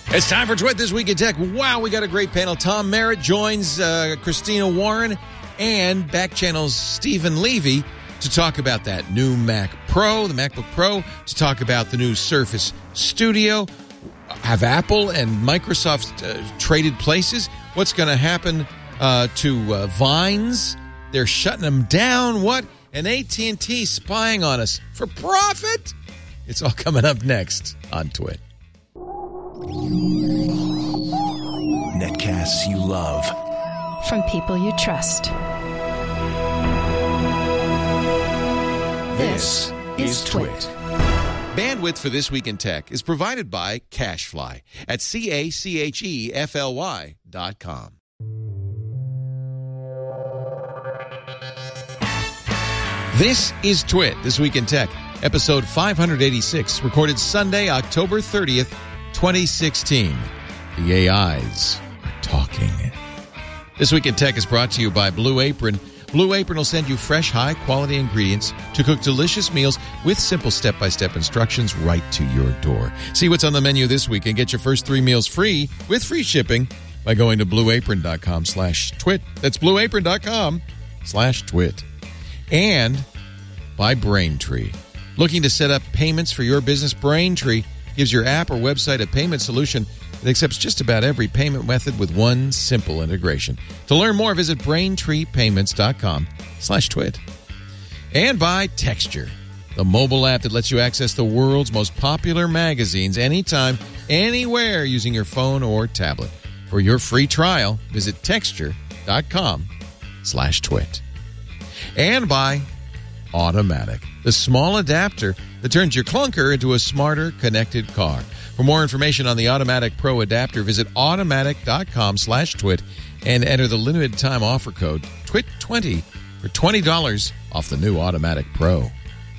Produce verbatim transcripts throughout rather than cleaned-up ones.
It's time for Twit This Week in Tech. Wow, we got a great panel. Tom Merritt joins uh, Christina Warren and Back Channel's Stephen Levy to talk about that new Mac Pro, the MacBook Pro, to talk about the new Surface Studio. Have Apple and Microsoft uh, traded places? What's going to happen uh, to uh, Vines? They're shutting them down. What? And A T and T spying on us for profit? It's all coming up next on Twit. Netcasts you love. From people you trust. This is Twit. Bandwidth for This Week in Tech is provided by CacheFly at C A C H E F L Y dot com. This is Twit, This Week in Tech, episode five eighty-six, recorded Sunday, October thirtieth, twenty sixteen. The A Is are talking. This Week in Tech is brought to you by Blue Apron. Blue Apron will send you fresh, high-quality ingredients to cook delicious meals with simple step-by-step instructions right to your door. See what's on the menu this week and get your first three meals free with free shipping by going to blueapron.com slash twit. That's blueapron.com slash twit. And by Braintree. Looking to set up payments for your business? Braintree gives your app or website a payment solution that accepts just about every payment method with one simple integration. To learn more, visit braintreepayments.com slash twit. And by Texture, the mobile app that lets you access the world's most popular magazines anytime, anywhere using your phone or tablet. For your free trial, visit texture.com slash twit. And by Automatic, the small adapter that turns your clunker into a smarter, connected car. For more information on the Automatic Pro adapter, visit automatic.com slash twit and enter the limited time offer code twit twenty for twenty dollars off the new Automatic Pro.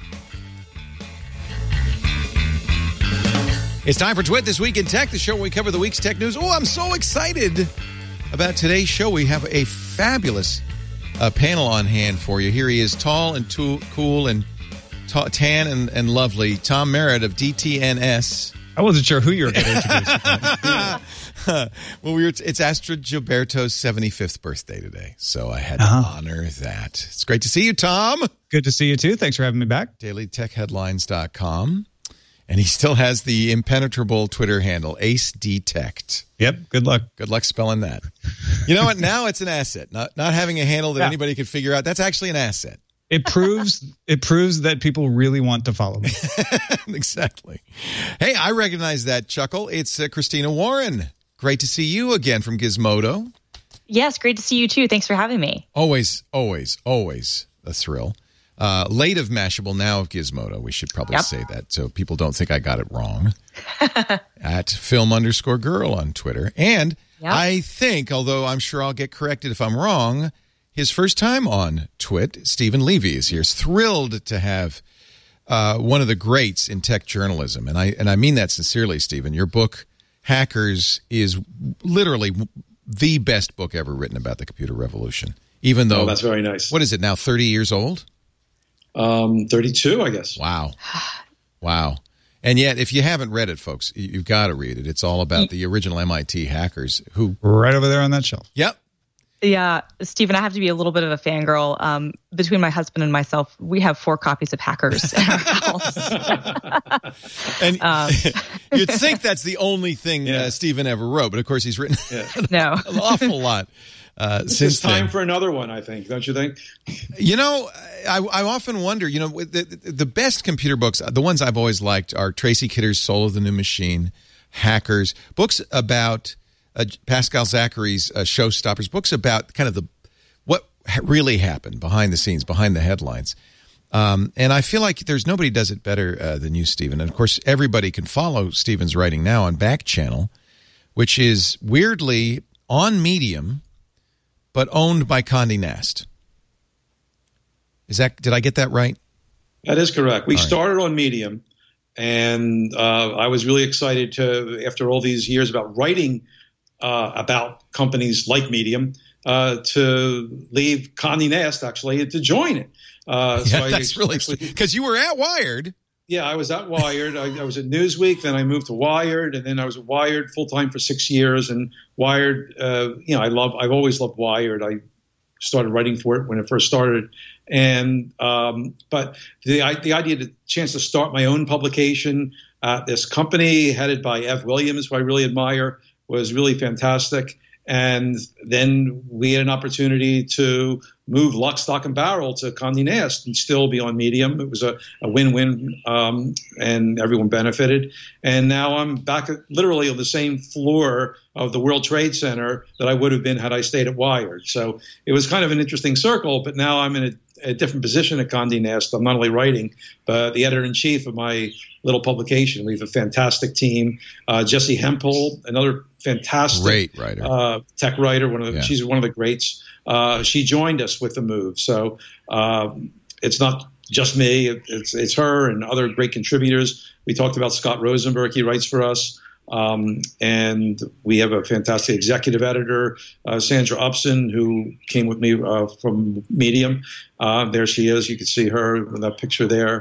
It's time for Twit This Week in Tech, the show where we cover the week's tech news. Oh, I'm so excited about today's show. We have a fabulous uh, panel on hand for you. Here he is, tall and too, cool and ta- tan and, and lovely, Tom Merritt of D T N S. I wasn't sure who you were going to introduce. Well, we were, it's Astrid Gilberto's seventy-fifth birthday today, so I had to uh-huh. honor that. It's great to see you, Tom. Good to see you, too. Thanks for having me back. daily tech headlines dot com. And he still has the impenetrable Twitter handle, Ace Detect. Yep, good luck. Good luck spelling that. You know what? Now it's an asset. Not not having a handle that yeah. anybody could figure out. That's actually an asset. It proves it proves that people really want to follow me. Exactly. Hey, I recognize that chuckle. It's uh, Christina Warren. Great to see you again from Gizmodo. Yes, great to see you too. Thanks for having me. Always, always, always a thrill. Uh, late of Mashable, now of Gizmodo. We should probably yep. say that so people don't think I got it wrong. At film underscore girl on Twitter. And yep. I think, although I'm sure I'll get corrected if I'm wrong, his first time on Twit, Stephen Levy is here. Thrilled to have uh, one of the greats in tech journalism. And I and I mean that sincerely, Stephen. Your book, Hackers, is literally the best book ever written about the computer revolution. Even though, oh, that's very nice. What is it now, thirty years old? Um, thirty-two, I guess. Wow. Wow. And yet, if you haven't read it, folks, you've got to read it. It's all about the original M I T hackers who... Right over there on that shelf. Yep. Yeah, Stephen, I have to be a little bit of a fangirl. Um, between my husband and myself, we have four copies of Hackers in our house. And um, you'd think that's the only thing yeah. uh, Stephen ever wrote, but of course he's written yeah. no. an awful lot. Uh, it's since time then. for another one, I think. Don't you think? You know, I, I often wonder, you know, the, the best computer books, the ones I've always liked are Tracy Kidder's Soul of the New Machine, Hackers, books about uh, Pascal Zachary's uh, Showstoppers, books about kind of the what really happened behind the scenes, behind the headlines. Um, and I feel like there's nobody does it better uh, than you, Stephen. And, of course, everybody can follow Stephen's writing now on Back Channel, which is weirdly on Medium, but owned by Condé Nast. Is that, did I get that right? That is correct. We all started right. on Medium, and uh, I was really excited to, after all these years about writing uh, about companies like Medium, uh, to leave Condé Nast, actually, and to join it. Uh, yeah, so that's I, really, because you were at Wired. Yeah, I was at Wired. I, I was at Newsweek. Then I moved to Wired, and then I was at Wired full time for six years. And Wired, uh, you know, I love. I've always loved Wired. I started writing for it when it first started, and um, but the the idea, the chance to start my own publication, uh, this company headed by Ev Williams, who I really admire, was really fantastic. And then we had an opportunity to move lock, stock, and barrel to Condé Nast and still be on Medium. It was a, a win-win, um, and everyone benefited. And now I'm back at, literally on the same floor of the World Trade Center that I would have been had I stayed at Wired. So it was kind of an interesting circle, but now I'm in a, a different position at Condé Nast. I'm not only writing, but the editor-in-chief of my little publication. We have a fantastic team. Uh, Jessie Hempel, another fantastic Great writer. Uh, tech writer. One of the, Yeah. She's one of the greats. Uh, she joined us with the move. So um, it's not just me. It, it's it's her and other great contributors. We talked about Scott Rosenberg. He writes for us. Um, and we have a fantastic executive editor, uh, Sandra Upson, who came with me uh, from Medium. Uh, there she is. You can see her in that picture there.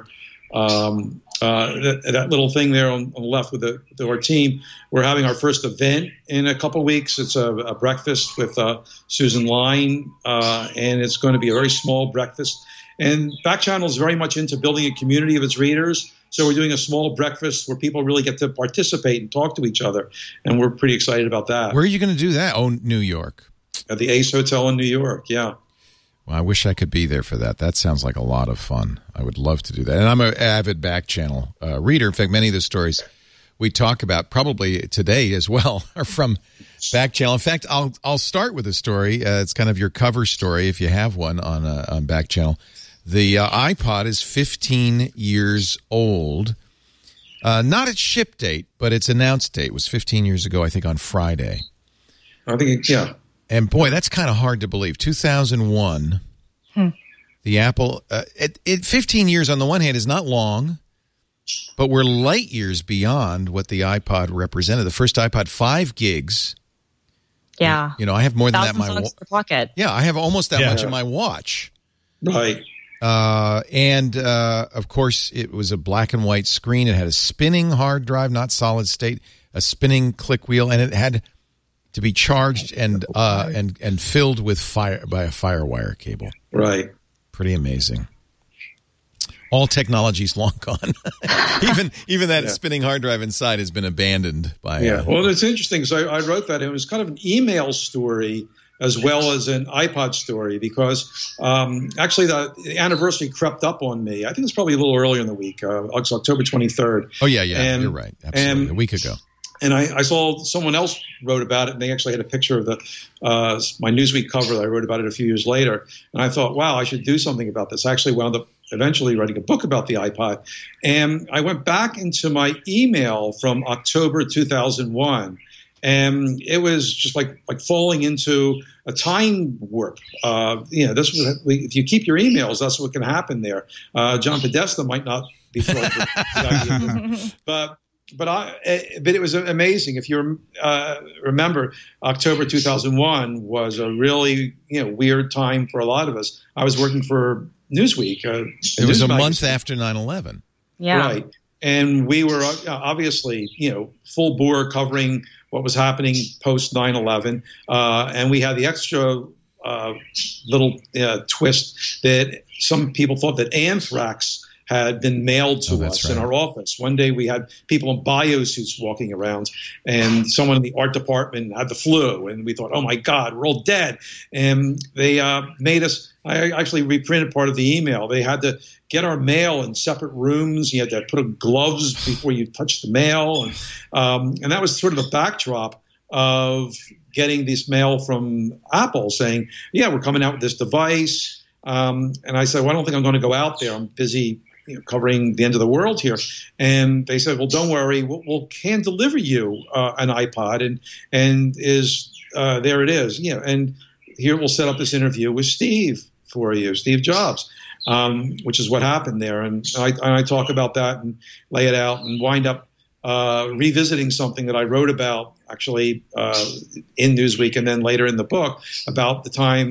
Um, uh, that, that little thing there on, on the left with, the, with our team. We're having our first event in a couple weeks. It's a, a breakfast with uh, Susan Line, uh, and it's going to be a very small breakfast. And Back Channel is very much into building a community of its readers. So we're doing a small breakfast where people really get to participate and talk to each other. And we're pretty excited about that. Where are you going to do that? Oh, New York. At the Ace Hotel in New York, yeah. Well, I wish I could be there for that. That sounds like a lot of fun. I would love to do that. And I'm an avid Back Channel uh, reader. In fact, many of the stories we talk about probably today as well are from Back Channel. In fact, I'll I'll start with a story. Uh, it's kind of your cover story if you have one on uh, on Back Channel. The uh, iPod is fifteen years old. Uh, not its ship date, but its announced date was fifteen years ago, I think, on Friday. I think, it, yeah. And boy, that's kind of hard to believe. two thousand one, hmm. the Apple, uh, it, it, fifteen years on the one hand is not long, but we're light years beyond what the iPod represented. The first iPod, five gigs. Yeah. You know, I have more than Thousand that in my songs per pocket. Yeah, I have almost that Yeah. much in my watch. Right. Uh, and, uh, of course, it was a black and white screen. It had a spinning hard drive, not solid state, a spinning click wheel, and it had to be charged and uh, and and filled with fire by a FireWire cable. Right. Pretty amazing. All technology's long gone. even even that Yeah. spinning hard drive inside has been abandoned by. Yeah. Uh, Well, it's interesting. So I, I wrote that. It was kind of an email story as well as an iPod story because um, actually the, the anniversary crept up on me. I think it's probably a little earlier in the week. Uh, it's October twenty-third. oh yeah, yeah, And- you're right. Absolutely, and- a week ago. And I, I saw someone else wrote about it, and they actually had a picture of the uh, my Newsweek cover that I wrote about it a few years later. And I thought, wow, I should do something about this. I actually wound up eventually writing a book about the iPod. And I went back into my email from October two thousand one, and it was just like like falling into a time warp. Uh, you know, this was if you keep your emails, that's what can happen there. Uh, John Podesta might not be thrilled with that idea, but. But I, but it was amazing. If you uh, remember, October two thousand one was a really you know weird time for a lot of us. I was working for Newsweek. Uh, It was news a magazine. month after nine eleven. Yeah. Right. And we were uh, obviously, you know, full bore covering what was happening post nine eleven. Uh, and we had the extra uh, little uh, twist that some people thought that anthrax had been mailed to Oh, that's us in right. our office. One day we had people in biosuits walking around, and someone in the art department had the flu, and we thought, oh my God, we're all dead. And they uh, made us, I actually reprinted part of the email. They had to get our mail in separate rooms. You had to put on gloves before you touched the mail. And, um, and that was sort of the backdrop of getting this mail from Apple saying, yeah, we're coming out with this device. Um, and I said, well, I don't think I'm going to go out there. I'm busy you know, covering the end of the world here. And they said, well, don't worry. We'll, we'll can deliver you uh, an iPod. And and is uh, there it is. You know, and here we'll set up this interview with Steve for you, Steve Jobs, um, which is what happened there. And I, and I talk about that and lay it out and wind up uh, revisiting something that I wrote about actually uh, in Newsweek and then later in the book about the time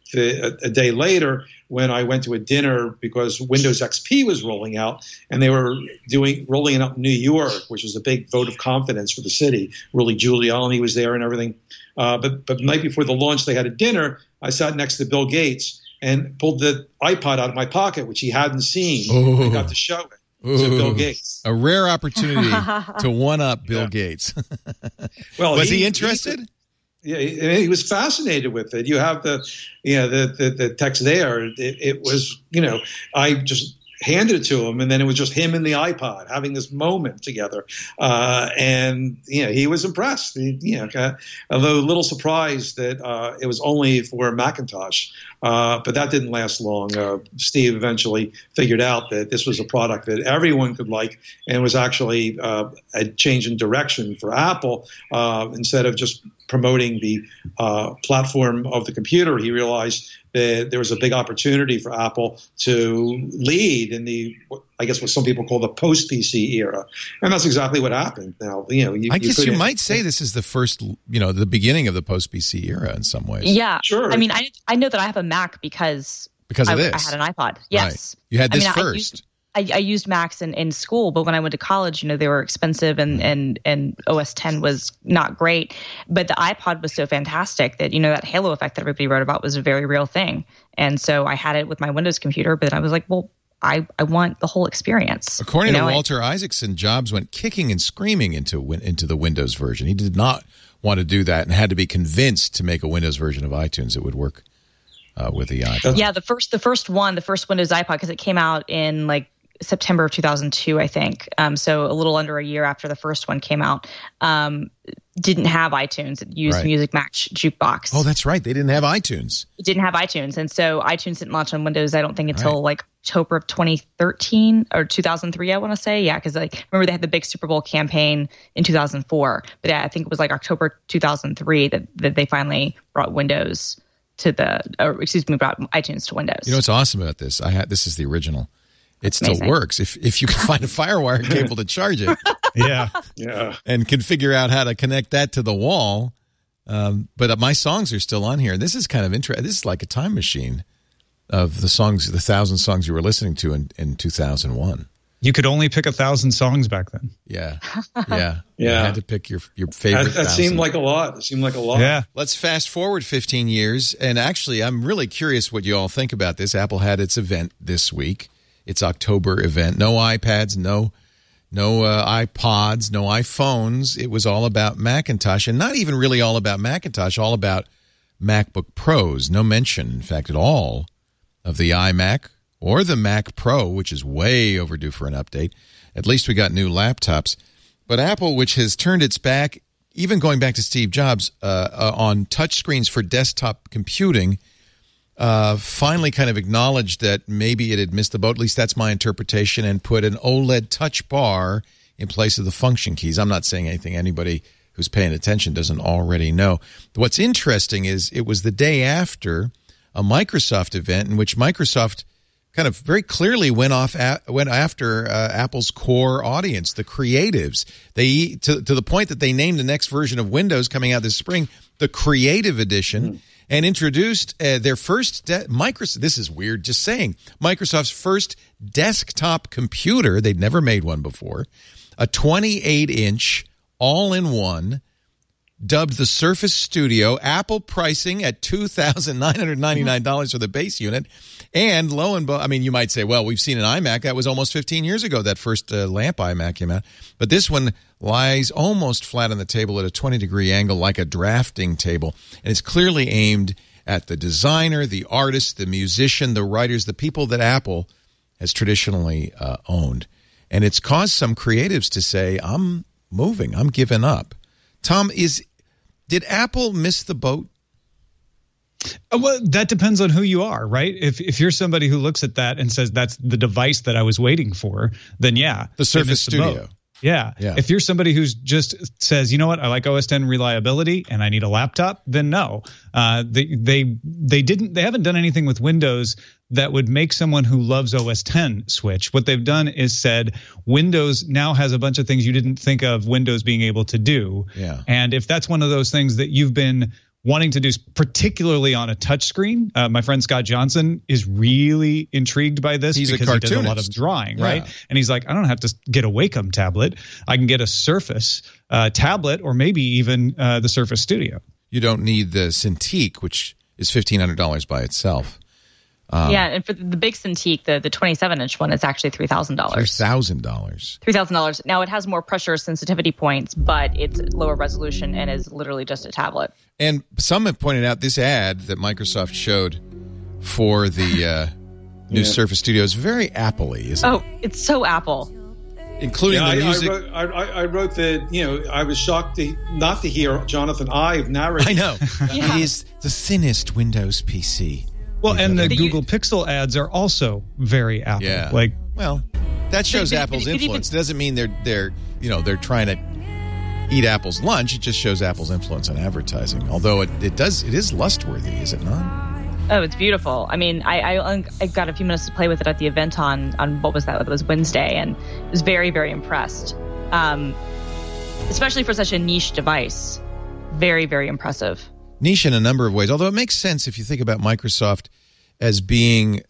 the, a, a day later when I went to a dinner because Windows X P was rolling out, and they were doing rolling it out in New York, which was a big vote of confidence for the city. Rudy Giuliani was there and everything. Uh, but but the night before the launch, they had a dinner. I sat next to Bill Gates and pulled the iPod out of my pocket, which he hadn't seen. Ooh. I got to show it. Ooh, to Bill Gates. A rare opportunity to one up Bill yeah. Gates. Well, was he, he interested? He, yeah, he, he was fascinated with it. You have the, you know, the the, the text there. It, it was, you know, I just handed it to him, and then it was just him and the iPod having this moment together. Uh, and you know, he was impressed. He, you know, uh, although a little surprised that uh, it was only for Macintosh. Uh, but that didn't last long. Uh, Steve eventually figured out that this was a product that everyone could like, and was actually uh, a change in direction for Apple. Uh, instead of just promoting the uh, platform of the computer, he realized that there was a big opportunity for Apple to lead in the, I guess, what some people call the post-P C era, and that's exactly what happened. Now, you know, you, I guess you, you might say this is the first, you know, the beginning of the post-P C era in some ways. Yeah, sure. I mean, I I know that I have a Mac because because of I, this. I had an iPod. Yes, right. You had this I mean, first. I used, I, I used Macs in, in school, but when I went to college, you know, they were expensive, and, and, and O S ten was not great. But the iPod was so fantastic that, you know, that halo effect that everybody wrote about was a very real thing. And so I had it with my Windows computer, but I was like, well, I, I want the whole experience. According you know, to Walter I, Isaacson, Jobs went kicking and screaming into into the Windows version. He did not want to do that and had to be convinced to make a Windows version of iTunes that would work uh, with the iPod. Yeah, the first the first one, the first Windows iPod, because it came out in like September of two thousand two, I think. Um, so a little under a year after the first one came out. Um, didn't have iTunes. It used right. Music Match Jukebox. Oh, that's right. They didn't have iTunes. It didn't have iTunes. And so iTunes didn't launch on Windows, I don't think, until right. like October of twenty thirteen or two thousand three, I want to say. Yeah, because like, remember they had the big Super Bowl campaign in two thousand four. But yeah, I think it was like October two thousand three that, that they finally brought Windows to the, or excuse me, brought iTunes to Windows. You know what's awesome about this? I had this is the original. It still amazing. works if if you can find a FireWire cable to charge it. Yeah, yeah, and can figure out how to connect that to the wall. Um, but my songs are still on here. This is kind of interesting. This is like a time machine of the songs, the thousand songs you were listening to in, in two thousand one. You could only pick a thousand songs back then. Yeah, yeah, yeah. You had to pick your your favorite. That, that thousand. seemed like a lot. It seemed like a lot. Yeah. Let's fast forward fifteen years, and actually, I'm really curious what you all think about this. Apple had its event this week. Its October event. No iPads, no no uh, iPods, no iPhones. It was all about Macintosh, and not even really all about Macintosh, all about MacBook Pros. No mention, in fact, at all of the iMac or the Mac Pro, which is way overdue for an update. At least we got new laptops. But Apple, which has turned its back, even going back to Steve Jobs, uh, uh, on touchscreens for desktop computing, Uh, finally kind of acknowledged that maybe it had missed the boat, at least that's my interpretation, and put an OLED touch bar in place of the function keys. I'm not saying anything anybody who's paying attention doesn't already know. What's interesting is it was the day after a Microsoft event in which Microsoft kind of very clearly went off at, went after uh, Apple's core audience, the creatives. They to, to the point that they named the next version of Windows coming out this spring the Creative Edition. Mm. And introduced uh, their first de- Microsoft. This is weird, just saying. Microsoft's first desktop computer. They'd never made one before. A twenty-eight inch, all-in-one, dubbed the Surface Studio. Apple pricing at two thousand nine hundred ninety-nine dollars for the base unit. And lo and behold, I mean, you might say, well, we've seen an iMac. That was almost fifteen years ago. That first uh, lamp iMac came out. But this one lies almost flat on the table at a twenty degree angle like a drafting table. And it's clearly aimed at the designer, the artist, the musician, the writers, the people that Apple has traditionally uh, owned. And it's caused some creatives to say, I'm moving, I'm giving up. Tom, is did Apple miss the boat? Well, that depends on who you are, right? If if you're somebody who looks at that and says that's the device that I was waiting for, then yeah. The Surface Studio. Yeah. yeah. If you're somebody who's just says, you know what, I like O S ten reliability and I need a laptop, then no. Uh, they they they didn't they haven't done anything with Windows that would make someone who loves O S ten switch. What they've done is said Windows now has a bunch of things you didn't think of Windows being able to do. Yeah. And if that's one of those things that you've been wanting to do, particularly on a touchscreen. Uh, my friend Scott Johnson is really intrigued by this He's because a he does a lot cartoonist. of drawing, Yeah. right? And he's like, I don't have to get a Wacom tablet. I can get a Surface uh, tablet or maybe even uh, the Surface Studio. You don't need the Cintiq, which is fifteen hundred dollars by itself. Um, yeah, and for the big Cintiq, the the twenty-seven inch one, it's actually three thousand three dollars. thousand dollars. three thousand dollars. Now, it has more pressure sensitivity points, but it's lower resolution and is literally just a tablet. And some have pointed out this ad that Microsoft showed for the uh, new Yeah. Surface Studio is very Apple-y, isn't Oh, it's so Apple. it? Including Yeah, the I, music. I, wrote, I, I I wrote that, you know, I was shocked to, not to hear Jonathan Ive narrate. I know. Yeah. It is the thinnest Windows P C. Well, and the The- Google Pixel ads are also very Apple. Yeah. Like, Well, that shows They- they- Apple's they could influence. It doesn't mean they're they're you know they're trying to eat Apple's lunch. It just shows Apple's influence on advertising. Although it, it does it is lustworthy, is it not? Oh, it's beautiful. I mean, I, I I got a few minutes to play with it at the event on on what was that? It was Wednesday, and I was very very impressed. Um, especially for such a niche device, very very impressive. Niche in a number of ways. Although it makes sense if you think about Microsoft as being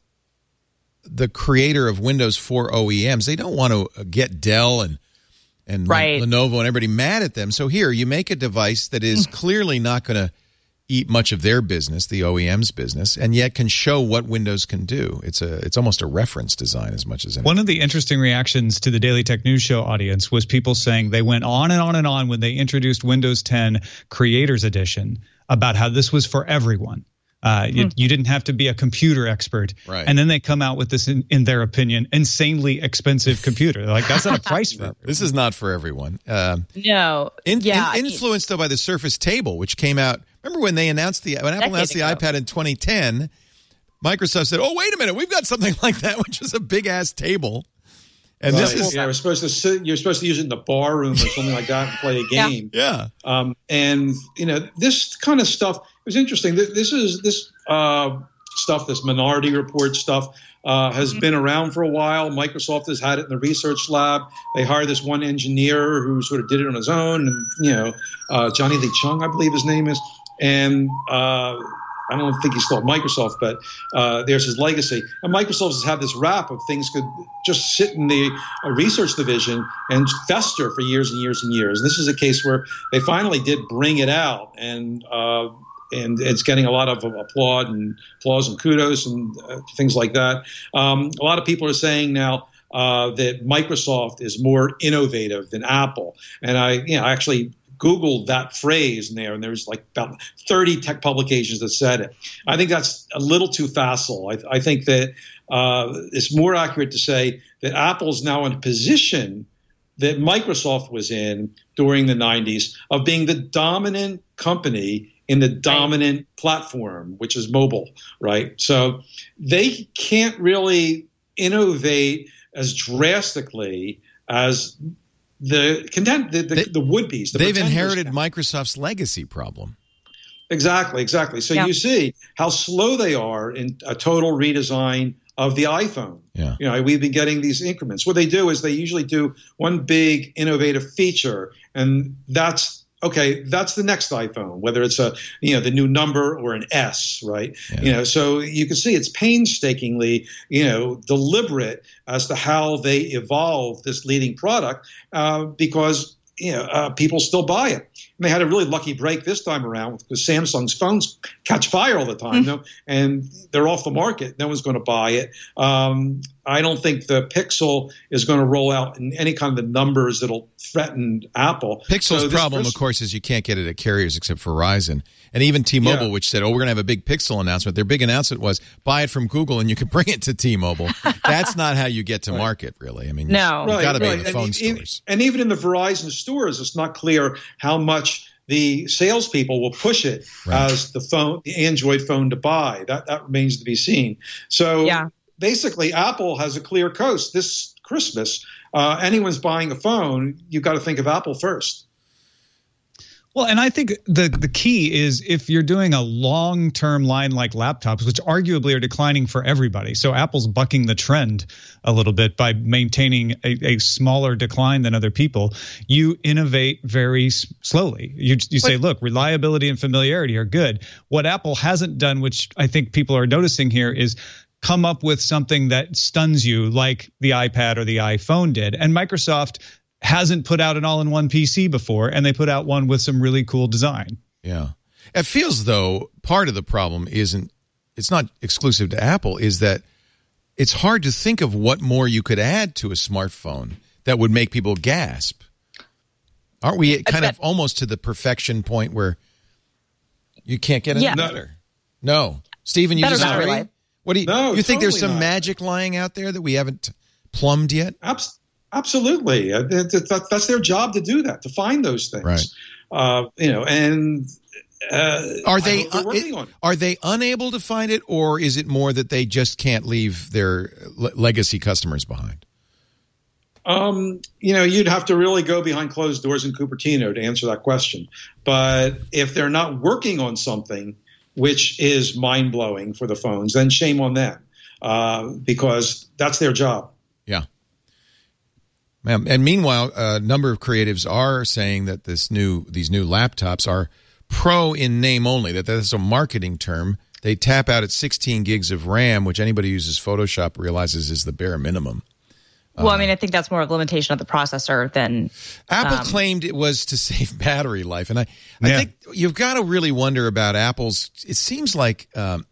the creator of Windows for O E Ms. They don't want to get Dell and and Right. Lenovo and everybody mad at them. So here you make a device that is clearly not going to eat much of their business, the O E M's business, and yet can show what Windows can do. It's a it's almost a reference design as much as anything. one of the interesting reactions to the Daily Tech News Show audience was people saying they went on and on and on when they introduced Windows ten Creators Edition about how this was for everyone. Uh, you, you didn't have to be a computer expert. Right. And then they come out with this, in, in their opinion, insanely expensive computer. They're like, that's not a price for everyone. This is not for everyone. Um, No, in, yeah, in- I mean- influenced though by the Surface Table, which came out. Remember when they announced the when Apple Decade announced the ago. iPad in twenty ten? Microsoft said, "Oh, wait a minute, we've got something like that, which is a big ass table." And Right. this is yeah, we're supposed to sit, you're supposed to use it in the bar room or something like that and play a Yeah. game. yeah. Um, and you know, this kind of stuff it was interesting. This, this is this uh, stuff, this Minority Report stuff, uh, has been around for a while. Microsoft has had it in the research lab. They hired this one engineer who sort of did it on his own, and you know, uh, Johnny Lee Chung, I believe his name is, and uh, I don't think he's still at Microsoft, but uh, there's his legacy. And Microsoft has had this rap of things could just sit in the uh, research division and fester for years and years and years. And this is a case where they finally did bring it out, and uh, and it's getting a lot of applaud and applause and kudos and uh, things like that. Um, a lot of people are saying now uh, that Microsoft is more innovative than Apple, and I, you know, I actually Googled that phrase in there, and there was like about thirty tech publications that said it. I think that's a little too facile. I, I think that uh, it's more accurate to say that Apple's now in a position that Microsoft was in during the nineties of being the dominant company in the dominant platform, which is mobile, right? So they can't really innovate as drastically as the content, the, the, They- the would-be's. The They've pretenders inherited can. Microsoft's legacy problem. Exactly, exactly. So Yeah. you see how slow they are in a total redesign of the iPhone. Yeah. You know, we've been getting these increments. What they do is they usually do one big innovative feature, and that's okay, that's the next iPhone, whether it's a, you know, the new number or an S, right? Yeah. You know, so you can see it's painstakingly, you know, deliberate as to how they evolve this leading product uh, because, you know, uh, people still buy it. And they had a really lucky break this time around because Samsung's phones catch fire all the time, no, and they're off the market. No one's going to buy it. Um, I don't think the Pixel is going to roll out in any kind of the numbers that'll threaten Apple. Pixel's So this problem, first- of course, is you can't get it at carriers except Verizon. And even T-Mobile, Yeah. which said, oh, we're going to have a big Pixel announcement. Their big announcement was buy it from Google and you can bring it to T-Mobile. That's not how you get to market, really. I mean, you- No. you've got to be right. in the And phone e- stores. And even in the Verizon stores, it's not clear how much the salespeople will push it Right. as the phone, the Android phone to buy. That that remains to be seen. So Yeah. basically, Apple has a clear coast this Christmas. Uh, anyone's buying a phone, you've got to think of Apple first. Well, and I think the the key is if you're doing a long-term line like laptops, which arguably are declining for everybody. So Apple's bucking the trend a little bit by maintaining a, a smaller decline than other people. You innovate very s- slowly. You, you say, look, reliability and familiarity are good. What Apple hasn't done, which I think people are noticing here, is come up with something that stuns you like the iPad or the iPhone did. And Microsoft hasn't put out an all-in-one P C before, and they put out one with some really cool design. Yeah. It feels, though, part of the problem isn't, it's not exclusive to Apple, is that it's hard to think of what more you could add to a smartphone that would make people gasp. Aren't we kind of almost to the perfection point where you can't get any yeah. better? No. Stephen, you Better disagree? What do you, no, you think totally there's some not. magic lying out there that we haven't plumbed yet? Abs- Absolutely. Uh, that- that- That's their job to do that, to find those things. Right. Uh, you know, and uh, Are they I hope they're working uh, on it. are they unable to find it, or is it more that they just can't leave their le- legacy customers behind? Um, you know, you'd have to really go behind closed doors in Cupertino to answer that question. But if they're not working on something which is mind-blowing for the phones, then shame on them, uh, because that's their job. Yeah. Ma'am. And meanwhile, a number of creatives are saying that this new these new laptops are pro in name only, that that's a marketing term. They tap out at sixteen gigs of RAM, which anybody who uses Photoshop realizes is the bare minimum. Well, I mean, I think that's more of a limitation of the processor than Apple um, claimed it was to save battery life. And I, I Yeah. think you've got to really wonder about Apple's, it seems like, um,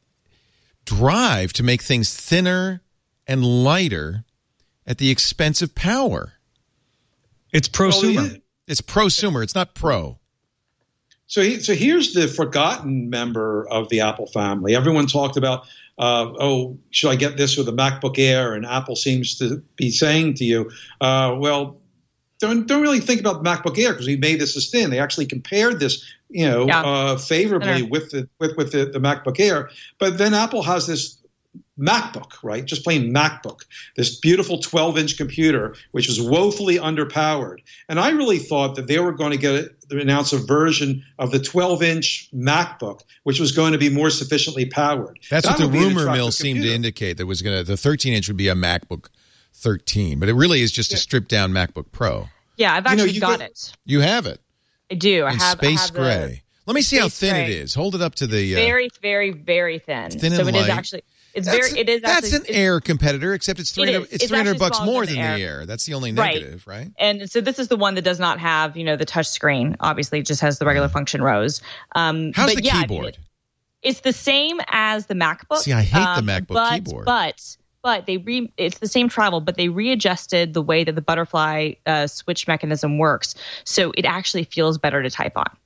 drive to make things thinner and lighter at the expense of power. It's prosumer. Well, yeah. It's prosumer. It's not pro. So, he, so here's the forgotten member of the Apple family. Everyone talked about, uh, oh, should I get this with a MacBook Air? And Apple seems to be saying to you, uh, well, don't don't really think about the MacBook Air because we made this as thin. They actually compared this, you know, Yeah. uh, favorably Thinner. with the with with the, the MacBook Air. But then Apple has this MacBook, right? Just plain MacBook, this beautiful twelve-inch computer, which was woefully underpowered. And I really thought that they were going to get announce a version of the twelve-inch MacBook, which was going to be more sufficiently powered. That's That what the would be an rumor attractive mill seemed to computer. indicate. That was going to the thirteen-inch would be a MacBook thirteen, but it really is just a stripped-down MacBook Pro. Yeah, I've You know, actually you got get- it. You have it I do. I in have space I have the gray. Let me see how space thin it gray. is. Hold it up to the. Uh, very, very, very thin. Thin so and it is light. actually. It's that's, very. It is that's actually. an it's- Air competitor, except it's three hundred. is. It's, It's three hundred actually bucks smaller more than than the the Air. Air. That's the only Right. negative, right? And so this is the one that does not have, you know, the touch screen. Obviously, it just has the regular function rows. Um, How's but the yeah, I mean, keyboard? it- it's the same as the MacBook. See, I hate the um, MacBook but, keyboard. But but they re it's the same travel, but they readjusted the way that the butterfly uh, switch mechanism works, so it actually feels better to type on.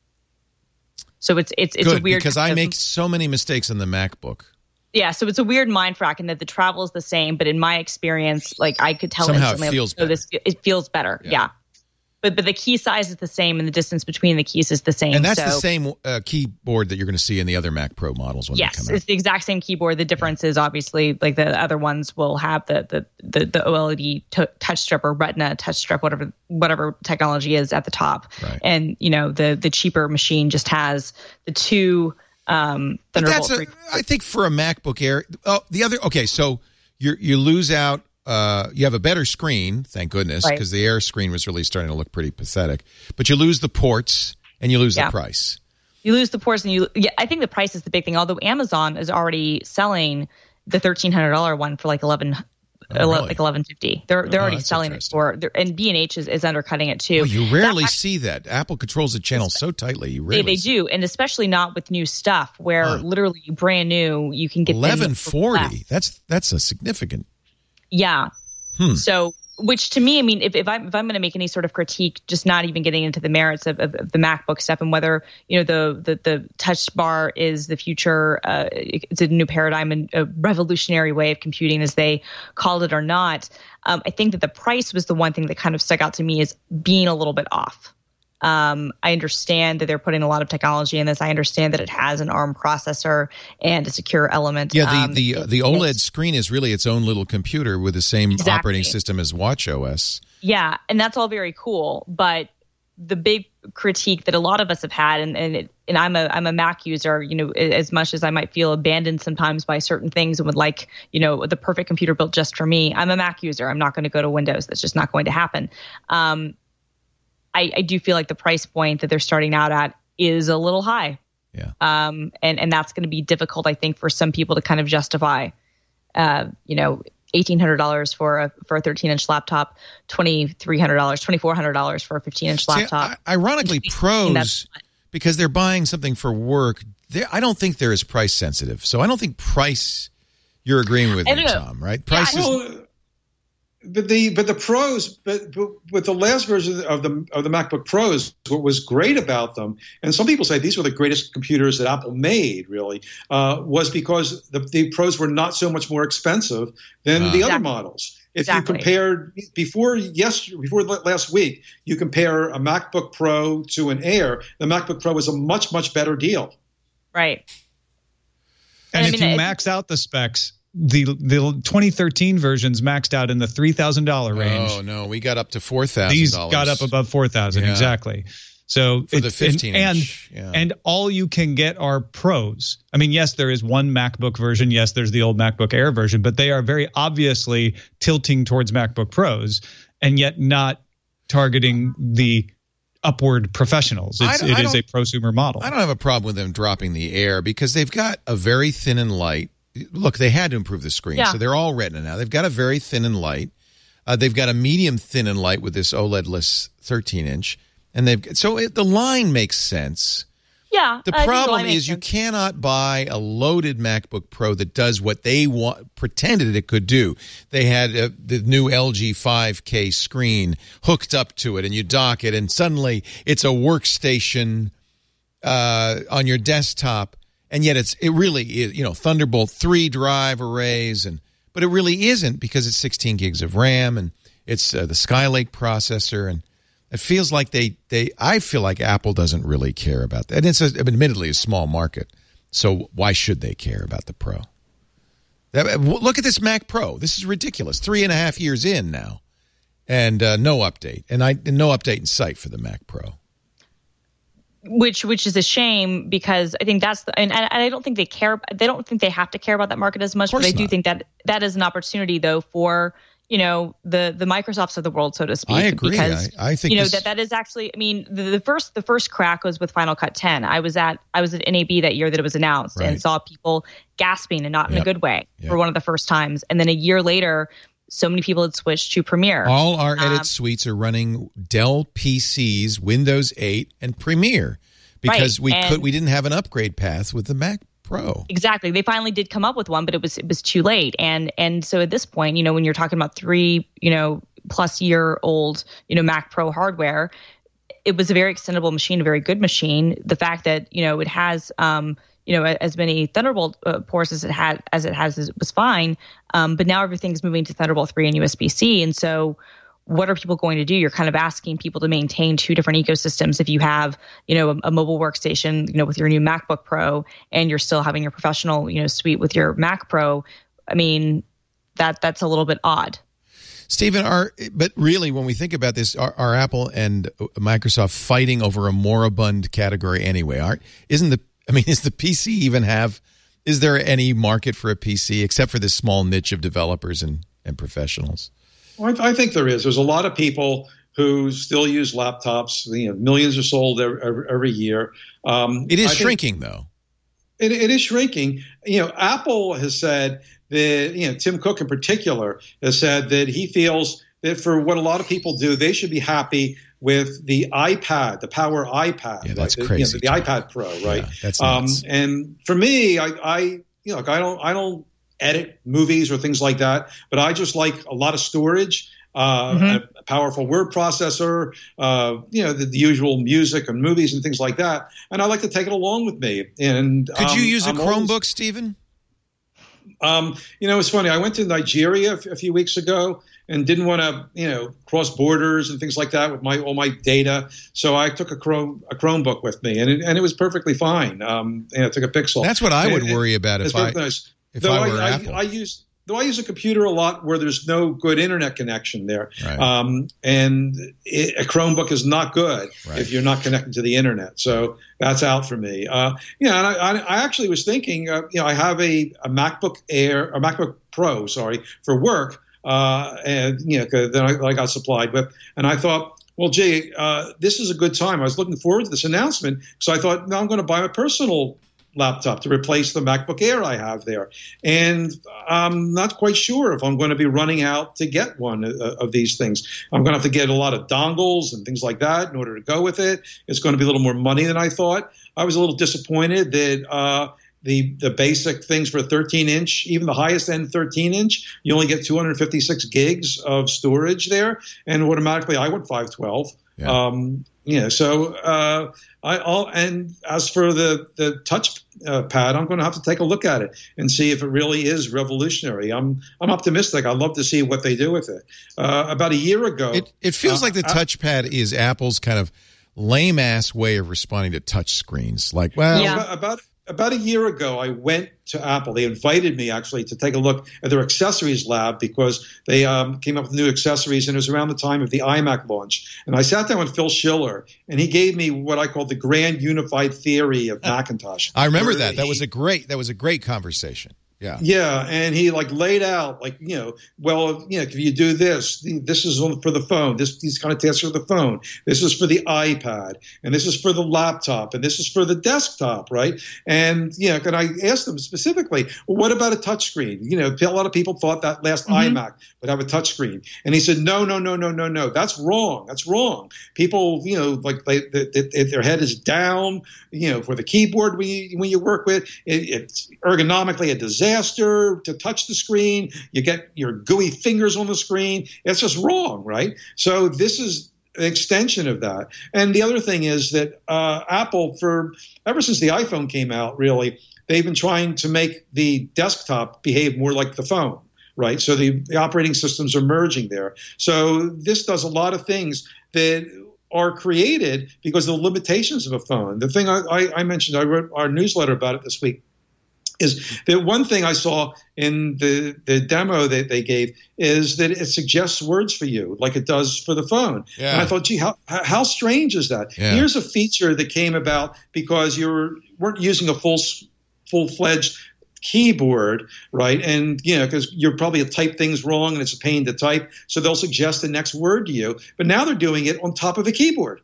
So it's it's it's Good, a weird because kind I of- make so many mistakes on the MacBook. Yeah, so it's a weird mind frack in that the travel is the same, but in my experience, like I could tell Somehow it instantly, feels like, oh, this it feels better. Yeah. Yeah. But but the key size is the same, and the distance between the keys is the same. And that's so, the same uh, keyboard that you're going to see in the other Mac Pro models when Yes, they come out. it's the exact same keyboard. The difference is obviously like the other ones will have the the the, the OLED t- touch strip or Retina touch strip, whatever whatever technology is at the top. Right. And you know the the cheaper machine just has the two um, But Thunderbolt. that's a, three- I think for a MacBook Air. Oh, the other. Okay, so you you lose out. Uh, you have a better screen, thank goodness, Right. because the Air screen was really starting to look pretty pathetic. But you lose the ports and you lose Yeah. the price. You lose the ports, and you. Yeah, I think the price is the big thing. Although Amazon is already selling the thirteen hundred dollar one for like eleven. Oh, really? Like eleven fifty. They're they're Oh, already that's selling it interesting. for, they're- and B and H is, is undercutting it too. Well, you rarely That- see that. Apple controls the channel so tightly. You They, rarely they see do, and especially not with new stuff where Huh. literally brand new you can get them eleven for forty. less. That's that's a significant. Yeah. Hmm. So, which to me, I mean, if, if I'm if I'm going to make any sort of critique, just not even getting into the merits of, of, of the MacBook stuff and whether you know the the, the touch bar is the future, uh, it's a new paradigm and a revolutionary way of computing, as they called it, or not. Um, I think that the price was the one thing that kind of stuck out to me as being a little bit off. Um, I understand that they're putting a lot of technology in this. I understand that it has an ARM processor and a secure element. Yeah, the Um, the it- the OLED it's- screen is really its own little computer with the same Exactly. operating system as WatchOS. Yeah, and that's all very cool, but the big critique that a lot of us have had, and and, it, and I'm a I'm a Mac user, you know, as much as I might feel abandoned sometimes by certain things and would like, you know, the perfect computer built just for me. I'm a Mac user. I'm not going to go to Windows. That's just not going to happen. Um, I, I do feel like the price point that they're starting out at is a little high. Yeah. Um, and and that's going to be difficult, I think, for some people to kind of justify. Uh, you know. eighteen hundred dollars for a for a thirteen inch laptop, twenty-three hundred dollars, twenty-four hundred dollars for a fifteen inch laptop. See, ironically, pros, because they're buying something for work, I don't think they're as price sensitive. So I don't think price, you're agreeing with me, Tom, right? Price yeah, is. Well, but the but the pros, but, but with the last version of the of the MacBook Pros, what was great about them, and some people say these were the greatest computers that Apple made, really, uh, was because the, the Pros were not so much more expensive than Uh, the other Exactly. models. If Exactly. you compared before yes before last week, you compare a MacBook Pro to an Air, the MacBook Pro was a much much better deal. Right. And I if mean, you it- max out the specs, the the twenty thirteen versions maxed out in the three thousand dollars range. Oh, no. We got up to four thousand dollars. These got up above four thousand Yeah. exactly. So For the it's- fifteen and, inch, yeah. and all you can get are pros. I mean, yes, there is one MacBook version. Yes, there's the old MacBook Air version, but they are very obviously tilting towards MacBook Pros and yet not targeting the upward professionals. I It's, don't- it I is a don't- prosumer model. I don't have a problem with them dropping the Air because they've got a very thin and light. Look, they had to improve the screen, Yeah. so they're all Retina now. They've got a very thin and light. Uh, they've got a medium thin and light with this OLED-less thirteen inch, and they've so it, the line makes sense. Yeah. The I think problem line makes is you sense. cannot buy a loaded MacBook Pro that does what they want, pretended it could do. They had uh, the new L G five K screen hooked up to it, and you dock it, and suddenly it's a workstation uh, on your desktop, and yet it's it really is, you know, Thunderbolt three drive arrays, and but it really isn't because it's sixteen gigs of RAM, and it's uh, the Skylake processor, and it feels like they, they I feel like Apple doesn't really care about that. And it's a, admittedly a small market, so why should they care about the Pro? That, look at this Mac Pro. This is ridiculous. Three and a half years in now, and uh, no update, and I and no update in sight for the Mac Pro. Which which is a shame because I think that's the and, and I don't think they care. They don't think they have to care about that market as much. But course I do not. think that that is an opportunity though for you know the the Microsofts of the world, so to speak. I agree. Because I- I think you know this- that that is actually. I mean, the, the first the first crack was with Final Cut ten. I was at I was at N A B that year that it was announced Right. and saw people gasping and not in Yep. a good way Yep. for one of the first times. And then a year later, so many people had switched to Premiere. All our edit Um, suites are running Dell P Cs, Windows eight, and Premiere because Right, we and- could we didn't have an upgrade path with the Mac Pro. Exactly. They finally did come up with one, but it was it was too late. And and so at this point, you know, when you're talking about three, you know, plus year old, you know, Mac Pro hardware, it was a very extendable machine, a very good machine. The fact that, you know, it has um, you know, as many Thunderbolt uh, ports as it had as it has is, was fine. Um, but now everything's moving to Thunderbolt three and U S B C. And so what are people going to do? You're kind of asking people to maintain two different ecosystems. If you have, you know, a, a mobile workstation, you know, with your new MacBook Pro, and you're still having your professional, you know, suite with your Mac Pro, I mean, that that's a little bit odd. Stephen, are but really when we think about this, are, are Apple and Microsoft fighting over a moribund category anyway? Aren't isn't the I mean, is the P C even have? Is there any market for a P C except for this small niche of developers and and professionals? Well, I, I think there is. There's a lot of people who still use laptops. You know, millions are sold every, every year. Um, It is I think shrinking, though. It, it is shrinking. You know, Apple has said that, you know, Tim Cook in particular has said that he feels that for what a lot of people do, they should be happy with the iPad, the Power iPad. Yeah, that's right? crazy, The, you know, the Tom. iPad Pro, right? Yeah, that's um, nuts. and for me, I, I, you know, like I don't, I don't edit movies or things like that, but I just like a lot of storage. Uh, Mm-hmm. a, a powerful word processor, uh, you know, the, the usual music and movies and things like that. And I like to take it along with me. And Could um, you use a I'm always- Chromebook, Stephen? um, you know, it's funny. I went to Nigeria a, f- a few weeks ago and didn't want to, you know, cross borders and things like that with my all my data. So I took a Chrome a Chromebook with me, and it, and it was perfectly fine. Um, and I took a Pixel. That's what I would And it- worry about if it's I perfectly nice. if Though I were I, Apple. I, I use. do I use a computer a lot where there's no good internet connection there? Right. Um, and it, a Chromebook is not good Right. if you're not connected to the internet. So that's out for me. Uh, you know, and I, I, I actually was thinking, uh, you know, I have a, a MacBook Air, a MacBook Pro, sorry, for work, uh, and you know, 'cause then I, I got supplied with, and I thought, well, gee, uh, this is a good time. I was looking forward to this announcement, so I thought, no, I'm going to buy a personal laptop to replace the MacBook Air I have there. And I'm not quite sure if I'm going to be running out to get one of, of these things. I'm going to have to get a lot of dongles and things like that in order to go with it. It's going to be a little more money than I thought. I was a little disappointed that uh, the the basic things for a thirteen inch, even the highest end thirteen inch, you only get two hundred fifty-six gigs of storage there. And automatically I went five twelve. Yeah. Um, you know, so uh, I, I'll, and as for the the touch uh, pad, I'm going to have to take a look at it and see if it really is revolutionary. I'm I'm optimistic. I'd love to see what they do with it. Uh, about a year ago, It, it feels uh, like the I- touchpad is Apple's kind of lame ass way of responding to touch screens. Like, well, Yeah. About, about about a year ago, I went to Apple. They invited me actually to take a look at their accessories lab because they um, came up with new accessories, and it was around the time of the iMac launch. And I sat down with Phil Schiller, and he gave me what I call the grand unified theory of Macintosh. I remember Where that. That he- was a great. That was a great conversation. Yeah. Yeah, and he like laid out like, you know, well, you know, if you do this, this is for the phone. This these kind of tasks for the phone. This is for the iPad, and this is for the laptop, and this is for the desktop, right? And you know, and I asked him specifically, well, what about a touchscreen? You know, a lot of people thought that last Mm-hmm. iMac would have a touchscreen, and he said, no, no, no, no, no, no, that's wrong. That's wrong. People, you know, like they, they, they, their head is down, you know, for the keyboard when you when you work with it, it's ergonomically a disaster. To touch the screen, you get your gooey fingers on the screen. It's just wrong, right? So this is an extension of that. And the other thing is that uh, Apple, for ever since the iPhone came out, really, they've been trying to make the desktop behave more like the phone, right? So the, the operating systems are merging there. So this does a lot of things that are created because of the limitations of a phone. The thing I, I, I mentioned, I wrote our newsletter about it this week, is that one thing I saw in the, the demo that they gave is that it suggests words for you like it does for the phone. Yeah. And I thought, gee, how how strange is that? Yeah. Here's a feature that came about because you were, weren't using a full full-fledged keyboard, right? And, you know, because you're probably type things wrong and it's a pain to type. So they'll suggest the next word to you. But now they're doing it on top of a keyboard.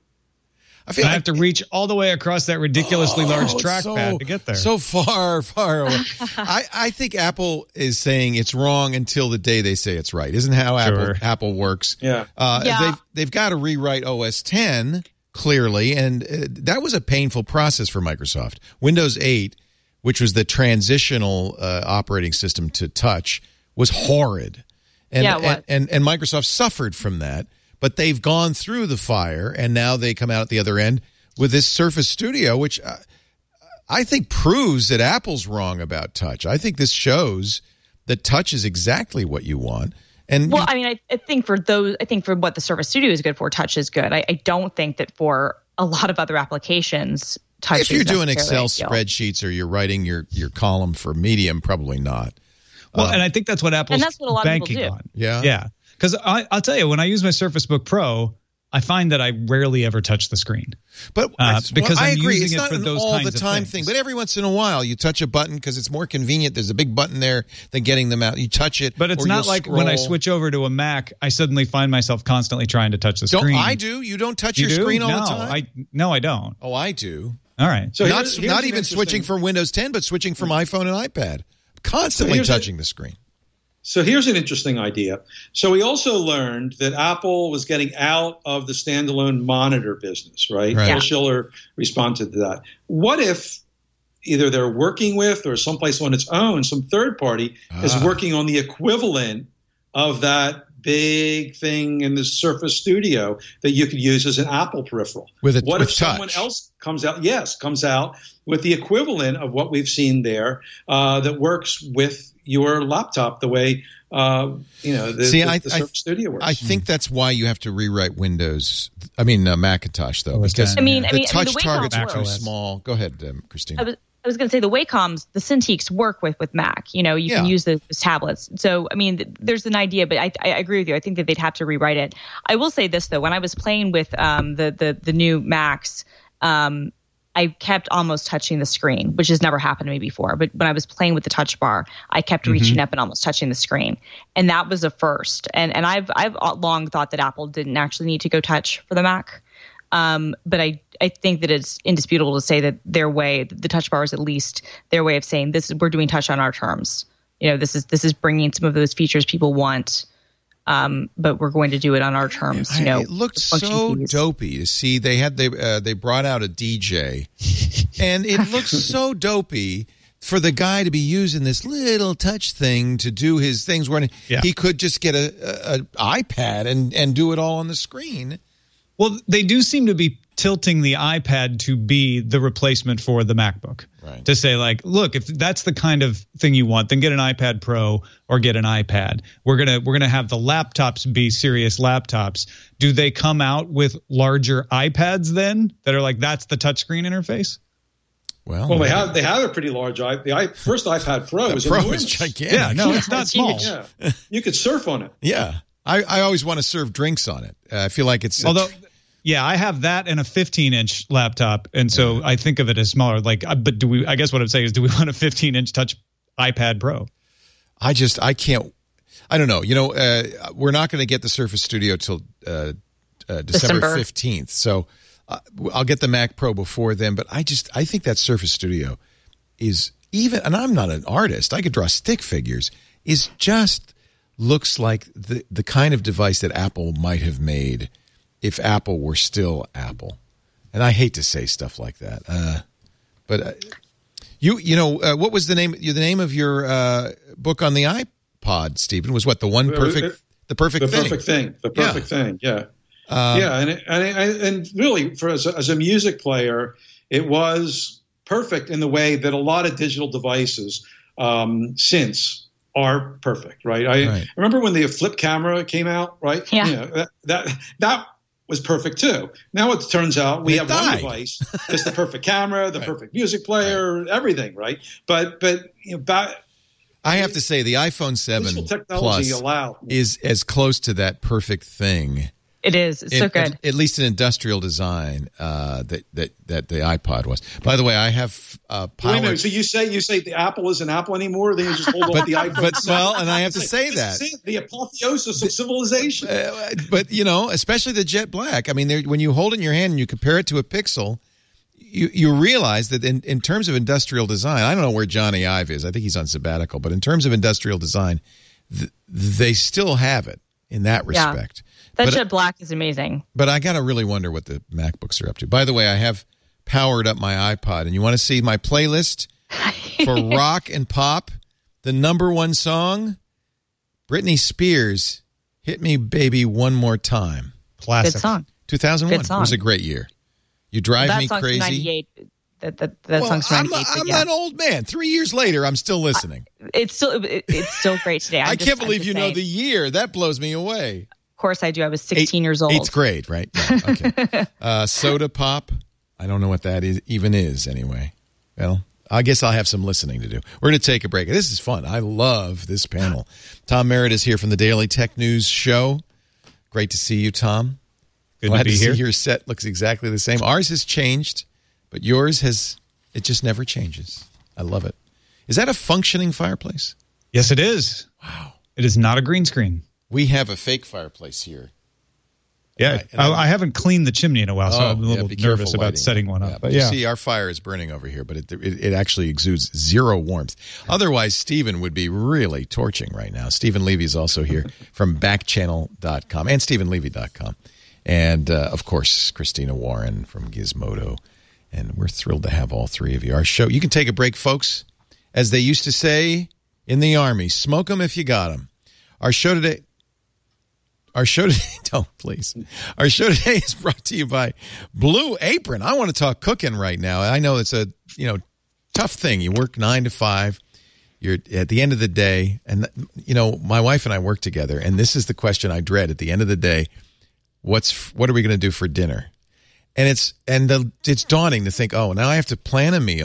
I feel I like have to reach all the way across that ridiculously large Oh, trackpad so- to get there. So far, far away. I, I think Apple is saying it's wrong until the day they say it's right. Isn't how Sure. Apple Apple works? Yeah. Uh, Yeah. They've they've got to rewrite O S ten clearly, and uh, that was a painful process for Microsoft. Windows eight, which was the transitional uh, operating system to touch, was horrid, and, Yeah, it was. and and and Microsoft suffered from that. But they've gone through the fire, and now they come out at the other end with this Surface Studio, which uh, I think proves that Apple's wrong about touch. I think this shows that touch is exactly what you want. And Well, you- I mean, I, I think for those, I think for what the Surface Studio is good for, touch is good. I, I don't think that for a lot of other applications, touch. if you're is doing Excel necessarily ideal. spreadsheets or you're writing your, your column for Medium, probably not. well, Um, and I think that's what Apple's And that's what a lot of people banking do. on. Yeah. Yeah. Because I'll tell you, when I use my Surface Book Pro, I find that I rarely ever touch the screen. But Uh, well, because I I'm agree. using It's it not for an those all the kinds of time things. thing, but every once in a while you touch a button because it's more convenient. There's a big button there than getting them out. You touch it, But it's or not you'll like when I scroll. switch over to a Mac, I suddenly find myself constantly trying to touch the Don't screen. I do? You don't touch You your do? screen all no, the time? I, no, I don't. oh, I do. All right. So not here's- here's not an even switching interesting- from Windows ten, but switching from iPhone and iPad. Constantly here's a- touching the screen. So here's an interesting idea. So we also learned that Apple was getting out of the standalone monitor business, right? Right. Phil Yeah. Schiller responded to that. What if either they're working with or someplace on its own, some third party is Ah. working on the equivalent of that big thing in the Surface Studio that you could use as an Apple peripheral? With a- what with if someone touch. else comes out? Yes, comes out with the equivalent of what we've seen there uh, that works with your laptop the way uh, you know the, See, the, I- the I- Surface Studio works. I think that's why you have to rewrite Windows. I mean uh, Macintosh, though, O S because ten, I mean, yeah. I the mean, I mean, touch the way targets are Mac too O S. small. Go ahead, um, Christina. I was, I was going to say the Wacom's, the Cintiqs work with with Mac. You know, you Yeah. can use those as tablets. So, I mean, th- there's an idea, but I, I agree with you. I think that they'd have to rewrite it. I will say this though: when I was playing with um, the the the new Macs, um, I kept almost touching the screen, which has never happened to me before. But when I was playing with the Touch Bar, I kept Mm-hmm. reaching up and almost touching the screen, and that was a first. And and I've I've long thought that Apple didn't actually need to go touch for the Mac. Um, but I, I think that it's indisputable to say that their way, the Touch Bar is at least their way of saying this is we're doing touch on our terms. You know, this is this is bringing some of those features people want, um, but we're going to do it on our terms. You know, I, it looked the function so keys. dopey to see. They had they uh, they brought out a D J, and it looks so dopey for the guy to be using this little touch thing to do his things when Yeah. he could just get a, a, a iPad and and do it all on the screen. Well, they do seem to be tilting the iPad to be the replacement for the MacBook. Right. To say, like, look, if that's the kind of thing you want, then get an iPad Pro or get an iPad. We're gonna we're gonna have the laptops be serious laptops. Do they come out with larger iPads then that are like that's the touchscreen interface? Well, Well, they have they have a pretty large i. The I, first iPad Pro the was Pro enormous. is gigantic. Yeah, no, it's not It's small. huge. Yeah, you could surf on it. Yeah. I, I always want to serve drinks on it. Uh, I feel like it's Although, yeah, I have that and a fifteen inch laptop, and so I think of it as smaller. Like, uh, but do we? I guess what I'm saying is, do we want a fifteen inch touch iPad Pro? I just I can't. I don't know. You know, uh, we're not going to get the Surface Studio till uh, uh, December December. fifteenth. So uh, I'll get the Mac Pro before then. But I just I think that Surface Studio is even, and I'm not an artist. I could draw stick figures. Is just looks like the the kind of device that Apple might have made if Apple were still Apple. And I hate to say stuff like that, uh, but uh, you you know uh, what was the name the name of your uh, book on the iPod, Stephen? Was what the one perfect the perfect The thing? perfect thing. The Yeah. perfect thing. Yeah. Um, yeah, and it, and it, and really, for as a, as a music player, it was perfect in the way that a lot of digital devices um, since are perfect, right? I, Right. I remember when the flip camera came out, right? Yeah. You know, that, that that was perfect too. Now it turns out we It have died. one device, it's the perfect camera, the Right. perfect music player, everything, right? But but you know, back, I have to say the iPhone seven digital technology Plus allowed. is as close to that perfect thing. It is. It's so in- good. At, at least in industrial design, uh, that that that the iPod was. By the way, I have uh, Wait a powered. minute. So you say you say the Apple isn't Apple anymore? Then you just hold off the iPhone. but well, and I have to say This that. is it, the apotheosis of civilization. Uh, but you know, especially the jet black. I mean, there- when you hold it in your hand and you compare it to a Pixel, you you realize that in, in terms of industrial design, I don't know where Johnny Ive is. I think he's on sabbatical. But in terms of industrial design, th- they still have it in that Yeah. respect. That But- jet black is amazing. But I got to really wonder what the MacBooks are up to. By the way, I have powered up my iPod, and you want to see my playlist for rock and pop? The number one song, Britney Spears, "Hit Me Baby One More Time." Classic. Good song. two thousand one. Good It song. was a great year. You Drive that Me song's Crazy. from ninety-eight. That that, that Well, song's from I'm, ninety-eight. but I'm yeah. an old man. Three years later, I'm still listening. It's still it, it's still great today. I'm I just- can't I'm believe just you know saying. the year. That blows me away. Of course I do. I was sixteen years old. Eighth grade, right? Yeah, okay. uh, soda pop. I don't know what that is, even is anyway. Well, I guess I'll have some listening to do. We're going to take a break. This is fun. I love this panel. Tom Merritt is here from the Daily Tech News Show. Great to see you, Tom. Good Glad to be see here. your set looks exactly the same. Ours has changed, but yours has, it just never changes. I love it. Is that a functioning fireplace? Yes, it is. Wow. It is not a green screen. We have a fake fireplace here. Yeah, Right, and I, I- I haven't cleaned the chimney in a while, so I'm a yeah, little be nervous careful about lighting setting it. one up. Yeah, But you yeah, see, our fire is burning over here, but it, it, it actually exudes zero warmth. Otherwise, Stephen would be really torching right now. Stephen Levy is also here from back channel dot com and stephen levy dot com. And, uh, of course, Christina Warren from Gizmodo. And we're thrilled to have all three of you. Our show, you can take a break, folks. As they used to say in the Army, smoke 'em if you got 'em. Our show today... Our show today, don't please. Our show today is brought to you by Blue Apron. I want to talk cooking right now. I know it's a you know tough thing. You work nine to five. You're at the end of the day, and you know my wife and I work together. And this is the question I dread at the end of the day: What's what are we going to do for dinner? And it's and the, it's daunting to think, oh, now I have to plan a meal.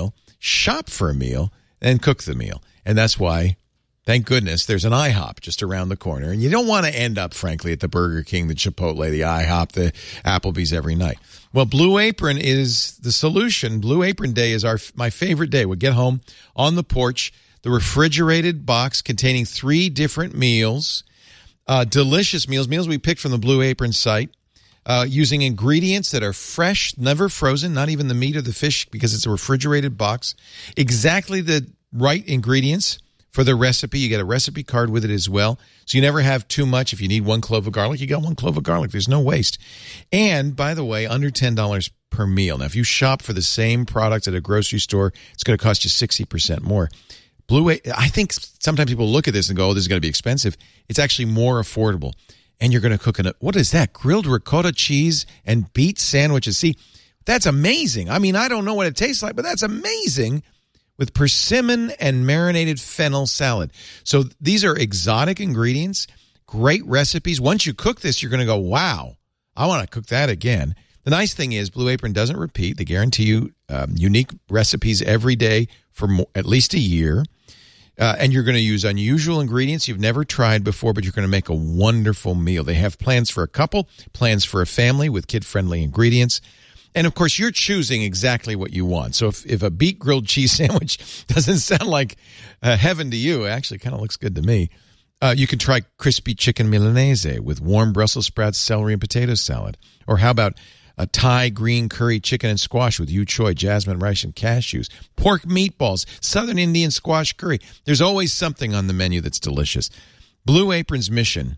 shop for a meal and cook the meal. And that's why, thank goodness, there's an IHOP just around the corner. And you don't want to end up, frankly, at the Burger King, the Chipotle, the IHOP, the Applebee's every night. Well, Blue Apron is the solution. Blue Apron Day is our my favorite day. We get home on the porch, the refrigerated box containing three different meals, uh, delicious meals, meals we picked from the Blue Apron site. Uh, using ingredients that are fresh, never frozen, not even the meat or the fish because it's a refrigerated box. Exactly the right ingredients for the recipe. You get a recipe card with it as well. So you never have too much. If you need one clove of garlic, you got one clove of garlic. There's no waste. And, by the way, under ten dollars per meal. Now, if you shop for the same product at a grocery store, it's going to cost you sixty percent more. Blue, I think sometimes people look at this and go, oh, this is going to be expensive. It's actually more affordable. And you're going to cook in a, what is that? Grilled ricotta cheese and beet sandwiches. See, that's amazing. I mean, I don't know what it tastes like, but that's amazing with persimmon and marinated fennel salad. So these are exotic ingredients, great recipes. Once you cook this, you're going to go, wow, I want to cook that again. The nice thing is Blue Apron doesn't repeat. They guarantee you um, unique recipes every day for mo- at least a year. Uh, and you're going to use unusual ingredients you've never tried before, but you're going to make a wonderful meal. They have plans for a couple, plans for a family with kid-friendly ingredients. And, of course, you're choosing exactly what you want. So if, if a beet grilled cheese sandwich doesn't sound like uh, heaven to you, it actually kind of looks good to me. Uh, you can try crispy chicken Milanese with warm Brussels sprouts, celery, and potato salad. Or how about a Thai green curry chicken and squash with yu choy, jasmine rice, and cashews. Pork meatballs, Southern Indian squash curry. There's always something on the menu that's delicious. Blue Apron's mission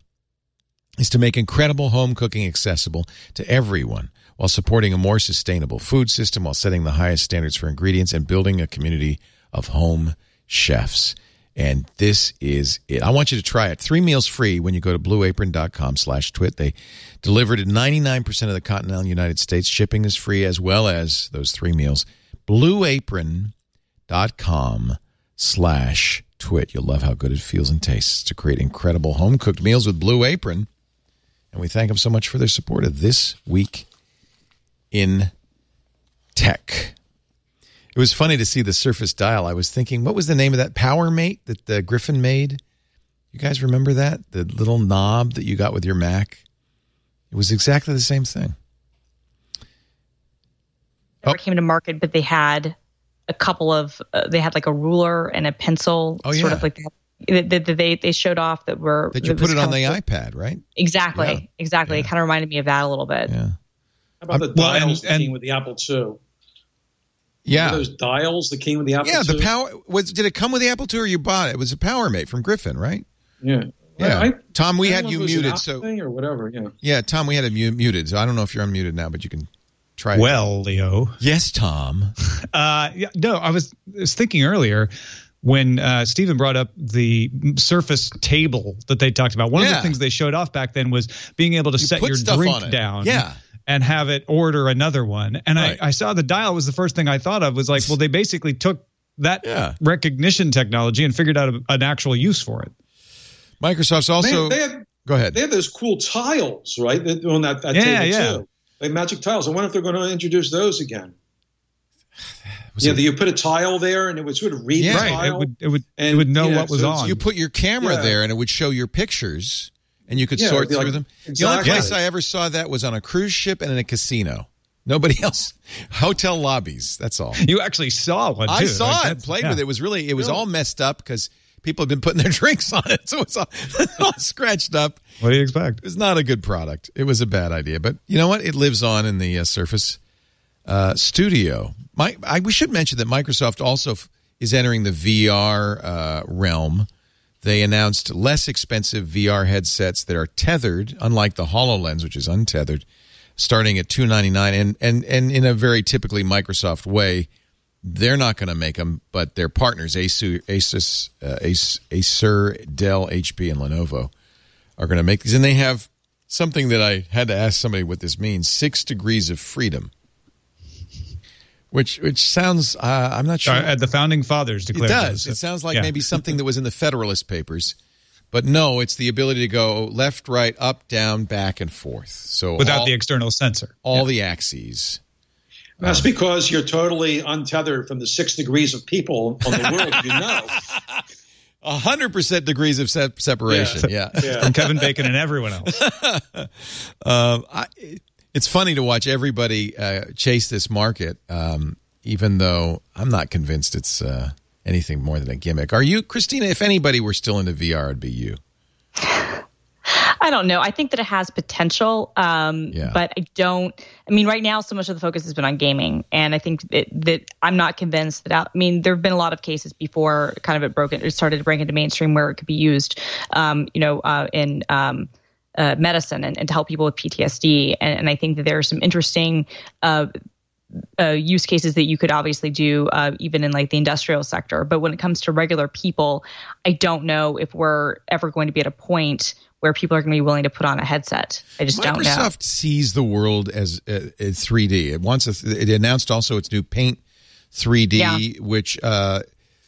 is to make incredible home cooking accessible to everyone while supporting a more sustainable food system, while setting the highest standards for ingredients, and building a community of home chefs. And this is it. I want you to try it. Three meals free when you go to blueapron.com slash twit. They deliver to ninety-nine percent of the continental United States. Shipping is free as well as those three meals. blueapron.com slash twit. You'll love how good it feels and tastes to create incredible home-cooked meals with Blue Apron. And we thank them so much for their support of This Week in Tech. It was funny to see the Surface Dial. I was thinking, what was the name of that Power Mate that the Griffin made? You guys remember that? The little knob that you got with your Mac? It was exactly the same thing. Never oh. came to market, but they had a couple of, uh, they had like a ruler and a pencil, oh, yeah. sort of like that, that, that they, they showed off that were. That you that put it on the of, iPad, right? Exactly. Yeah. Exactly. Yeah. It kind of reminded me of that a little bit. Yeah. How about the well, dials and, that and, came with the Apple two? Yeah. Remember those dials that came with the Apple Yeah, two? the power was. Did it come with the Apple two or you bought it? It was a Power Mate from Griffin, right? Yeah. Yeah. I, Tom, we I had don't you know if it was an muted, Apple so thing or whatever. Yeah. Yeah, Tom, we had you muted. So I don't know if you're unmuted now, but you can try it. Well, Leo. Yes, Tom. Uh, yeah, no, I was, was thinking earlier when uh, Stephen brought up the Surface table that they talked about. One Yeah. of the things they showed off back then was being able to You set put your stuff drink on it. down. Yeah. And have it order another one. And Right. I, I saw the dial was the first thing I thought of was like, well, they basically took that Yeah. recognition technology and figured out a, an actual use for it. Microsoft's also. They, they had, go ahead. They have those cool tiles, right? That, on that, that Yeah, table, yeah. too. Like magic tiles. I wonder if they're going to introduce those again. Was Yeah, it- you put a tile there and it would sort of read Yeah. the Right, tile. It would it would And, it would know yeah, what was so it's- on. You put your camera Yeah. there and it would show your pictures and you could Yeah, sort it'd be through like- them. The only exactly. place I ever saw that was on a cruise ship and in a casino. Nobody else. Hotel lobbies. That's all. You actually saw one too. I saw Like, it, that's- played yeah. with it. It was really, it was Really? all messed up because people had been putting their drinks on it. So it was all, all scratched up. What do you expect? It was not a good product. It was a bad idea. But you know what? It lives on in the uh, Surface uh, Studio. My, I, we should mention that Microsoft also f- is entering the V R uh, realm. They announced less expensive V R headsets that are tethered, unlike the HoloLens, which is untethered, starting at two hundred ninety-nine dollars. And, and, and in a very typically Microsoft way, they're not going to make them, but their partners, Asus, Asus, uh, Acer, Acer, Dell, H P, and Lenovo, are going to make these. And they have something that I had to ask somebody what this means, six degrees of freedom, which which sounds, uh, I'm not sure. Uh, the founding fathers It declared does. this. It sounds like Yeah. maybe something that was in the Federalist Papers. But no, it's the ability to go left, right, up, down, back, and forth. So without all, the external sensor. all the axes. That's because you're totally untethered from the six degrees of people on the world, you know. A hundred percent degrees of se- separation. Yeah. Yeah. yeah. From Kevin Bacon and everyone else. um, I, it's funny to watch everybody uh, chase this market, um, even though I'm not convinced it's uh, anything more than a gimmick. Are you, Christina? If anybody were still into V R, it'd be you. I don't know. I think that it has potential, um, Yeah. but I don't. I mean, right now, so much of the focus has been on gaming, and I think that, that I'm not convinced that. I mean, there have been a lot of cases before, kind of it broke it started to break into mainstream where it could be used, um, you know, uh, in um, uh, medicine and, and to help people with P T S D. And, and I think that there are some interesting Uh, Uh, use cases that you could obviously do uh, even in like the industrial sector. But when it comes to regular people, I don't know if we're ever going to be at a point where people are going to be willing to put on a headset. I just don't know. Microsoft sees the world as, uh, as three D. It wants a th- it announced also its new Paint three D, Yeah. which uh,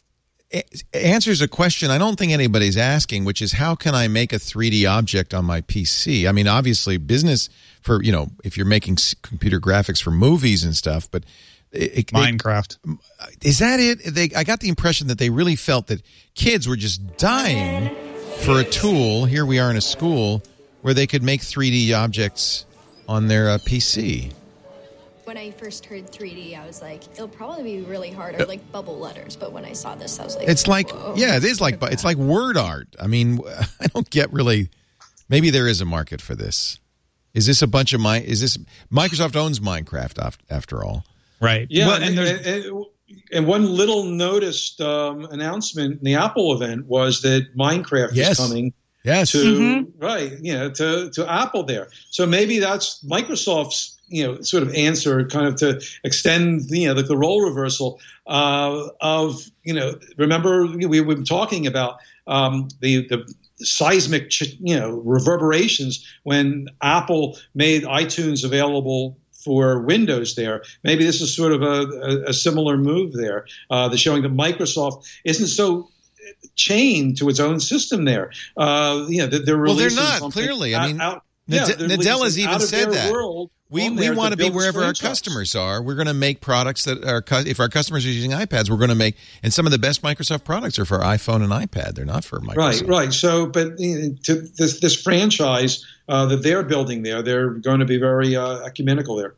a- answers a question I don't think anybody's asking, which is how can I make a three D object on my P C? I mean, obviously, business for, you know, if you're making s- computer graphics for movies and stuff, but it, it, Minecraft. they, is that it? They, I got the impression that they really felt that kids were just dying for a tool. Here we are in a school where they could make three D objects on their uh, P C. When I first heard three D, I was like, it'll probably be really hard, or like bubble letters. But when I saw this, I was like, It's like, whoa. yeah, it is like, it's like word art. I mean, I don't get really, maybe there is a market for this. Is this a bunch of my, is this, Microsoft owns Minecraft after, after all. Right. Yeah, Well, and, and there's and, and, and one little noticed um, announcement in the Apple event was that Minecraft Yes. is coming Yes. to Mm-hmm. right, you know, to to Apple there. So maybe that's Microsoft's, you know, sort of answer, kind of to extend, you know, the, the role reversal uh, of, you know, remember we were talking about um, the the seismic, you know, reverberations when Apple made iTunes available for Windows there. Maybe this is sort of a, a, a similar move there. Uh, they're showing that Microsoft isn't so chained to its own system there. Uh, you know, they're Well, they're releasing not, something clearly. I out- mean, out- Nad- yeah, they're Nadella has releasing even out of said their that. world We on we there want to be build wherever our screenshots. customers are. We're going to make products that are, cu- if our customers are using iPads, we're going to make, and some of the best Microsoft products are for iPhone and iPad. They're not for Microsoft. Right, right. So, but you know, to this this franchise uh, that they're building there, they're going to be very uh, ecumenical there.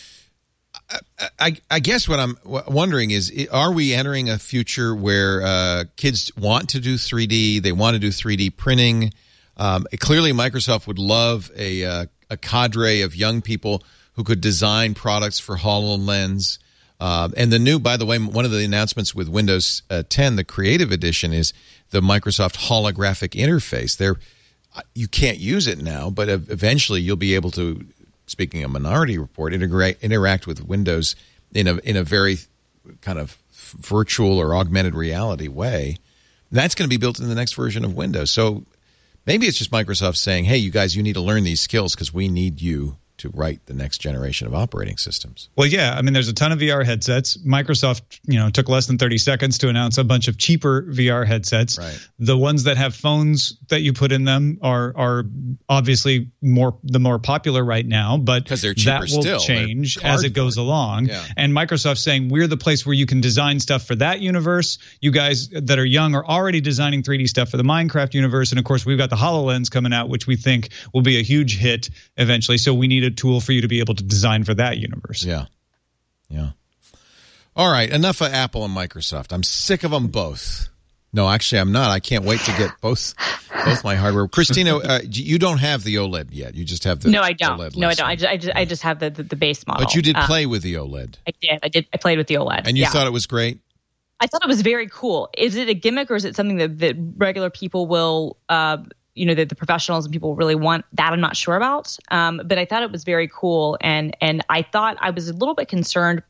I, I guess what I'm w- wondering is, i- are we entering a future where uh, kids want to do three D? They want to do three D printing. Um, clearly, Microsoft would love a, uh, a cadre of young people who could design products for HoloLens. Uh, and the new, by the way, one of the announcements with Windows uh, ten, the Creative Edition, is the Microsoft holographic interface. There, you can't use it now, but ev- eventually you'll be able to, speaking of Minority Report, integrate interact with Windows in a in a very kind of virtual or augmented reality way. That's going to be built in the next version of Windows. So maybe it's just Microsoft saying, hey, you guys, you need to learn these skills because we need you to write the next generation of operating systems. Well, yeah. I mean, there's a ton of V R headsets. Microsoft, you know, took less than thirty seconds to announce a bunch of cheaper V R headsets. Right. The ones that have phones that you put in them are are obviously more the more popular right now, but 'Cause they're cheaper that will still. change They're as it goes along. Yeah. And Microsoft's saying we're the place where you can design stuff for that universe. You guys that are young are already designing three D stuff for the Minecraft universe, and of course we've got the HoloLens coming out, which we think will be a huge hit eventually. So we need a tool for you to be able to design for that universe. Yeah. Yeah. All right. Enough of Apple and Microsoft. I'm sick of them both. No, actually, I'm not. I can't wait to get both both my hardware. Christina, uh, you don't have the OLED yet. You just have the No, I don't. OLED No, I last don't. I time. just, I just, I just have the, the, the base model. But you did Uh, play with the OLED. I did. I did. I played with the OLED. And you yeah. thought it was great? I thought it was very cool. Is it a gimmick or is it something that, that regular people will, uh, you know, that the professionals and people really want? That I'm not sure about. Um, but I thought it was very cool. And and I thought I was a little bit concerned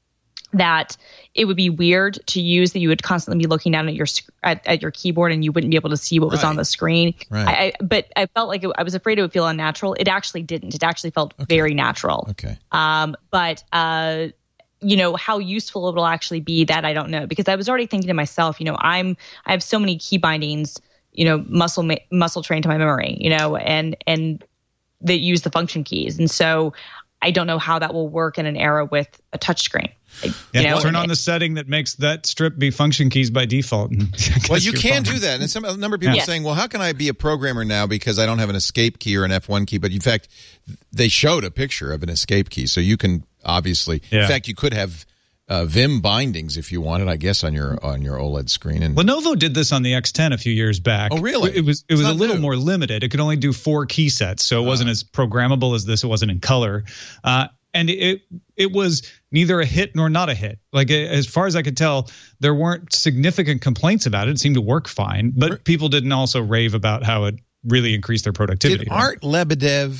that it would be weird to use, that you would constantly be looking down at your sc- at, at your keyboard and you wouldn't be able to see what was Right. on the screen. Right. I, I, but I felt like it, I was afraid it would feel unnatural. It actually didn't. It actually felt very natural. Okay. Um, but uh, you know, how useful it will actually be, that I don't know, because I was already thinking to myself, you know, I'm I have so many key bindings, you know, muscle ma- muscle trained to my memory, you know, and and that use the function keys, and so I don't know how that will work in an era with a touchscreen. I, yeah, you know, turn on the setting that makes that strip be function keys by default. Well, you can do that. And some a number of people Yeah. are saying, well, how can I be a programmer now because I don't have an escape key or an F one key? But in fact, they showed a picture of an escape key. So you can obviously, Yeah. in fact, you could have uh, Vim bindings if you wanted, I guess, on your on your OLED screen. And Lenovo did this on the X ten a few years back. Oh, really? It was it It's was a not little new. more limited. It could only do four key sets, so it wasn't as programmable as this. It wasn't in color, uh, and it it was neither a hit nor not a hit. Like as far as I could tell, there weren't significant complaints about it. It seemed to work fine, but people didn't also rave about how it really increased their productivity. did Art Lebedev,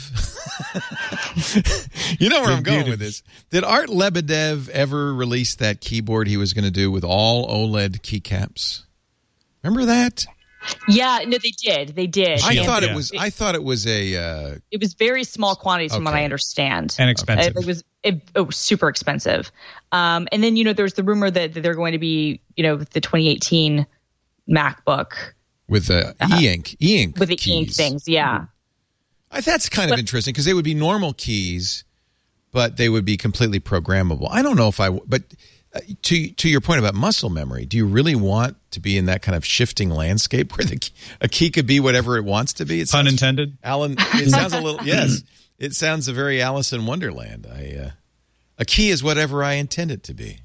you know where I'm going with this, did Art Lebedev ever release that keyboard he was going to do with all OLED keycaps? Remember that? Yeah, no, they did. They did. I And thought it Yeah. was. I thought it was a. Uh, It was very small quantities from what Okay. I understand. And expensive. It, it was it, it was super expensive. Um, and then, you know, there's the rumor that, that they're going to be, you know, with the twenty eighteen MacBook with uh, e-ink, e-ink with the keys. ink things. Yeah. I, that's kind of interesting because they would be normal keys, but they would be completely programmable. I don't know if I. But uh, to to your point about muscle memory, do you really want to be in that kind of shifting landscape where the key, a key could be whatever it wants to be? It Pun sounds- intended. Alan, it sounds a little. Yes, it sounds a very Alice in Wonderland. I uh, a key is whatever I intend it to be.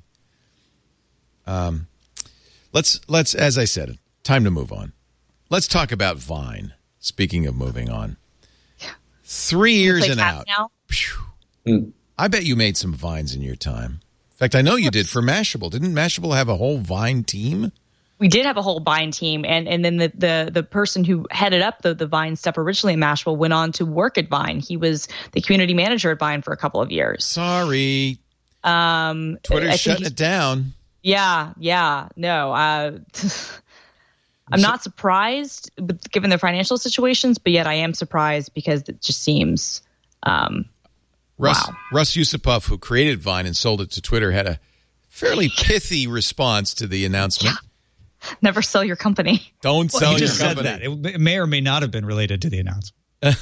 Um, let's let's as I said, time to move on. Let's talk about Vine. Speaking of moving on, three years Play and Cats out. now? Phew. I bet you made some Vines in your time. In fact, I know you did for Mashable. Didn't Mashable have a whole Vine team? We did have a whole Vine team, and and then the the the person who headed up the the Vine stuff originally in Mashable went on to work at Vine. He was the community manager at Vine for a couple of years. Sorry, Um, Twitter's I think shutting he's- it down. Yeah, yeah, no. Uh, I'm not surprised, but given their financial situations, but yet I am surprised because it just seems. Um, Russ, Wow. Russ Yusupov, who created Vine and sold it to Twitter, had a fairly pithy response to the announcement. never sell your company. Don't Well, sell he your just said company. that. It may or may not have been related to the announcement.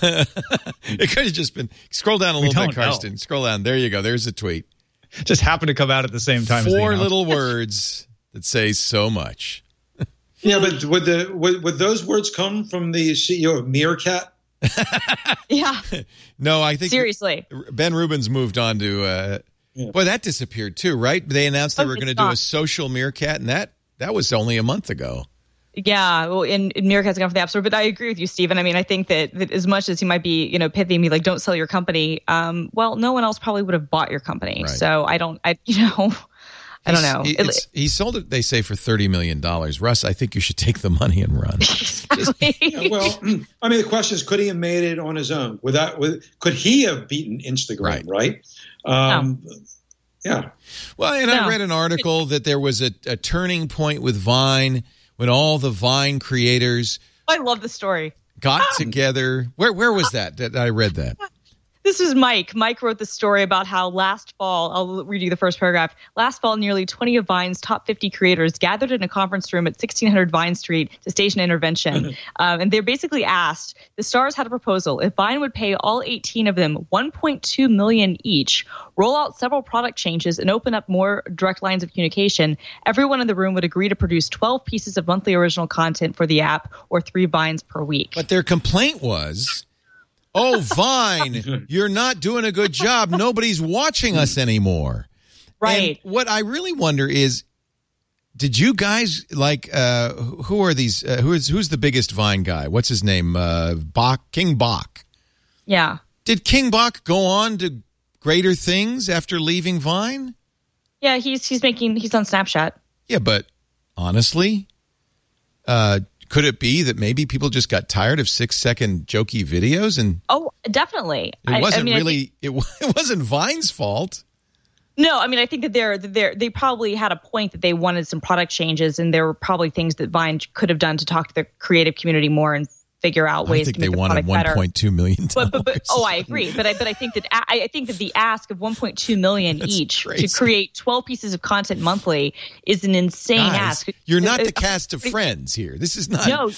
It could have just been. Scroll down a We little bit, don't know. Karsten. Scroll down. There you go. There's a tweet. Just happened to come out at the same time as the Four announcement. little words that say so much. Yeah, but would the would, would those words come from the C E O of Meerkat? Yeah, No, I think seriously. Ben Rubin's moved on to. Uh, Yeah. Boy, that disappeared too, right? They announced they Oh, were it's going to do a gone. social Meerkat, and that that was only a month ago. Yeah, well, and, and Meerkat's gone for the App Store, but I agree with you, Stephen. I mean, I think that, that as much as he might be, you know, pithy and be like, "Don't sell your company," um, well, no one else probably would have bought your company. Right. So I don't, I, you know, I don't He's- know. He, It- it's- he sold it, they say, for thirty million dollars. Russ, I think you should take the money and run. Yeah, well, I mean, the question is, could he have made it on his own? Without, with, could he have beaten Instagram? Right. Um, Yeah. Well, and I No. read an article that there was a, a turning point with Vine when all the Vine creators I love the story. got together. Where where was that? That I read that. This is Mike. Mike wrote the story about how last fall, I'll read you the first paragraph. Last fall, nearly twenty of Vine's top fifty creators gathered in a conference room at sixteen hundred Vine Street to stage an intervention. um, and they're basically asked, the stars had a proposal. If Vine would pay all eighteen of them one point two million dollars each, roll out several product changes, and open up more direct lines of communication, everyone in the room would agree to produce twelve pieces of monthly original content for the app or three Vines per week. But their complaint was, oh, Vine, you're not doing a good job. Nobody's watching us anymore. Right. And what I really wonder is, did you guys like, uh, who are these, uh, who is, who's the biggest Vine guy? What's his name? Uh, Bach, King Bach. Yeah. Did King Bach go on to greater things after leaving Vine? Yeah, he's he's making, he's on Snapchat. Yeah, but honestly, uh, could it be that maybe people just got tired of six-second jokey videos and Oh, definitely. it I- wasn't I mean, I really think- it, wa- it wasn't Vine's fault? no, I mean, I think that they're they're they probably had a point that they wanted some product changes, and there were probably things that Vine could have done to talk to the creative community more and figure out ways I think to make they the wanted product one better. point two million dollars. But, but, but oh, I agree. But I but I think that I, I think that the ask of one point two million That's each crazy. to create twelve pieces of content monthly is an insane Guys, ask. you're not the Uh, cast of Friends here. This is not. No,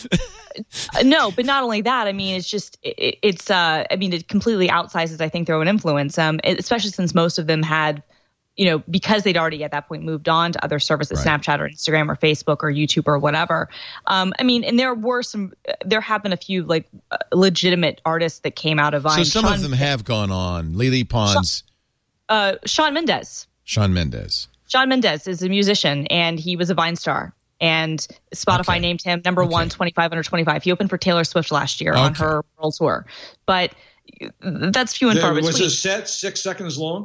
no, but not only that. I mean, it's just it, it's. Uh, I mean, it completely outsizes, I think, their own influence. Um, especially since most of them had, you know, because they'd already at that point moved on to other services, Right. Snapchat or Instagram or Facebook or YouTube or whatever. Um, I mean, and there were some. There have been a few like uh, legitimate artists that came out of Vine. So some Shawn, of them have gone on. Lily Pons, Uh, Shawn Mendes. Shawn Mendes. Shawn Mendes is a musician, and he was a Vine star. And Spotify Okay. named him number Okay. one, twenty-five under twenty-five. He opened for Taylor Swift last year on Okay. her world tour. But that's few and There, far was between. his set six seconds long?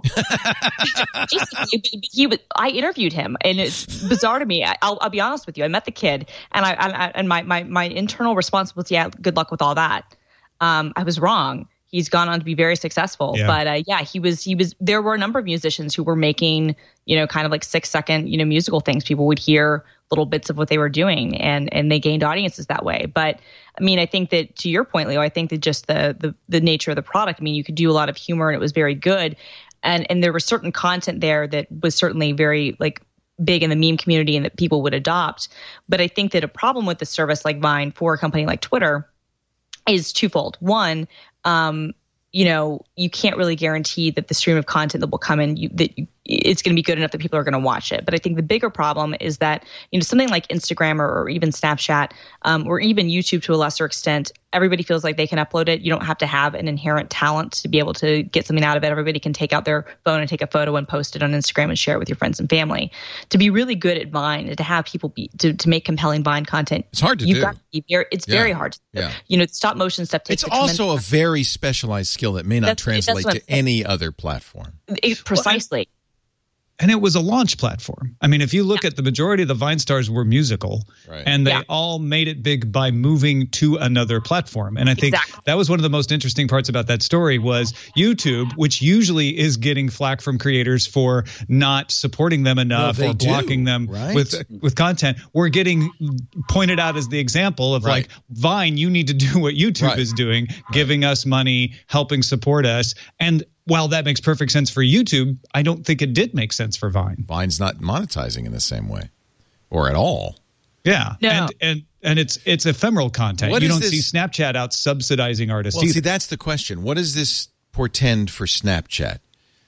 Basically, but he was, I interviewed him, and it's bizarre to me. I, I'll, I'll be honest with you. I met the kid, and I, I and my, my my internal response was, yeah, good luck with all that. Um, I was wrong. He's gone on to be very successful, Yeah. but uh, yeah, he was he was. There were a number of musicians who were making, you know, kind of like six second, you know, musical things. People would hear little bits of what they were doing, and and they gained audiences that way. But I mean, I think that to your point, Leo, I think that just the the the nature of the product. I mean, you could do a lot of humor, and it was very good, and and there was certain content there that was certainly very like big in the meme community and that people would adopt. But I think that a problem with the service like Vine for a company like Twitter is twofold. One, um, you know, you can't really guarantee that the stream of content that will come in, you, that you, it's going to be good enough that people are going to watch it. But I think the bigger problem is that, you know, something like Instagram or, or even Snapchat um, or even YouTube to a lesser extent, everybody feels like they can upload it. You don't have to have an inherent talent to be able to get something out of it. Everybody can take out their phone and take a photo and post it on Instagram and share it with your friends and family. To be really good at Vine and to have people be to, to make compelling Vine content, It's hard to you've do. got to be very, it's Yeah. very hard to do. Yeah. You know, stop motion stuff takes It's a also a tremendous- very specialized skill that may not That's- that's translate what to I'm saying. any other platform. it, precisely. And it was a launch platform. I mean, if you look at the majority of the Vine stars were musical, Right. and they Yeah. all made it big by moving to another platform. And I think Exactly. that was one of the most interesting parts about that story was YouTube, which usually is getting flack from creators for not supporting them enough they or blocking do, them right? with with content. We're getting pointed out as the example of Right. like, Vine, you need to do what YouTube Right. is doing, giving us money, helping support us. And while that makes perfect sense for YouTube, I don't think it did make sense for Vine. Vine's not monetizing in the same way or at all. Yeah, No. and and and it's it's ephemeral content. What you is don't this- see Snapchat out subsidizing artists. Well, either. see, that's the question. What does this portend for Snapchat?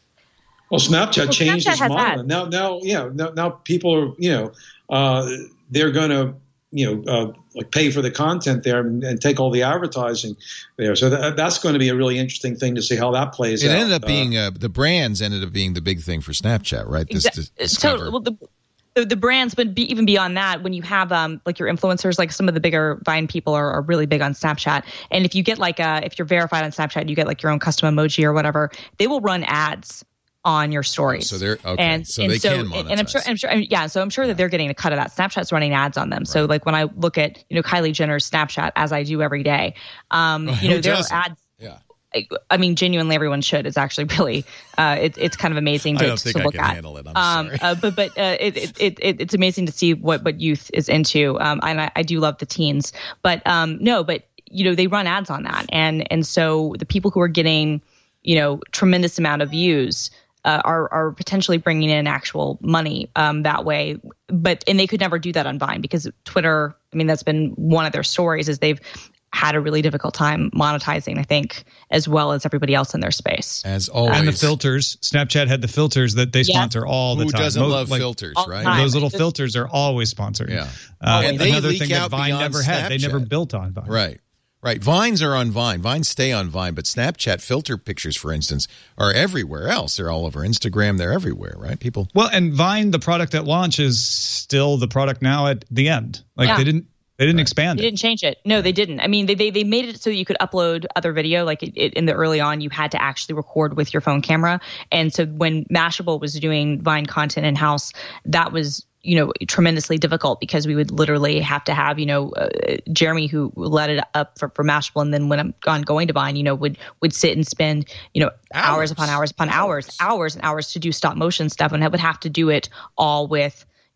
Well, Snapchat Well, changed Snapchat its has model. that. Now, now, yeah, now, now people are, you know, uh, they're going to, you know, uh, like pay for the content there and, and take all the advertising there. So that, that's going to be a really interesting thing to see how that plays It out. ended up Uh, being uh, the brands ended up being the big thing for Snapchat, right? This, Exactly. this So discover. well, the, the the brands, but be, even beyond that, when you have um like your influencers, like some of the bigger Vine people are, are really big on Snapchat. And if you get like a if you're verified on Snapchat, you get like your own custom emoji or whatever. They will run ads on your stories. So they're- okay. And, So and they so, can And I'm sure, monetize. I'm sure, yeah. So I'm sure that they're getting a cut of that. Snapchat's running ads on them. So like when I look at you know Kylie Jenner's Snapchat, as I do every day, um, you know Who there are doesn't? ads. Yeah. I, I mean, genuinely, everyone should. It's actually really, uh, it, it's kind of amazing to, I don't think to I look can at. handle it. I'm um, sorry. uh, but but uh, it, it, it, it it's amazing to see what, what youth is into. Um, and I, I do love the teens. But um, no, but you know they run ads on that, and and so the people who are getting, you know, tremendous amount of views. Uh, are are potentially bringing in actual money um, that way, but and they could never do that on Vine because Twitter. I mean, that's been one of their stories is they've had a really difficult time monetizing. I think as well as everybody else in their space. As always. and the filters. Snapchat had the filters that they Yes. sponsor all the Who time. doesn't Most- love like, filters, all the right? time. Those little Just- filters are always sponsored. Yeah. Uh, And they another leak thing that out Vine beyond never had. They never Snapchat. built on Vine. Right. Right. Vines are on Vine. Vines stay on Vine, but Snapchat filter pictures, for instance, are everywhere else. They're all over Instagram. They're everywhere, right? People. Well, and Vine, the product at launch, is still the product now at the end. Like Yeah. they didn't they didn't expand They it. didn't change it. No, they didn't. I mean, they they, they made it so you could upload other video. Like it, it, in the early on, you had to actually record with your phone camera. And so when Mashable was doing Vine content in house, that was you know tremendously difficult because we would literally have to have you know uh, Jeremy who led it up for, for Mashable, and then when I'm on going to Vine, you know would would sit and spend you know hours, Hours. upon hours upon hours, Hours. hours and hours to do stop motion stuff, and I would have to do it all with.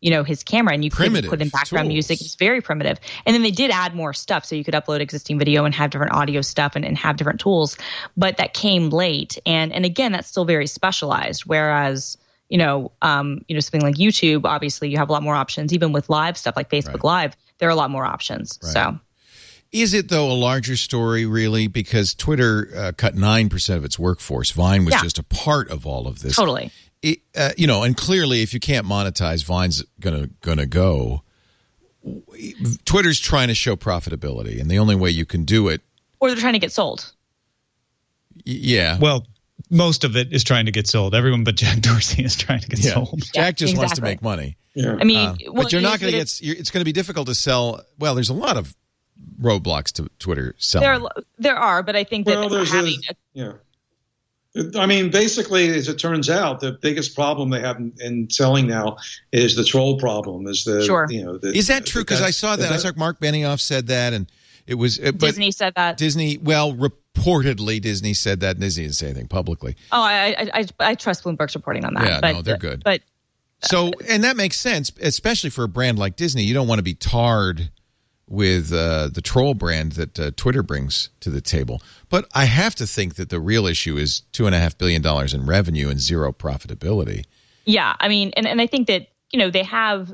you know, his camera, and you Primitive couldn't put in background tools. music. It's very primitive. And then they did add more stuff, so you could upload existing video and have different audio stuff and, and have different tools. But that came late, and and again, that's still very specialized. Whereas, you know, um, you know, something like YouTube, obviously, you have a lot more options. Even with live stuff like Facebook Right. Live, there are a lot more options. Right. So. Is it, though, a larger story, really? Because Twitter uh, cut nine percent of its workforce. Vine was Yeah. just a part of all of this. Totally. It, uh, you know, and clearly, if you can't monetize, Vine's gonna gonna go. Twitter's trying to show profitability, and the only way you can do it, Or they're trying to get sold. y- yeah. Well, most of it is trying to get sold. Everyone but Jack Dorsey is trying to get yeah. sold. Jack just Yeah, wants to exactly. make money, Yeah. I mean, Uh, well, but you're you not know, going to but get. you're- It's going to be difficult to sell. Well, there's a lot of roadblocks to Twitter selling. There, there are, but I think that Well, there's having a, yeah. I mean, basically, as it turns out, the biggest problem they have in, in selling now is the troll problem. Is the Sure. you know the, Is that true? Because I saw that. I saw Mark Benioff said that, and it was uh, but Disney said that. Disney, well, reportedly Disney said that. And Disney didn't say anything publicly. Oh, I, I, I, I trust Bloomberg's reporting on that. Yeah, but, no, they're good. But So, and that makes sense, especially for a brand like Disney. You don't want to be tarred with uh, the troll brand that uh, Twitter brings to the table. But I have to think that the real issue is two and a half billion dollars in revenue and zero profitability. yeah, I mean, and, and I think that, you know, they have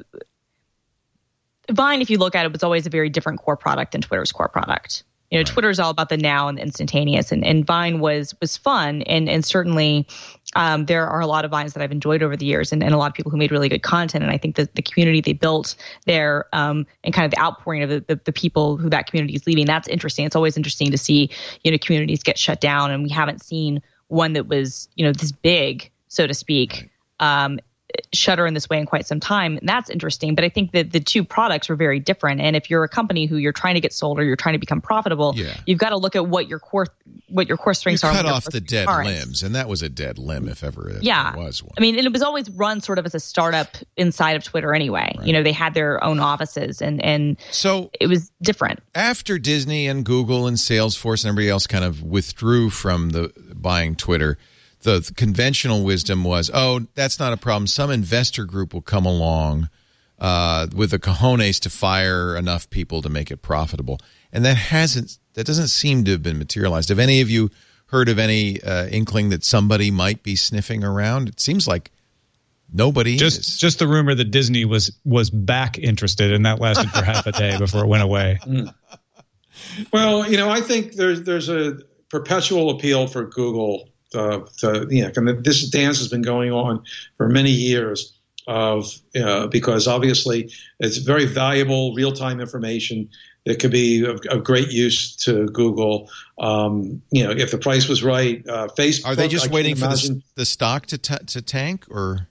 Vine, if you look at it, was always a very different core product than Twitter's core product. You know, right. Twitter's all about the now and the instantaneous, and, and Vine was was fun, and and certainly um, there are a lot of Vines that I've enjoyed over the years, and, and a lot of people who made really good content, and I think that the community they built there um, and kind of the outpouring of the, the, the people who that community is leaving, that's interesting. It's always interesting to see, you know, communities get shut down, and we haven't seen one that was, you know, this big, so to speak, um, shutter in this way in quite some time. And that's interesting. But I think that the two products are very different. And if you're a company who you're trying to get sold or you're trying to become profitable, yeah. you've got to look at what your core what your core strengths you are. Cut and off the dead aren't. limbs, and that was a dead limb, if ever it yeah. was one. I mean, and it was always run sort of as a startup inside of Twitter anyway. Right. You know, they had their own offices, and and so it was different. After Disney and Google and Salesforce and everybody else kind of withdrew from the buying Twitter, the, the conventional wisdom was, oh, that's not a problem. Some investor group will come along uh, with the cojones to fire enough people to make it profitable. And that hasn't, that doesn't seem to have been materialized. Have any of you heard of any uh, inkling that somebody might be sniffing around? It seems like nobody just, is. Just the rumor that Disney was was back interested, and that lasted for half a day before it went away. Mm. Well, you know, I think there's there's a perpetual appeal for Google. Uh, to, you know, I mean, this dance has been going on for many years of uh, because obviously it's very valuable real-time information that could be of, of great use to Google. Um, you know, if the price was right, uh, Facebook. Are they just I waiting can't for imagine, the, the stock to t- to tank, or?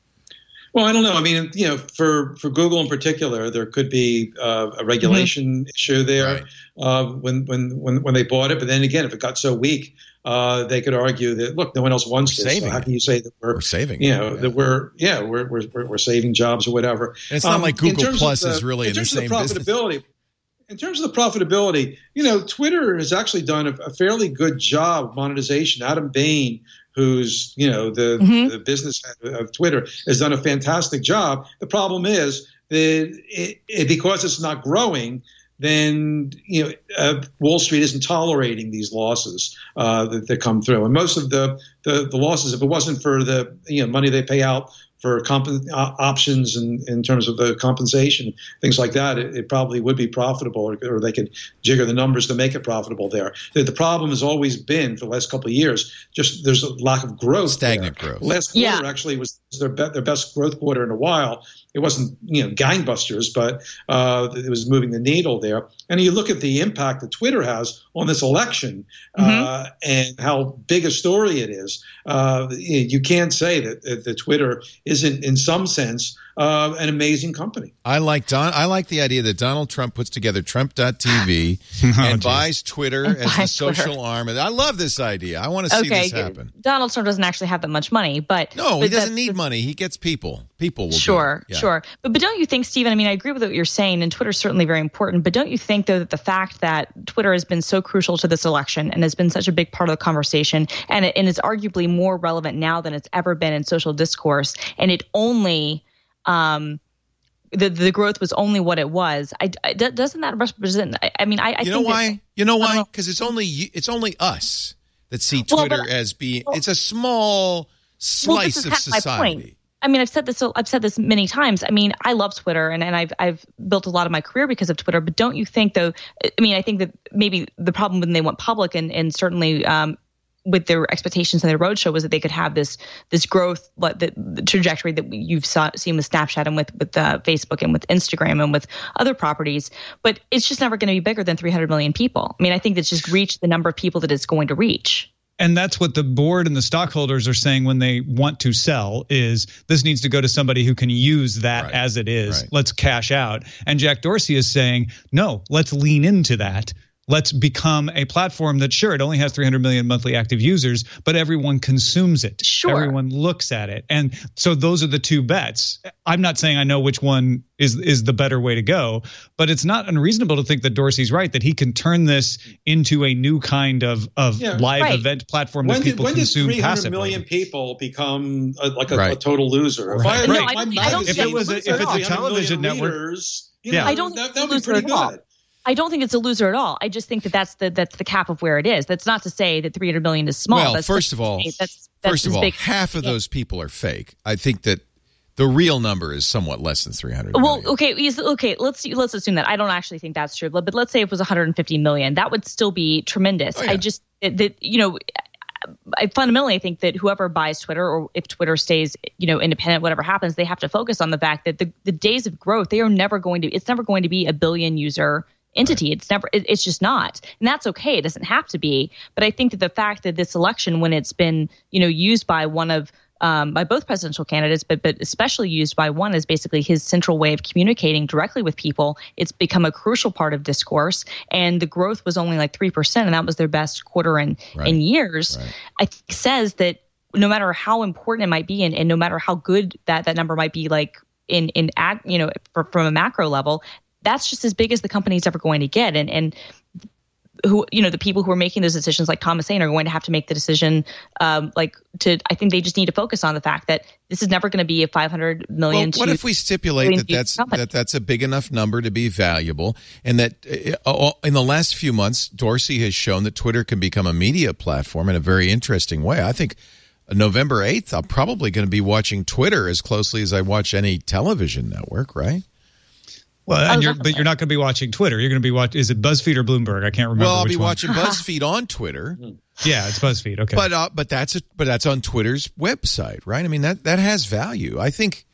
Well, I don't know. I mean, you know, for, for Google in particular, there could be uh, a regulation mm-hmm. issue there right. uh, when when when when they bought it. But then again, if it got so weak, uh, they could argue that look, no one else wants we're this. Saving so how it. can you say that we're, we're saving? You know, it, yeah. that we're yeah we're, we're we're saving jobs or whatever. And it's not um, like Google Plus the, is really in, in the same of the profitability. business. In terms of the profitability, you know, Twitter has actually done a, a fairly good job of monetization. Adam Bain, who's, you know, the, mm-hmm. the business head of Twitter, has done a fantastic job. The problem is that it, it, because it's not growing, then, you know, uh, Wall Street isn't tolerating these losses uh, that, that come through. And most of the, the, the losses, if it wasn't for the, you know, money they pay out for comp- uh, options and in, in terms of the compensation, things like that, it, it probably would be profitable, or, or they could jigger the numbers to make it profitable there. The, the problem has always been, for the last couple of years, just there's a lack of growth. Stagnant there. growth. Last quarter yeah. actually was their, be- their best growth quarter in a while. It wasn't, you know, gangbusters, but uh, it was moving the needle there. And you look at the impact that Twitter has on this election mm-hmm. uh, and how big a story it is. Uh, you can't say that, that Twitter isn't, in some sense, uh, an amazing company. I like Don. I like the idea that Donald Trump puts together Trump dot T V oh, and geez. buys Twitter and as a social Twitter. arm. I love this idea. I want to see okay. this happen. Donald Trump doesn't actually have that much money, but no, but he doesn't need money. He gets people. People will sure, do it. Yeah. sure. But but don't you think, Stephen? I mean, I agree with what you're saying, and Twitter's certainly very important. But don't you think, though, that the fact that Twitter has been so crucial to this election and has been such a big part of the conversation, and it, and is arguably more relevant now than it's ever been in social discourse, and it only um, the the growth was only what it was. I, I doesn't that represent? I, I mean, I, I you think know why? that, you know why? Because it's only it's only us that see Well, Twitter but- as being. well- It's a small slice well, this is of kind of my society. point. I mean, I've said this. I've said this many times. I mean, I love Twitter, and, and I've I've built a lot of my career because of Twitter. But don't you think, though? I mean, I think that maybe the problem when they went public, and and certainly um, with their expectations in their roadshow, was that they could have this this growth, like the, the trajectory that you've saw, seen with Snapchat and with with uh, Facebook and with Instagram and with other properties. But it's just never going to be bigger than three hundred million people. I mean, I think it's just reached the number of people that it's going to reach. And that's what the board and the stockholders are saying when they want to sell is this needs to go to somebody who can use that Right. as it is. Right. Let's cash out. And Jack Dorsey is saying, no, let's lean into that. Let's become a platform that, sure, it only has three hundred million monthly active users, but everyone consumes it. Sure. Everyone looks at it. And so those are the two bets. I'm not saying I know which one is is the better way to go, but it's not unreasonable to think that Dorsey's right, that he can turn this into a new kind of, of Yeah. live Right. event platform When that did, people when did consume three hundred passively. million people become a, like a, Right. a total loser? If Right. I, No, if I my don't- I don't magazine think it was a- was if it's a three hundred television million network- readers, you Yeah. know, I don't that, think that would be it's a pretty loser at all. good. I don't think it's a loser at all. I just think that that's the that's the cap of where it is. That's not to say that three hundred million is small. Well, that's first just of to all, say that's, that's first of as all, big- half of Yeah. those people are fake. I think that the real number is somewhat less than three hundred Well, million. okay, is- okay. Let's let's assume that. I don't actually think that's true, but, but let's say it was one hundred fifty million. That would still be tremendous. Oh, yeah. I just that, that you know. I fundamentally think that whoever buys Twitter, or if Twitter stays, you know, independent, whatever happens, they have to focus on the fact that the, the days of growth, they are never going to. It's never going to be a billion user entity. Right. It's never. It, it's just not, and that's okay. It doesn't have to be. But I think that the fact that this election, when it's been, you know, used by one of Um, by both presidential candidates, but but especially used by one as basically his central way of communicating directly with people. It's become a crucial part of discourse, and the growth was only like three percent, and that was their best quarter in Right. in years. Right. I think says that no matter how important it might be, and, and no matter how good that that number might be, like in in ag, you know, for, from a macro level, that's just as big as the company's ever going to get, and and. Who, you know, the people who are making those decisions, like Thomas Sain, are going to have to make the decision, um, like to, I think they just need to focus on the fact that this is never going to be a five hundred million. Well, what to if we stipulate that that's company. that that's a big enough number to be valuable, and that uh, in the last few months, Dorsey has shown that Twitter can become a media platform in a very interesting way. I think November eighth, I'm probably going to be watching Twitter as closely as I watch any television network, right? Well, and Oh, you're, definitely. but you're not going to be watching Twitter. You're going to be watching. Is it BuzzFeed or Bloomberg? I can't remember. Well, I'll which be one. watching BuzzFeed on Twitter. Yeah, it's BuzzFeed. Okay, But uh, but that's a, but that's on Twitter's website, right? I mean that that has value. I think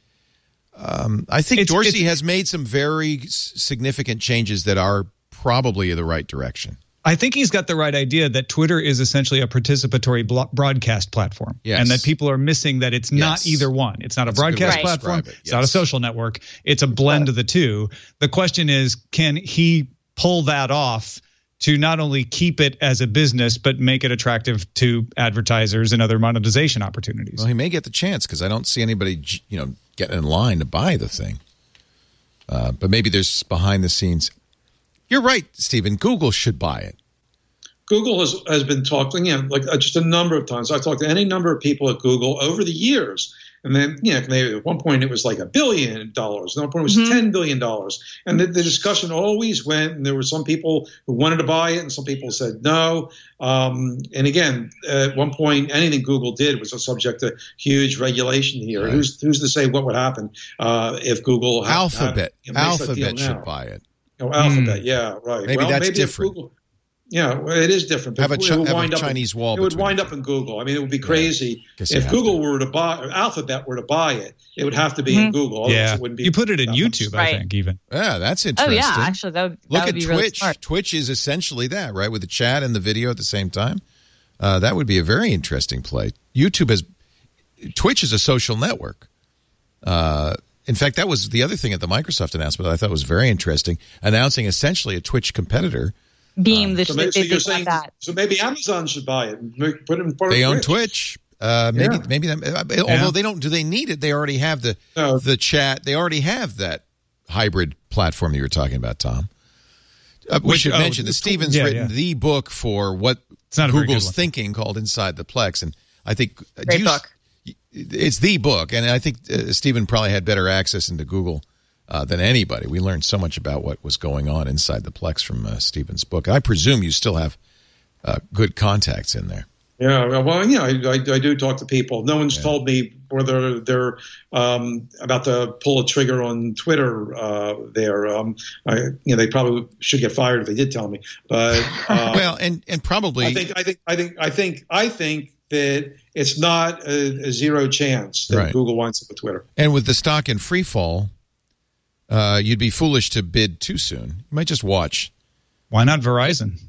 um, I think It's- Dorsey it's- has made some very s- significant changes that are probably in the right direction. I think he's got the right idea that Twitter is essentially a participatory blo- broadcast platform, Yes. and that people are missing that it's not Yes. either one. It's not a That's a good way broadcast to platform. describe it, It's not a yes. social network. It's a blend of the two. The question is, can he pull that off to not only keep it as a business, but make it attractive to advertisers and other monetization opportunities? Well, he may get the chance because I don't see anybody, you know, getting in line to buy the thing. Uh, but maybe there's behind the scenes. You're right, Stephen. Google should buy it. Google has, has been talking, you know, like uh, just a number of times. I've talked to any number of people at Google over the years. And then, you know, maybe at one point it was like a billion dollars. At one point it was Mm-hmm. ten billion dollars. And the, the discussion always went, and there were some people who wanted to buy it and some people said no. Um, and again, at one point, anything Google did was subject to huge regulation here. Right. Who's who's to say what would happen uh, if Google had, Alphabet. had, you know, makes that deal Alphabet should now. buy it. Oh, Alphabet, yeah, right. Maybe well, that's maybe if different. Google, yeah, well, it is different. Have a It chi- would have a wind up in- Chinese wall It would between wind the up in Google. I mean, it would be crazy Guess you if have Google to. were to buy, or Alphabet were to buy it. It would have to be in Google. Otherwise Yeah, it wouldn't be. you put it in that much. YouTube, I Right. think, even. Yeah, that's Oh interesting. yeah, actually that would, Look that would at be really Twitch. smart. Twitch is essentially that, right? With the chat and the video at the same time. Uh, that would be a very interesting play. YouTube has Twitch is a social network. Uh, in fact, that was the other thing at the Microsoft announcement that I thought was very interesting, announcing essentially a Twitch competitor. Being the So they, maybe, so they, you're they saying, that. so maybe Amazon should buy it and make- put it in part They of own Twitch. Twitch. Uh, maybe, Yeah. maybe that, uh, although they don't, do they need it? They already have the No. the chat. They already have that hybrid platform you were talking about, Tom. Uh, we Which- should oh, mention that it's- Stephen's yeah, written yeah. the book for what It's not a very good Google's one. thinking called Inside the Plex, and I think uh, Great do you- book. It's the book, and I think uh, Stephen probably had better access into Google uh, than anybody. We learned so much about what was going on inside the Plex from uh, Stephen's book. I presume you still have uh, good contacts in there. Yeah, well, yeah, I, I, I do talk to people. No one's yeah. told me whether they're um, about to pull a trigger on Twitter. Uh, there, um, I, you know, they probably should get fired if they did tell me. But uh, well, and and probably, I think, I think, I think, I think, I think that it's not a, a zero chance that right. Google winds up with Twitter. And with the stock in free fall, uh, you'd be foolish to bid too soon. You might just watch. Why not Verizon?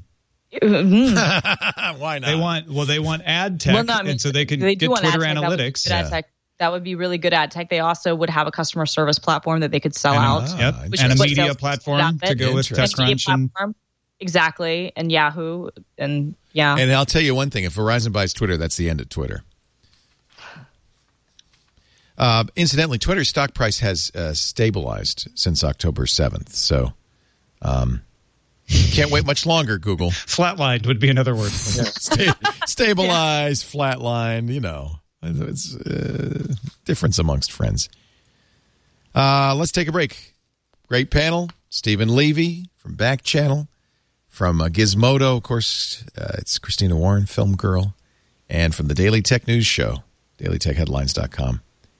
Why not? They want well, they want ad tech, well, no, I mean, uh, and so they can they get Twitter analytics. That would, yeah. that would be really good ad tech. They also would have a customer service platform that they could sell and, out. Uh, yep. And a media platform to go with TechCrunch. And, exactly, and Yahoo, and yeah. And I'll tell you one thing: if Verizon buys Twitter, that's the end of Twitter. Uh, incidentally, Twitter's stock price has uh, stabilized since October seventh. So. Um, Can't wait much longer, Google. Flatlined would be another word. Sta- stabilize, yeah. Flatline, you know. It's uh, difference amongst friends. Uh, let's take a break. Great panel. Stephen Levy from Back Channel. From uh, Gizmodo, of course, uh, it's Christina Warren, film girl. And from the Daily Tech News Show, daily tech headlines dot com,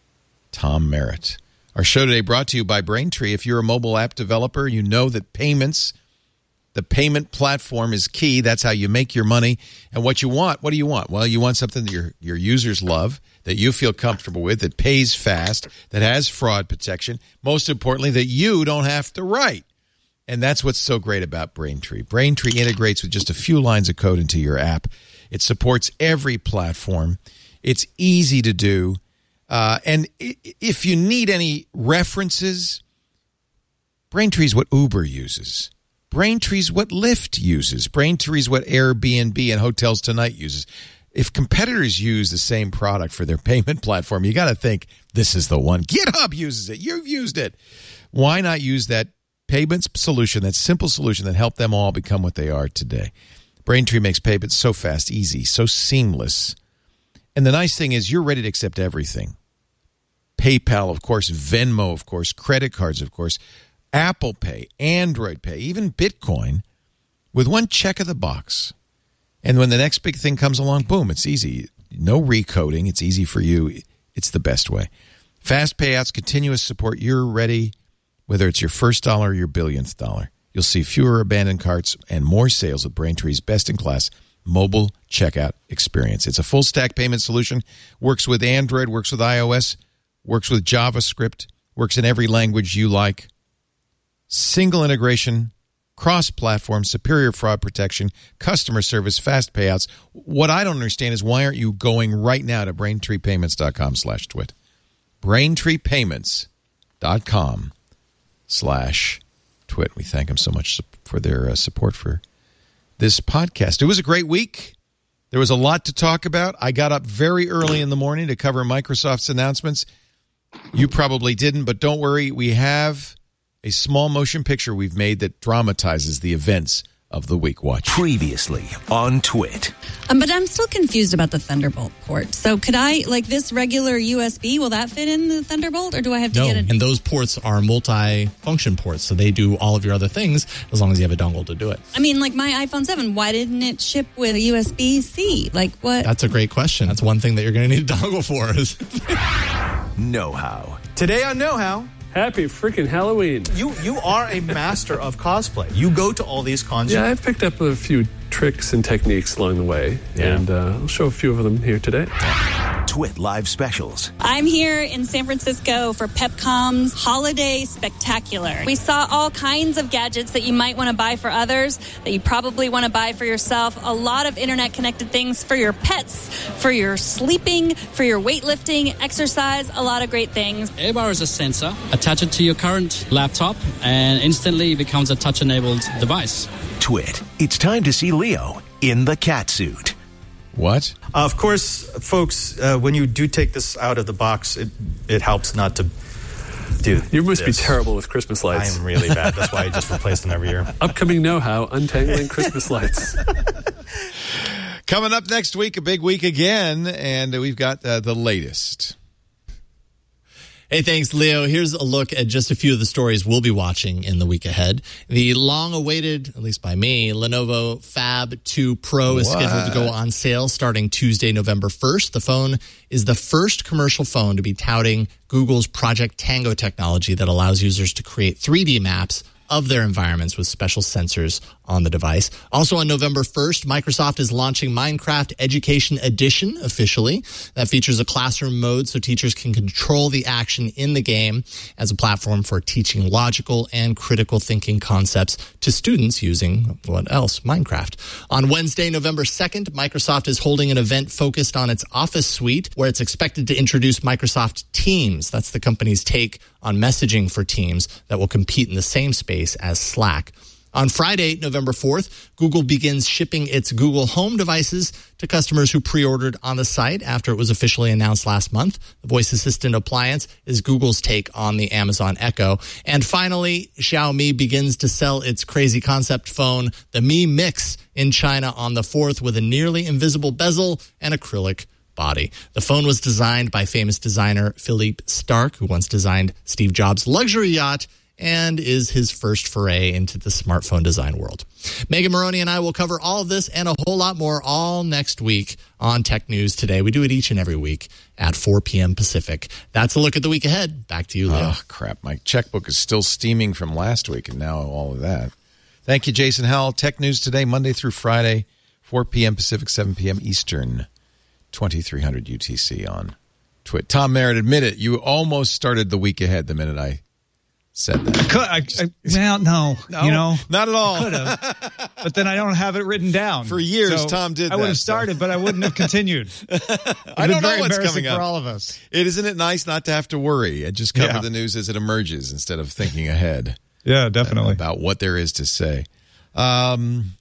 Tom Merritt. Our show today brought to you by Braintree. If you're a mobile app developer, you know that payments... The payment platform is key. That's how you make your money. And what you want, what do you want? Well, you want something that your, your users love, that you feel comfortable with, that pays fast, that has fraud protection. Most importantly, that you don't have to write. And that's what's so great about Braintree. Braintree integrates with just a few lines of code into your app. It supports every platform. It's easy to do. Uh, and if you need any references, Braintree is what Uber uses. Braintree's what Lyft uses. Braintree's what Airbnb and Hotels Tonight uses. If competitors use the same product for their payment platform, you got to think this is the one. GitHub uses it. You've used it. Why not use that payments solution, that simple solution that helped them all become what they are today? Braintree makes payments so fast, easy, so seamless. And the nice thing is you're ready to accept everything. PayPal, of course, Venmo, of course, credit cards, of course, Apple Pay, Android Pay, even Bitcoin, with one check of the box. And when the next big thing comes along, boom, it's easy. No recoding. It's easy for you. It's the best way. Fast payouts, continuous support. You're ready, whether it's your first dollar or your billionth dollar. You'll see fewer abandoned carts and more sales with Braintree's best-in-class mobile checkout experience. It's a full-stack payment solution. Works with Android, works with iOS, works with JavaScript, works in every language you like. Single integration, cross-platform, superior fraud protection, customer service, fast payouts. What I don't understand is why aren't you going right now to braintree payments dot com slash twit? braintree payments dot com slash twit. We thank them so much for their uh, support for this podcast. It was a great week. There was a lot to talk about. I got up very early in the morning to cover Microsoft's announcements. You probably didn't, but don't worry. We have a small motion picture we've made that dramatizes the events of the week. Watch. Previously on Twit. Um, but I'm still confused about the Thunderbolt port. So could I, like this regular U S B, will that fit in the Thunderbolt, or do I have to no, get it? And those ports are multi-function ports, so they do all of your other things as long as you have a dongle to do it. I mean, like my iPhone seven, why didn't it ship with U S B C? Like what? That's a great question. That's one thing that you're going to need a dongle for. Know-how. Today on Know-how, happy freaking Halloween. You you are a master of cosplay. You go to all these cons. Yeah, I've picked up a few tricks and techniques along the way, yeah. and uh, I'll show a few of them here today. Twit Live Specials. I'm here in San Francisco for Pepcom's Holiday Spectacular. We saw all kinds of gadgets that you might want to buy for others, that you probably want to buy for yourself. A lot of internet-connected things for your pets, for your sleeping, for your weightlifting, exercise, a lot of great things. AirBar is a sensor. Attach it to your current laptop, and instantly it becomes a touch-enabled device. Twit. It's time to see Leo in the cat suit. What? Uh, of course, folks, uh, when you do take this out of the box, it it helps not to do You must this. be terrible with Christmas lights. I am really bad. That's why I just replace them every year. Upcoming know-how, untangling Christmas lights. Coming up next week, a big week again, and we've got uh, the latest. Hey, thanks, Leo. Here's a look at just a few of the stories we'll be watching in the week ahead. The long-awaited, at least by me, Lenovo Fab two Pro is What? scheduled to go on sale starting Tuesday, November first. The phone is the first commercial phone to be touting Google's Project Tango technology that allows users to create three D maps of their environments with special sensors on the device. Also on November first, Microsoft is launching Minecraft Education Edition officially. That features a classroom mode so teachers can control the action in the game as a platform for teaching logical and critical thinking concepts to students using, what else? Minecraft. On Wednesday, November second, Microsoft is holding an event focused on its Office suite where it's expected to introduce Microsoft Teams. That's the company's take on messaging for Teams that will compete in the same space as Slack. On Friday, November fourth, Google begins shipping its Google Home devices to customers who pre-ordered on the site after it was officially announced last month. The voice assistant appliance is Google's take on the Amazon Echo. And finally, Xiaomi begins to sell its crazy concept phone, the Mi Mix, in China on the fourth with a nearly invisible bezel and acrylic body. The phone was designed by famous designer Philippe Starck, who once designed Steve Jobs' luxury yacht, and is his first foray into the smartphone design world. Megan Maroney and I will cover all of this and a whole lot more all next week on Tech News Today. We do it each and every week at four p.m. Pacific. That's a look at the week ahead. Back to you, Leo. Oh, crap. My checkbook is still steaming from last week, and now all of that. Thank you, Jason Howell. Tech News Today, Monday through Friday, four p.m. Pacific, seven p.m. Eastern, twenty-three hundred U T C on Twit. Tom Merritt, admit it. You almost started the week ahead the minute I said that. Could, I, I, well, no, no, you know, not at all. Could have, but then I don't have it written down. For years, so Tom did I that. would have started, so. But I wouldn't have continued. I don't know what's coming up for all of us. It isn't it nice not to have to worry and just cover yeah. the news as it emerges instead of thinking ahead. Yeah, definitely about what there is to say. Um,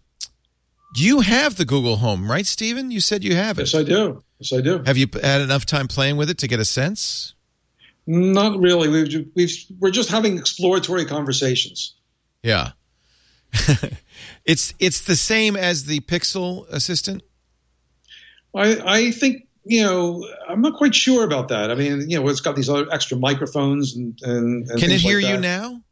you have the Google Home, right, Stephen? You said you have it. Yes, I do. Yes, I do. Have you had enough time playing with it to get a sense? Not really. We've, we've, we're just having exploratory conversations. Yeah. it's it's the same as the Pixel Assistant? I I think, you know, I'm not quite sure about that. I mean, you know, it's got these other extra microphones and, and, and Can it hear like you that. now?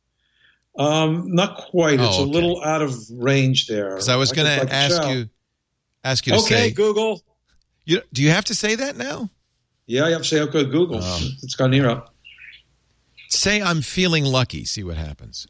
Um, not quite. Oh, it's okay. a little out of range there. Because I was going to ask you, ask you to okay, say. Okay, Google. You, do you have to say that now? Yeah, you have to say, okay, Google. Um, it's gone here up. Say I'm feeling lucky. See what happens.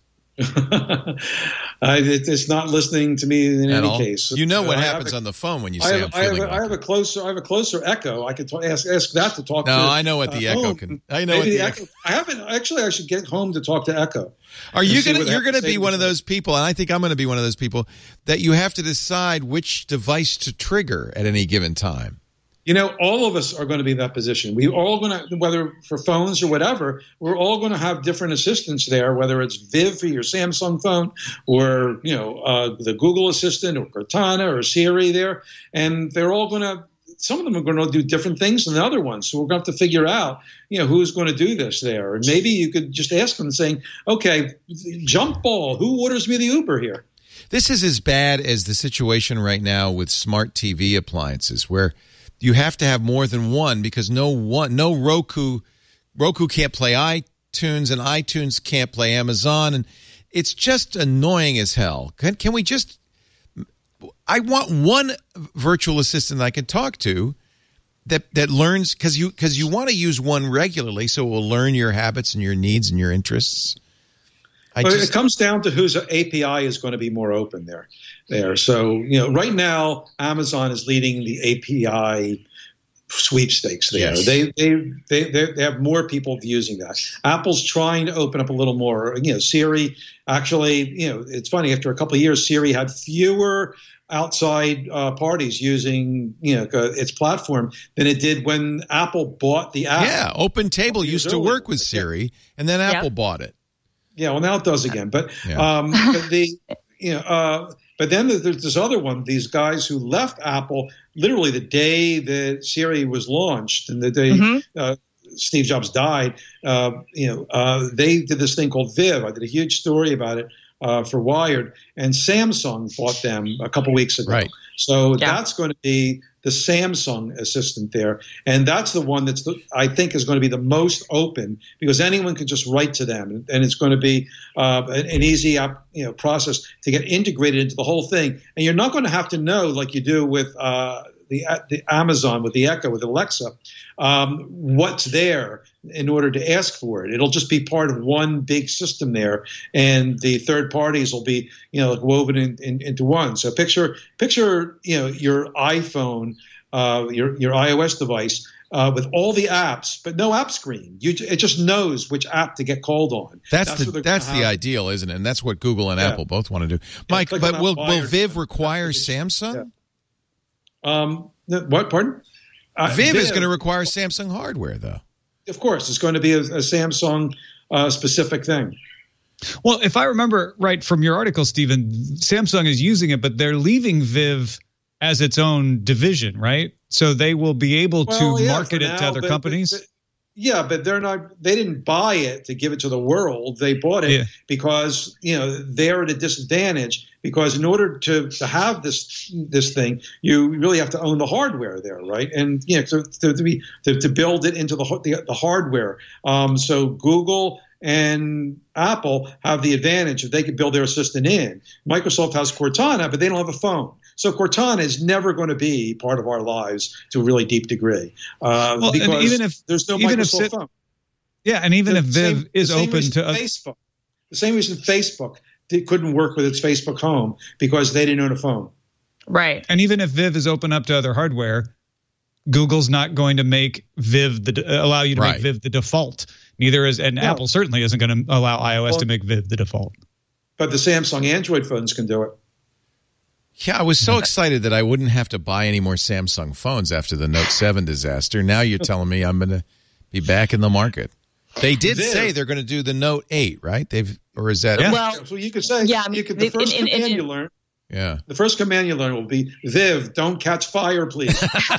I, it, it's not listening to me in At any all? case. You know what I happens a, on the phone when you I say have, I'm feeling I have, lucky. I have a closer. I have a closer echo. I could talk, ask ask that to talk no, to. No, I know what the uh, echo home. can. I know Maybe what the echo, echo. I haven't actually. I should get home to talk to Echo. Are you gonna? You're You're gonna be one of before. those people, and I think I'm gonna be one of those people that you have to decide which device to trigger at any given time. You know, all of us are going to be in that position. We all going to, whether for phones or whatever, we're all going to have different assistants there, whether it's Viv for your Samsung phone or, you know, uh, the Google Assistant or Cortana or Siri there. And they're all going to, some of them are going to do different things than the other ones. So we're going to have to figure out, you know, who's going to do this there. And maybe you could just ask them saying, okay, jump ball, who orders me the Uber here? This is as bad as the situation right now with smart T V appliances where you have to have more than one because no one, no Roku, Roku can't play iTunes and iTunes can't play Amazon. And it's just annoying as hell. Can, can we just, I want one virtual assistant I can talk to that, that learns, because you, because you want to use one regularly so it will learn your habits and your needs and your interests. I But just, it comes down to whose A P I is going to be more open there. There, so you know, right now Amazon is leading the A P I sweepstakes. There, Yes. they, they they they they have more people using that. Apple's trying to open up a little more. You know, Siri actually. You know, it's funny. After a couple of years, Siri had fewer outside uh, parties using you know its platform than it did when Apple bought the app. yeah, Open Table used to earlier. work with Siri, and then Apple Yep. bought it. Yeah, well, now it does again. But Yeah. um, but the you know, uh, but then there's this other one. These guys who left Apple literally the day that Siri was launched and the day Mm-hmm. uh, Steve Jobs died. Uh, you know, uh, they did this thing called Viv. I did a huge story about it uh, for Wired, and Samsung bought them a couple weeks ago. Right. So Yeah. that's going to be the Samsung assistant there. And that's the one that's, the, I think, is going to be the most open because anyone can just write to them. And it's going to be uh, an, an easy app, you know, process to get integrated into the whole thing. And you're not going to have to know, like you do with uh, the, the Amazon, with the Echo, with Alexa, um, what's there in order to ask for it. It'll just be part of one big system there, and the third parties will be, you know, woven in, in, into one. So picture, picture, you know, your iPhone, uh, your your iOS device uh, with all the apps, but no app screen. You, it just knows which app to get called on. That's, that's the that's the ideal, isn't it? And that's what Google and Yeah. Apple both want to do. Mike, click but on will that will wire. Viv require Samsung? Um, no, what? Pardon? Uh, Viv is going to require Samsung hardware, though. Of course, it's going to be a, a Samsung uh, specific thing. Well, if I remember right from your article, Stephen, Samsung is using it, but they're leaving Viv as its own division, right? So they will be able Well, to yeah, market for it to now, other but- companies. but- Yeah, but they're not. They didn't buy it to give it to the world. They bought it Yeah. because you know they're at a disadvantage. Because in order to, to have this this thing, you really have to own the hardware there, right? And you know, to, to, to be to, to build it into the the, the hardware. Um, so Google and Apple have the advantage that they can build their assistant in. Microsoft has Cortana, but they don't have a phone. So Cortana is never going to be part of our lives to a really deep degree uh, Well, and because even if- there's no even if Microsoft it- phone. Yeah, and even The if Viv same- is the same open reason to oth- Facebook, the same reason Facebook did, couldn't work with its Facebook Home because they didn't own a phone. Right. And even if Viv is open up to other hardware, Google's not going to make Viv the allow you to Right. make Viv the default. Neither is, and No. Apple certainly isn't going to allow iOS Well- to make Viv the default. But the Samsung Android phones can do it. Yeah, I was so excited that I wouldn't have to buy any more Samsung phones after the Note seven disaster. Now you're telling me I'm going to be back in the market. They did Viv. say they're going to do the Note eight, right? They've or is that Yeah. Well, So you could say, yeah, I mean, you could, the in- first in- in- command in- you learn, yeah. the first command you learn will be Viv, don't catch fire, please.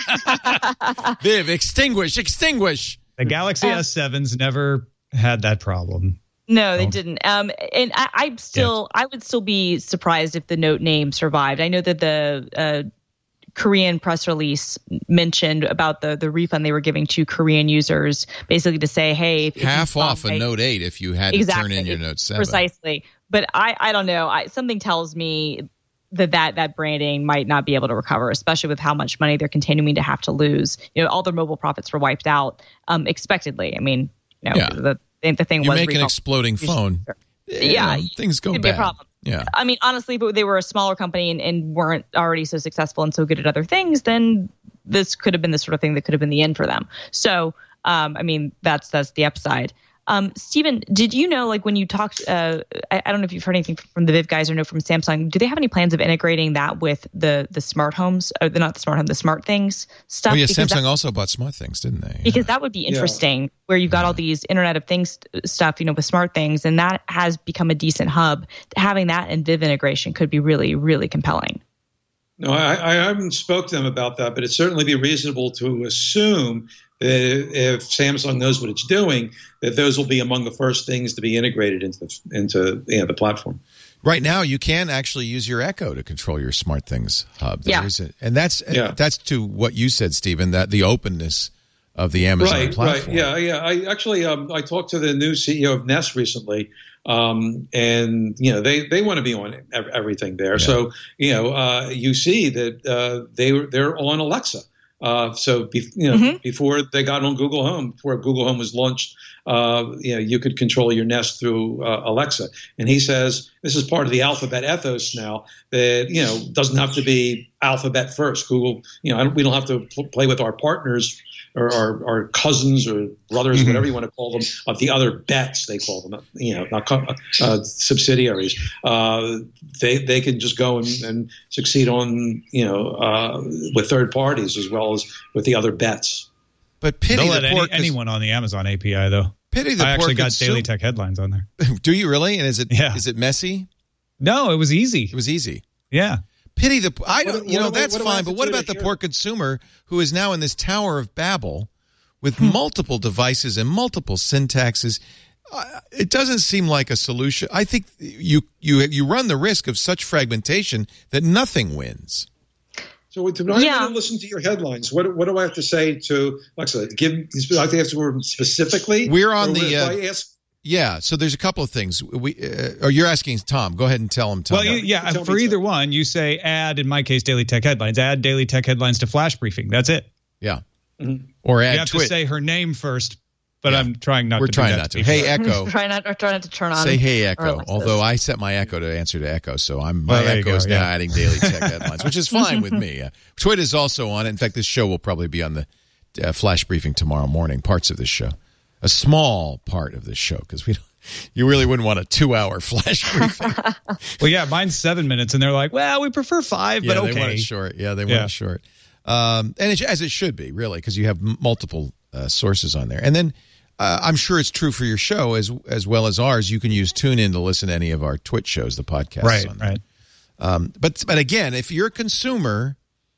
Viv, extinguish, extinguish. The Galaxy Uh, S sevens never had that problem. No, they Oh. didn't. Um, and I, I'm still, I would still be surprised if the Note name survived. I know that the uh, Korean press release mentioned about the the refund they were giving to Korean users, basically to say, hey, if, if you Half bought off a my- Note eight if you had exactly, to turn in your Note seven. precisely. But I, I don't know. I, something tells me that, that that branding might not be able to recover, especially with how much money they're continuing to have to lose. You know, all their mobile profits were wiped out um, expectedly. I mean, you know, Yeah. the the thing You was make an recall- exploding phone. Yeah, you know, things go could be a bad. problem. Yeah. I mean, honestly, but they were a smaller company and, and weren't already so successful and so good at other things, then this could have been the sort of thing that could have been the end for them. So, um, I mean, that's that's the upside. Um, Stephen, did you know, like when you talked, uh, I, I don't know if you've heard anything from the Viv guys or know from Samsung, do they have any plans of integrating that with the the smart homes, or the, not the smart home, the smart things stuff? Oh, yeah, Because Samsung that- also bought Smart Things, didn't they? because that would be interesting, where you've got all these Internet of Things stuff, you know, with smart things, and that has become a decent hub. Having that and Viv integration could be really, really compelling. No, I, I haven't spoke to them about that, but it'd certainly be reasonable to assume that if Samsung knows what it's doing, that those will be among the first things to be integrated into the, into you know, the platform. Right now, you can actually use your Echo to control your Smart Things hub. Yeah. There is a- and that's Yeah. that's to what you said, Stephen, that the openness of the Amazon Right, platform. right, yeah, yeah. I actually, um, I talked to the new C E O of Nest recently, um, and you know they, they want to be on ev- everything there. Yeah. So you know, uh, you see that uh, they they're on Alexa. Uh, so be, you know, Mm-hmm. before they got on Google Home, before Google Home was launched, uh, you know, you could control your Nest through uh, Alexa. And he says this is part of the Alphabet ethos now. That you know doesn't have to be Alphabet first. Google, you know, I don't, we don't have to pl- play with our partners or our, our cousins or brothers, Mm-hmm. whatever you want to call them, of the other bets they call them, you know, not co- uh, subsidiaries. Uh, they they can just go and, and succeed on, you know, uh, with third parties as well as with the other bets. But pity They'll the let any, poor cons- anyone on the Amazon A P I, though. pity the I poor actually got consum- Daily Tech headlines on there. Do you really? And is it Yeah. is it messy? No, it was easy. It was easy. Yeah. Pity the I don't What- you know what do I- that's what do I fine, have but to what do to about the hear poor it? consumer who is now in this Tower of Babel with Hmm. multiple devices and multiple syntaxes? Uh, it doesn't seem like a solution. I think you you you run the risk of such fragmentation that nothing wins. So when I Yeah. want to listen to your headlines, what what do I have to say to Alexa? Give I have to ask her specifically. We're on or the. if Uh, I ask, yeah, so there's a couple of things. We uh, or you're asking Tom. Go ahead and tell him, Tom. Well, you, yeah, Tell for me either so. one, you say add, in my case, Daily Tech Headlines. Add Daily Tech Headlines to Flash Briefing. That's it. Yeah. Mhm. Or add You have Twit. to say her name first, but Yeah. I'm trying not We're to trying do that not to. be Hey, fair. Echo. try not or try not to turn on. Say hey, our Echo. Alexas. Although I set my Echo to answer to Echo, so I'm my Well, there you Echo go, is now yeah. adding Daily Tech Headlines, which is fine with me. Uh, Twit is also on it. In fact, this show will probably be on the uh, Flash Briefing tomorrow morning. Parts of this show, a small part of this show, because we don't. You really wouldn't want a two-hour Flash Briefing. Well, yeah, mine's seven minutes, and they're like, well, we prefer five, Yeah, but they want okay. it short. Yeah, they want Yeah. it short. Um, and it, as it should be, really, because you have m- multiple uh, sources on there. And then uh, I'm sure it's true for your show as as well as ours. You can use TuneIn to listen to any of our Twitch shows, the podcasts. Right, on there. right. Um, but but again, if you're a consumer,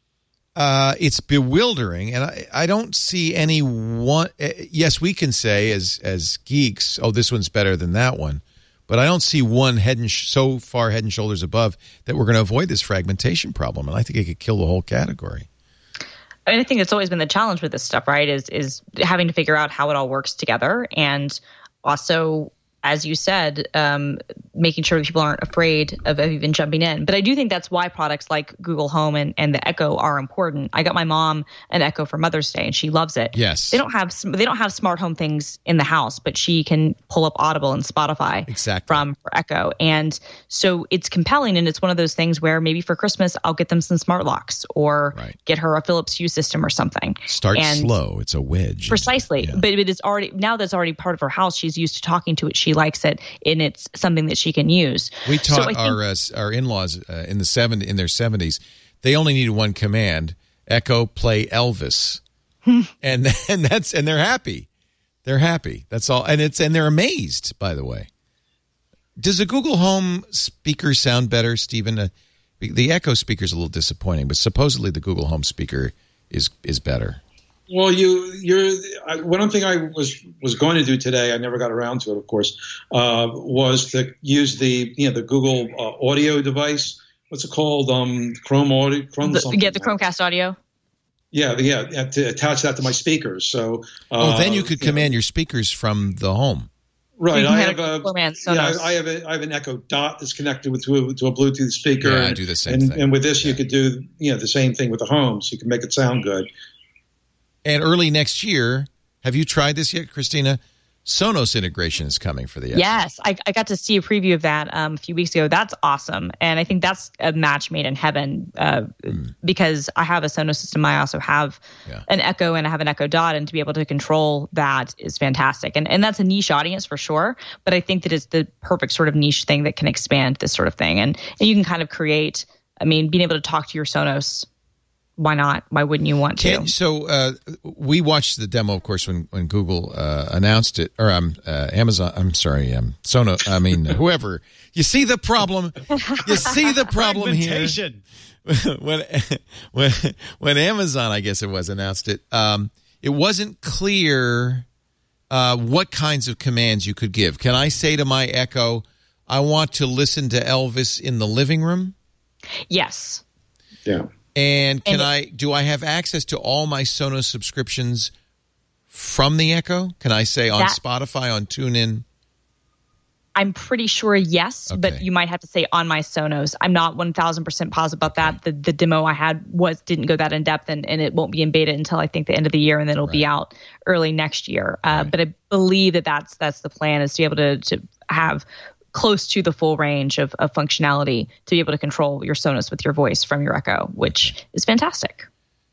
uh, it's bewildering, and I, I don't see any one. Uh, yes, we can say as as geeks, oh, this one's better than that one. But I don't see one head and sh- so far head and shoulders above that we're going to avoid this fragmentation problem, and I think it could kill the whole category. I mean, I think it's always been the challenge with this stuff, right? Is is having to figure out how it all works together, and also, as you said, um, making sure that people aren't afraid of even jumping in. But I do think that's why products like Google Home and, and the Echo are important. I got my mom an Echo for Mother's Day, and she loves it. Yes. They don't have they don't have smart home things in the house, but she can pull up Audible and Spotify Exactly. from her Echo, and so it's compelling. And it's one of those things where maybe for Christmas I'll get them some smart locks or Right. get her a Philips Hue system or something. Start And slow. It's a wedge. Precisely. Yeah. But it is already, now that's already part of her house, she's used to talking to it. She likes it, and it's something that she can use. We So taught I think- our uh, our in-laws uh, in the seven in their seventies. They only needed one command: Echo, play Elvis, and and that's and they're happy. They're happy. That's all, and it's and they're amazed. By the way, does the Google Home speaker sound better, Stephen? Uh, the Echo speaker is a little disappointing, but supposedly the Google Home speaker is is better. Well, you, you're. I, one thing I was was going to do today, I never got around to it, of course, uh, was to use the you know the Google uh, audio device. What's it called? Um, Chrome audio. Chrome. The, something. get the Chromecast audio. Yeah, the, yeah, yeah, to attach that to my speakers. So. Uh, Oh, then you could command your speakers from the home. Right, You can I have have a a, Chrome yeah, Sonos. I, I have a, I have an Echo Dot that's connected with to a, to a Bluetooth speaker. Yeah, I and, do the same and, thing. And with this, Yeah. you could do you know the same thing with the home, so you can make it sound good. And early next year, have you tried this yet, Christina? Sonos integration is coming for the Echo. Yes, I, I got to see a preview of that um, a few weeks ago. That's awesome, and I think that's a match made in heaven uh, Mm. because I have a Sonos system. I also have Yeah. an Echo, and I have an Echo Dot, and to be able to control that is fantastic. And and that's a niche audience for sure, but I think that it's the perfect sort of niche thing that can expand this sort of thing, and and you can kind of create. I mean, being able to talk to your Sonos. Why not? Why wouldn't you want to? Can, so uh, we watched the demo, of course, when when Google uh, announced it, or um, uh, Amazon. I'm sorry, um, Sonos. I mean, whoever. You see the problem. You see the problem here. Fragmentation. when when when Amazon, I guess it was, announced it, um, it wasn't clear uh, what kinds of commands you could give. Can I say to my Echo, I want to listen to Elvis in the living room? Yes. Yeah. And can And- I do I have access to all my Sonos subscriptions from the Echo? Can I say on That- Spotify, on TuneIn? I'm pretty sure yes, but Okay. you might have to say on my Sonos. I'm not one thousand percent positive about that. The the demo I had was didn't go that in depth, and, and it won't be in beta until I think the end of the year, and then it'll be out early next year. Uh, Right. But I believe that that's that's the plan, is to be able to to have close to the full range of, of functionality to be able to control your Sonos with your voice from your Echo, which is fantastic.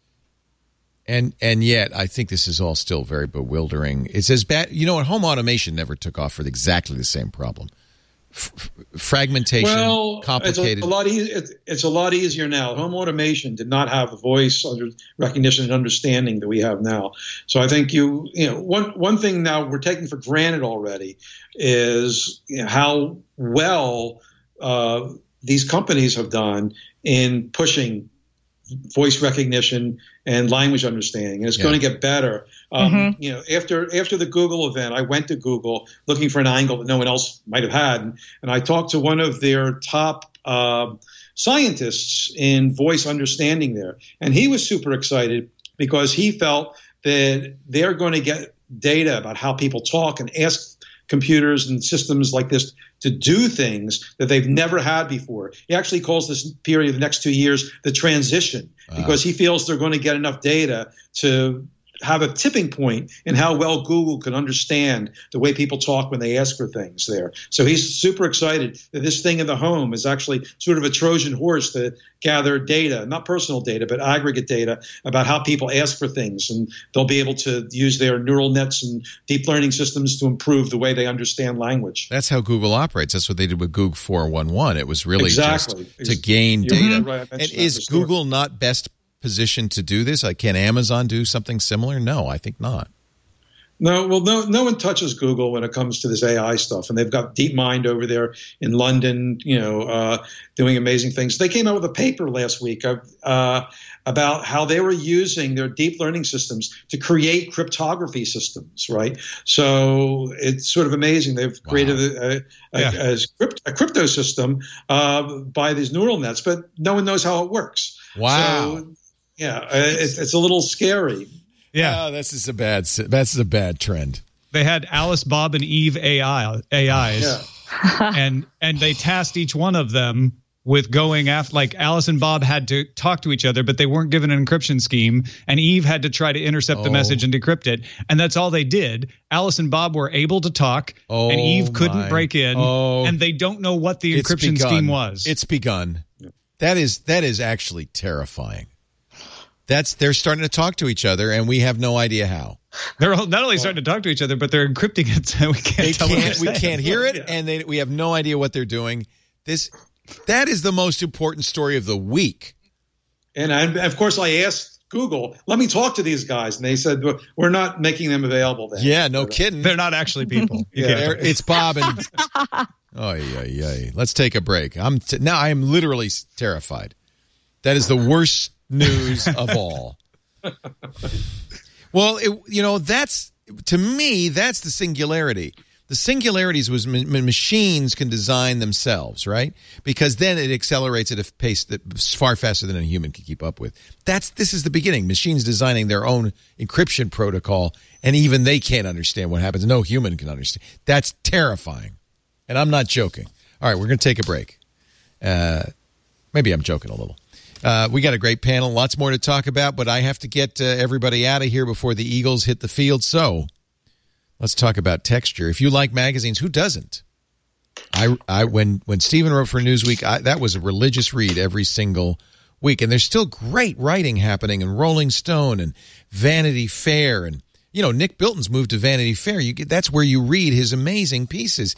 And and yet, I think this is all still very bewildering. It's as bad. You know what? Home automation never took off for exactly the same problem. F- f- fragmentation, Well, complicated. It's a, a lot easy, it's, it's a lot easier now. Home automation did not have the voice under recognition and understanding that we have now. So I think you, you know, one one thing now we're taking for granted already is you know, how well uh, these companies have done in pushing voice recognition and language understanding, and it's Yeah. going to get better. Um, Mm-hmm. You know, after after the Google event, I went to Google looking for an angle that no one else might have had, and I talked to one of their top uh, scientists in voice understanding there. And he was super excited because he felt that they're going to get data about how people talk and ask computers and systems like this to do things that they've never had before. He actually calls this period of the next two years the transition, because he feels they're going to get enough data to have a tipping point in how well Google can understand the way people talk when they ask for things there. So he's super excited that this thing in the home is actually sort of a Trojan horse to gather data, not personal data, but aggregate data about how people ask for things. And they'll be able to use their neural nets and deep learning systems to improve the way they understand language. That's how Google operates. That's what they did with Google four one one. It was really exactly. just to gain You're data. right. And is Google not best positioned to do this? Like, can Amazon do something similar? No, I think not. No, well, no, no one touches Google when it comes to this A I stuff, and they've got DeepMind over there in London, you know, uh, doing amazing things. They came out with a paper last week of, uh, about how they were using their deep learning systems to create cryptography systems, right? So it's sort of amazing. They've wow. created a, a, yeah. a, a, crypt, a crypto system uh, by these neural nets, but no one knows how it works. Wow. So, yeah, it's, it's a little scary. Yeah, oh, this is a bad. That's a bad trend. They had Alice, Bob, and Eve A I A Is, yeah. and and they tasked each one of them with going after. Like Alice and Bob had to talk to each other, but they weren't given an encryption scheme, and Eve had to try to intercept oh. the message and decrypt it, and that's all they did. Alice and Bob were able to talk, oh, and Eve couldn't my. break in, oh. and they don't know what the It's encryption begun. scheme was. It's begun. That is that is actually terrifying. That's they're starting to talk to each other, and we have no idea how. They're not only starting to talk to each other, but they're encrypting it so we can't they tell can't, what they're we saying. can't hear it, and they, we have no idea what they're doing. This that is the most important story of the week. And I, of course, I asked Google, "Let me talk to these guys," and they said, "We're not making them available." Then, yeah, no kidding. They're not actually people. yeah, it's Bob and. Oh yeah, yeah. Let's take a break. I'm t- now. I am literally terrified. That is the worst news of all. Well, it, you know, that's, to me, that's the singularity. The singularities was m- machines can design themselves, right? Because then it accelerates at a pace that's far faster than a human can keep up with. That's This is the beginning. Machines designing their own encryption protocol, and even they can't understand what happens. No human can understand. That's terrifying. And I'm not joking. All right, we're going to take a break. Uh, maybe I'm joking a little. Uh, we got a great panel, lots more to talk about, but I have to get uh, everybody out of here before the Eagles hit the field. So let's talk about texture. If you like magazines, who doesn't? I, I when when Stephen wrote for Newsweek, I, that was a religious read every single week, and there's still great writing happening in Rolling Stone and Vanity Fair, and you know Nick Bilton's moved to Vanity Fair. You get, that's where you read his amazing pieces.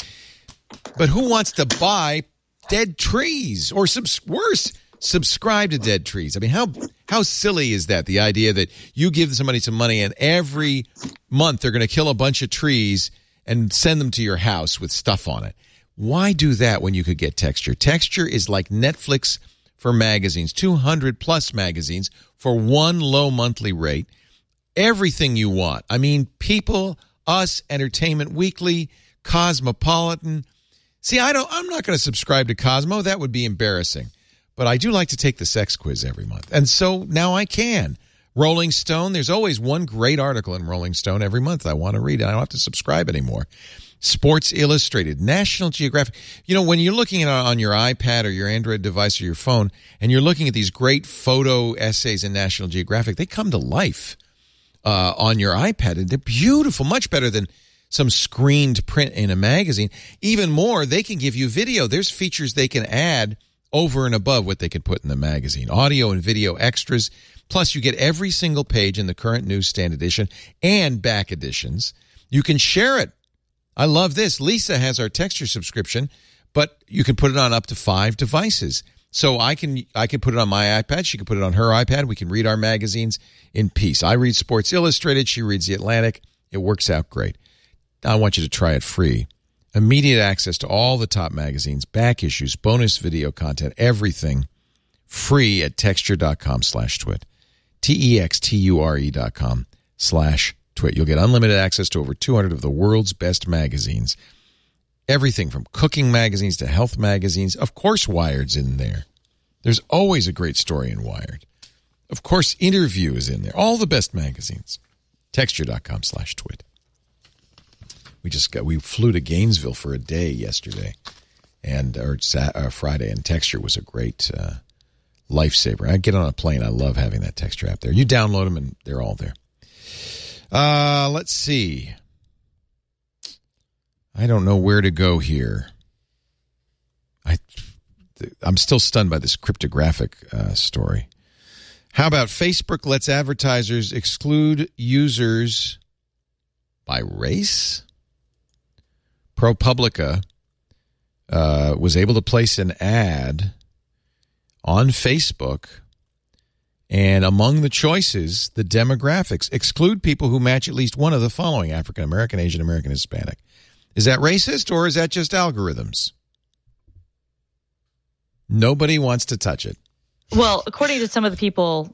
But who wants to buy dead trees or subs- worse? Subscribe to Dead Trees. I mean, how how silly is that? The idea that you give somebody some money and every month they're going to kill a bunch of trees and send them to your house with stuff on it. Why do that when you could get Texture? Texture is like Netflix for magazines, two hundred plus magazines for one low monthly rate. Everything you want. I mean, People, Us, Entertainment Weekly, Cosmopolitan. See, I don't. I'm not going to subscribe to Cosmo. That would be embarrassing. But I do like to take the sex quiz every month. And so now I can. Rolling Stone, there's always one great article in Rolling Stone every month I want to read, and I don't have to subscribe anymore. Sports Illustrated, National Geographic. You know, when you're looking at it on your iPad or your Android device or your phone, and you're looking at these great photo essays in National Geographic, they come to life uh, on your iPad, and they're beautiful, much better than some screened print in a magazine. Even more, they can give you video. There's features they can add over and above what they could put in the magazine. Audio and video extras. Plus, you get every single page in the current newsstand edition and back editions. You can share it. I love this. Lisa has our Texture subscription, but you can put it on up to five devices. So I can I can put it on my iPad. She can put it on her iPad. We can read our magazines in peace. I read Sports Illustrated. She reads The Atlantic. It works out great. I want you to try it free. Immediate access to all the top magazines, back issues, bonus video content, everything free at texture.com slash twit. T-E-X-T-U-R-E dot com slash twit. You'll get unlimited access to over two hundred of the world's best magazines. Everything from cooking magazines to health magazines. Of course, Wired's in there. There's always a great story in Wired. Of course, Interview is in there. All the best magazines. Texture.com slash twit. We just got, we flew to Gainesville for a day yesterday, and or, or Friday, and Texture was a great uh, lifesaver. I get on a plane. I love having that Texture app there. You download them, and they're all there. Uh, let's see. I don't know where to go here. I, I'm still stunned by this cryptographic uh, story. How about Facebook lets advertisers exclude users by race? ProPublica uh, was able to place an ad on Facebook, and among the choices, the demographics exclude people who match at least one of the following: African American, Asian American, Hispanic. Is that racist, or is that just algorithms? Nobody wants to touch it. Well, according to some of the people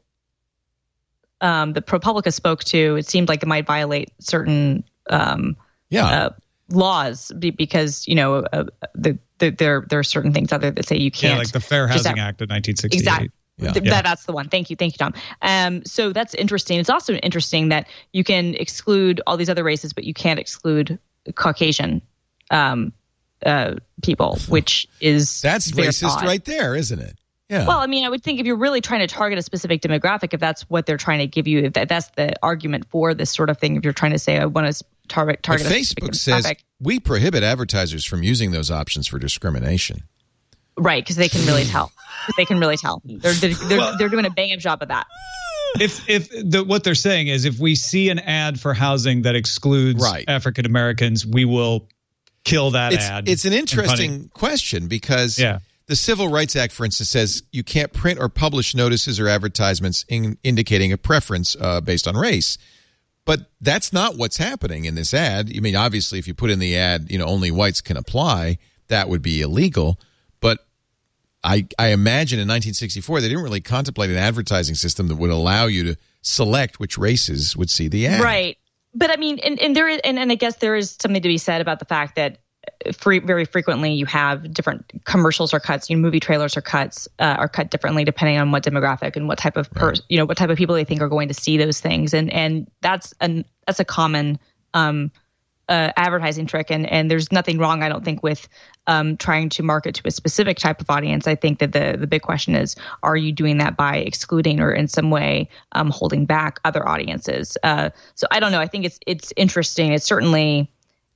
um, that ProPublica spoke to, it seemed like it might violate certain um, yeah. uh, laws be, because, you know, uh, the, the, there there are certain things out there that say you can't. Yeah, like the Fair Housing that, Act of nineteen sixty-eight. Exactly. Yeah. Th- yeah. that, that's the one. Thank you. Thank you, Tom. Um, so that's interesting. It's also interesting that you can exclude all these other races, but you can't exclude Caucasian um, uh, people, which is That's very racist odd. right there, isn't it? Yeah. Well, I mean, I would think if you're really trying to target a specific demographic, if that's what they're trying to give you, if that, that's the argument for this sort of thing, if you're trying to say, I want to target, target but a Facebook specific says demographic. we prohibit advertisers from using those options for discrimination. Right, because they can really tell. They can really tell. They're they're, they're, well, they're doing a bang up job of that. If if the, what they're saying is if we see an ad for housing that excludes right. African Americans, we will kill that it's, ad. It's an interesting question because yeah. the Civil Rights Act, for instance, says you can't print or publish notices or advertisements in, indicating a preference uh, based on race. But that's not what's happening in this ad. I mean, obviously, if you put in the ad, you know, only whites can apply, that would be illegal. But I, I imagine in nineteen sixty-four, they didn't really contemplate an advertising system that would allow you to select which races would see the ad. Right. But I mean, and, and there is, and, and I guess there is something to be said about the fact that free, very frequently you have different commercials or cuts. You know, movie trailers or cuts uh, are cut differently depending on what demographic and what type of per, right. you know, what type of people they think are going to see those things. And and that's an that's a common um, uh, advertising trick. And and there's nothing wrong, I don't think, with um, trying to market to a specific type of audience. I think that the the big question is, are you doing that by excluding or in some way um, holding back other audiences? Uh, so I don't know. I think it's it's interesting. It's certainly,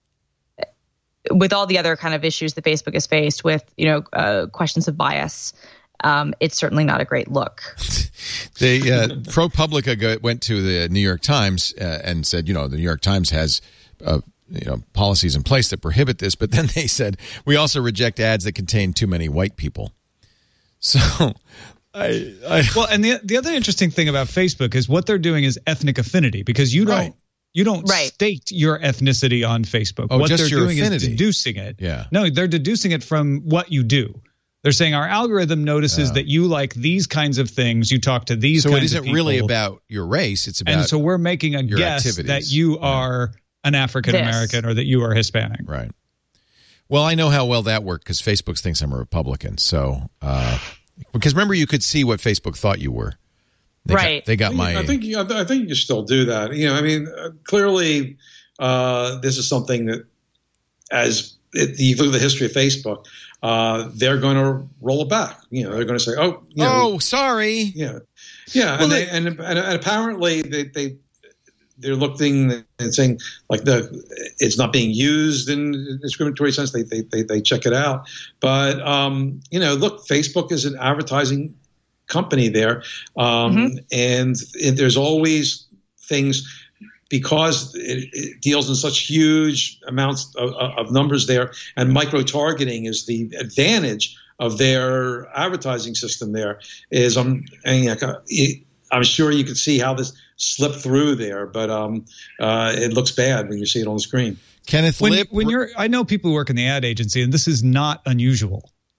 with all the other kind of issues that Facebook has faced with, you know, uh, questions of bias, um, it's certainly not a great look. They uh, ProPublica go, went to the New York Times uh, and said, you know, the New York Times has uh, you know, policies in place that prohibit this, but then they said we also reject ads that contain too many white people. So, I, I well, and the the other interesting thing about Facebook is what they're doing is ethnic affinity, because you don't. Right. You don't right. state your ethnicity on Facebook. Oh, what just they're your doing affinity. is deducing it. Yeah. No, they're deducing it from what you do. They're saying our algorithm notices yeah. that you like these kinds of things. You talk to these so kinds of So it people. isn't really about your race. It's about And so we're making a your guess activities. that you yeah. are an African American or that you are Hispanic. Right. Well, I know how well that worked because Facebook thinks I'm a Republican. So, uh, because remember, you could see what Facebook thought you were. They right. Got, they got my. I think. I think you still do that. You know. I mean, uh, clearly, uh, this is something that, as it, you look at the history of Facebook, uh, they're going to roll it back. You know, they're going to say, "Oh, you know, oh, sorry." Yeah, yeah, well, and, they, and, and and apparently they they they're looking and saying like the it's not being used in a discriminatory sense. They they they, they check it out, but um, you know, look, Facebook is an advertising company there, um, mm-hmm. and it, there's always things because it, it deals in such huge amounts of, of numbers there, and micro targeting is the advantage of their advertising system. There is um, and, uh, I'm sure you can see how this slipped through there, but um, uh, it looks bad when you see it on the screen. Kenneth when, Lip, when you're, I know people who work in the ad agency, and this is not unusual.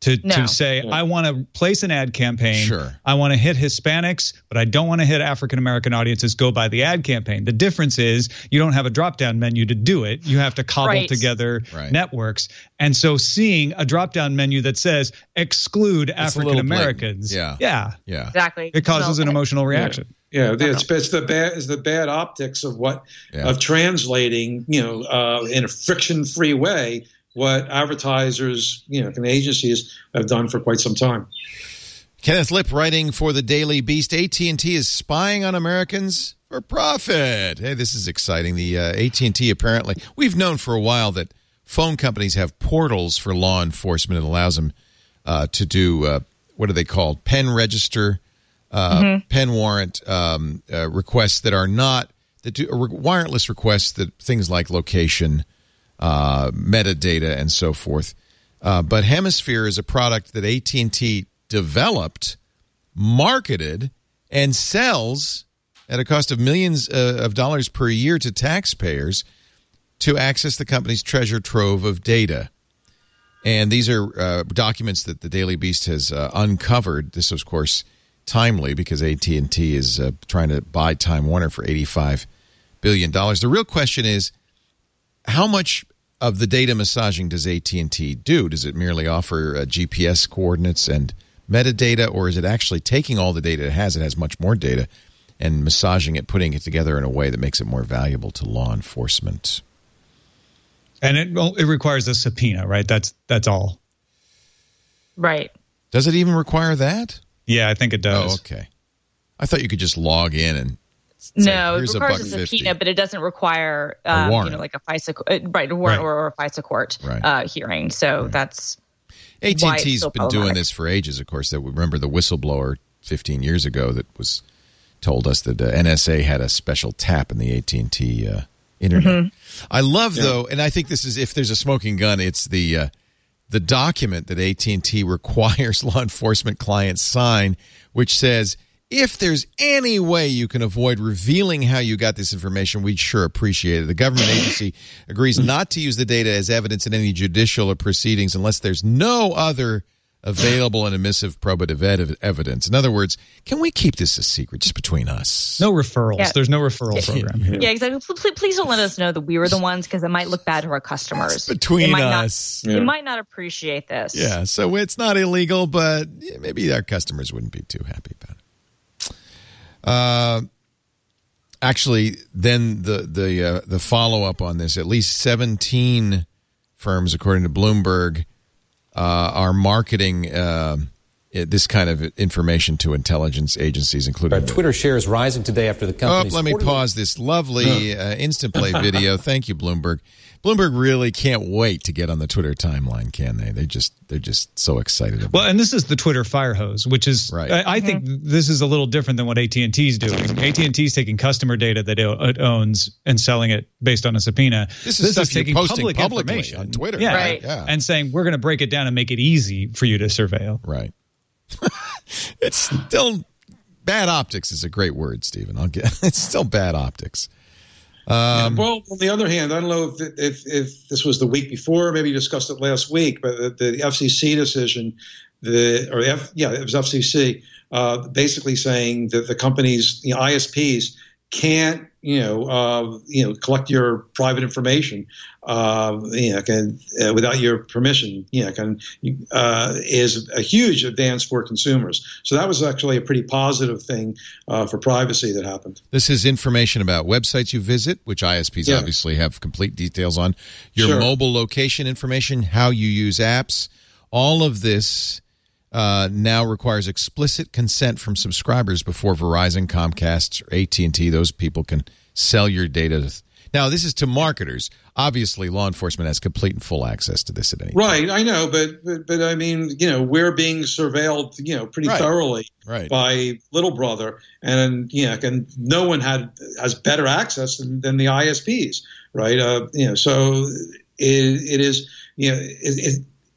to, No. to say, I want to place an ad campaign. Sure. I want to hit Hispanics, but I don't want to hit African-American audiences. Go by the ad campaign. The difference is you don't have a drop-down menu to do it. You have to cobble Right. together Right. networks. And so seeing a drop-down menu that says exclude It's a little African-Americans. blatant. Yeah. Yeah. Exactly. It causes No, an emotional reaction. Yeah, it's, it's the bad it's the bad optics of what Yeah. of translating, you know, uh, in a friction-free way what advertisers, you know, and agencies have done for quite some time. Kenneth Lipp writing for the Daily Beast. A T and T is spying on Americans for profit. Hey, this is exciting. The uh, A T and T apparently, we've known for a while that phone companies have portals for law enforcement. It allows them uh, to do, uh, what are they called? Pen register, uh, Mm-hmm. pen warrant um, uh, requests that are not, that do, uh, wireless requests that things like location, uh, metadata, and so forth. Uh, but Hemisphere is a product that A T and T developed, marketed, and sells at a cost of millions uh, of dollars per year to taxpayers to access the company's treasure trove of data. And these are uh, documents that the Daily Beast has uh, uncovered. This, of course, timely because A T and T is uh, trying to buy Time Warner for eighty-five billion dollars. The real question is, how much of the data massaging does A T and T do? Does it merely offer uh, G P S coordinates and metadata, or is it actually taking all the data it has, it has much more data, and massaging it, putting it together in a way that makes it more valuable to law enforcement? And it well, it requires a subpoena, right? That's that's all. Right. Does it even require that? Yeah, I think it does. Oh, okay. I thought you could just log in and say, No, it here's a requires buck a fifty. subpoena, but it doesn't require um, warrant. you know, like a FISA, uh, right, a warrant Right. or, or a FISA court Right. uh, hearing. So that's A T why and it's T's so been doing problematic. this for ages, of course. That we remember the whistleblower fifteen years ago that was told us that uh, N S A had a special tap in the A T and T uh, internet. Mm-hmm. I love, though, and I think this is, if there's a smoking gun, it's the uh, the document that A T and T requires law enforcement clients sign, which says, if there's any way you can avoid revealing how you got this information, we'd sure appreciate it. The government agency agrees not to use the data as evidence in any judicial or proceedings unless there's no other available and admissive probative ed- evidence. In other words, can we keep this a secret just between us? No referrals. Yeah. There's no referral program here. yeah, exactly. Please, please don't let us know that we were the ones because it might look bad to our customers. Between They might us. not, Yeah. they might not appreciate this. Yeah, so it's not illegal, but yeah, maybe our customers wouldn't be too happy about it. Uh, actually, then the the uh, the follow up on this: at least seventeen firms, according to Bloomberg, uh, are marketing uh, this kind of information to intelligence agencies, including Our Twitter shares rising today after the Oh, company's let me quarterly- pause this lovely uh, instant play video. Thank you, Bloomberg. Bloomberg really can't wait to get on the Twitter timeline, can they? They just they're just so excited about Well, and this is the Twitter fire hose, which is Right. I, I think this is a little different than what A T and T is doing. A T and T is taking customer data that it owns and selling it based on a subpoena. This is stuff you're taking posting public publicly information on Twitter, yeah, right? Yeah. and saying we're going to break it down and make it easy for you to surveil. Right. It's still bad optics is a great word, Stephen. I'll get it's still bad optics. Um, well, on the other hand, I don't know if, if if this was the week before, maybe you discussed it last week, but the, the F C C decision, the or F, yeah, it was F C C, uh, basically saying that the companies, the I S Ps, can't you know uh, you know collect your private information, uh, you know, can, uh, without your permission. You know, can uh, is a huge advance for consumers. So that was actually a pretty positive thing uh, for privacy that happened. This is information about websites you visit, which I S Ps Yeah. obviously have complete details on. Your Sure. mobile location information, how you use apps. All of this uh, now requires explicit consent from subscribers before Verizon, Comcast, or A T and T. Those people can sell your data. Now, this is to marketers. Obviously, law enforcement has complete and full access to this at any time. Right, I know, but, but but I mean, you know, we're being surveilled, you know, pretty Right. thoroughly Right. by Little Brother, and you know, and no one had has better access than, than the I S Ps, right? Uh, you know, so it, it is, you know, it, it,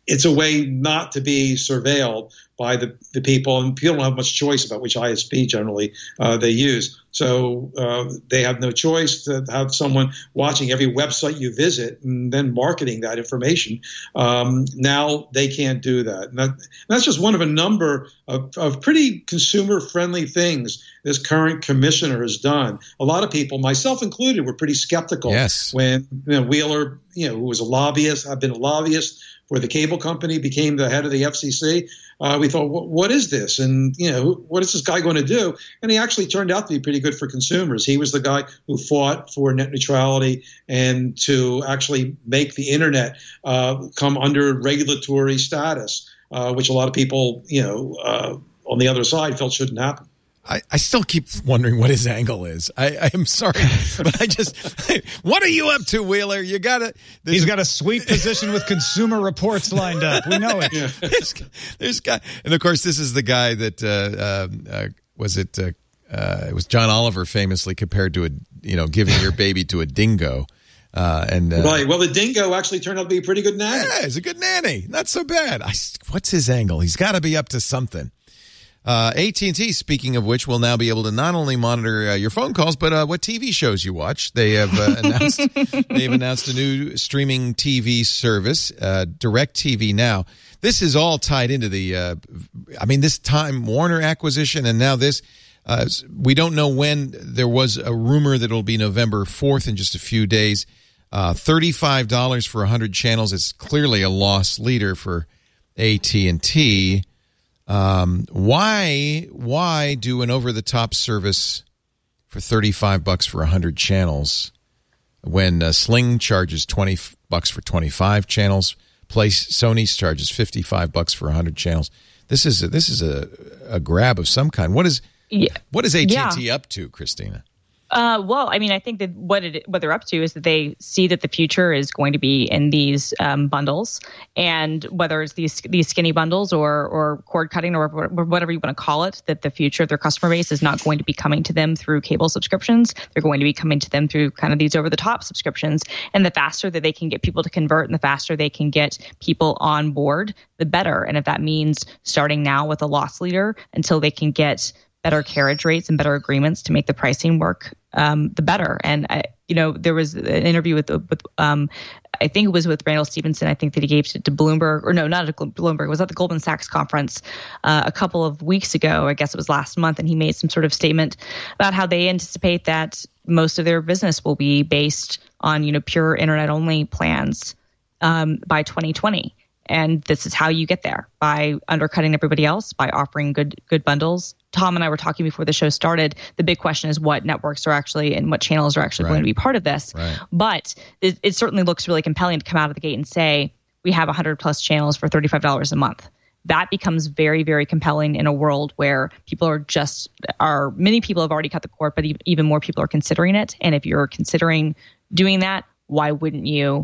it's a way not to be surveilled by the, the people, and people don't have much choice about which I S P generally uh, they use. So uh, they have no choice to have someone watching every website you visit and then marketing that information. Um, now they can't do that. And that. And that's just one of a number of, of pretty consumer-friendly things this current commissioner has done. A lot of people, myself included, were pretty skeptical yes. when you know, Wheeler, you know, who was a lobbyist, I've been a lobbyist for the cable company, became the head of the F C C. Uh, we thought, what is this? And, you know, what is this guy going to do? And he actually turned out to be pretty good for consumers. He was the guy who fought for net neutrality and to actually make the internet uh, come under regulatory status, uh, which a lot of people, you know, uh, on the other side felt shouldn't happen. I, I still keep wondering what his angle is. I, I am sorry, but I just, what are you up to, Wheeler? You got to. He's got a sweet position with Consumer Reports lined up. We know it. Yeah. there's, there's guy, and of course, this is the guy that uh, uh, was it. Uh, uh, it was John Oliver famously compared to a, you know, giving your baby to a dingo. Uh, and uh, right. Well, the dingo actually turned out to be a pretty good nanny. Yeah, he's a good nanny. Not so bad. I, what's his angle? He's got to be up to something. Uh, A T and T, speaking of which, will now be able to not only monitor uh, your phone calls, but uh, what T V shows you watch. They have uh, announced they've announced a new streaming T V service, uh, DirecTV Now. This is all tied into the, uh, I mean, this Time Warner acquisition, and now this. Uh, we don't know when. There was a rumor that it'll be November fourth in just a few days. Uh, thirty-five dollars for one hundred channels. It's clearly a loss leader for A T and T. Um, why, why do an over-the-top service for thirty-five bucks for one hundred channels when uh, Sling charges twenty bucks for twenty-five channels? Place Sony charges fifty-five bucks for one hundred channels. This is a, this is a, a grab of some kind. What is yeah. what is A T and T yeah. up to, Christina? Uh, well, I mean, I think that what it what they're up to is that they see that the future is going to be in these um, bundles, and whether it's these these skinny bundles or or cord cutting or whatever you want to call it, that the future of their customer base is not going to be coming to them through cable subscriptions. They're going to be coming to them through kind of these over the top subscriptions. And the faster that they can get people to convert, and the faster they can get people on board, the better. And if that means starting now with a loss leader until they can get better carriage rates and better agreements to make the pricing work, um, the better. And I, you know, there was an interview with, with um, I think it was with Randall Stevenson. I think that he gave to, to Bloomberg, or no, not at Bloomberg. It was at the Goldman Sachs conference uh, a couple of weeks ago. I guess it was last month, and he made some sort of statement about how they anticipate that most of their business will be based on, you know, pure internet only plans um, by twenty twenty. And this is how you get there, by undercutting everybody else, by offering good good bundles. Tom and I were talking before the show started. The big question is what networks are actually and what channels are actually Right. going to be part of this. Right. But it, it certainly looks really compelling to come out of the gate and say, we have one hundred plus channels for thirty-five dollars a month. That becomes very, very compelling in a world where people are just, are many people have already cut the cord, but even more people are considering it. And if you're considering doing that, why wouldn't you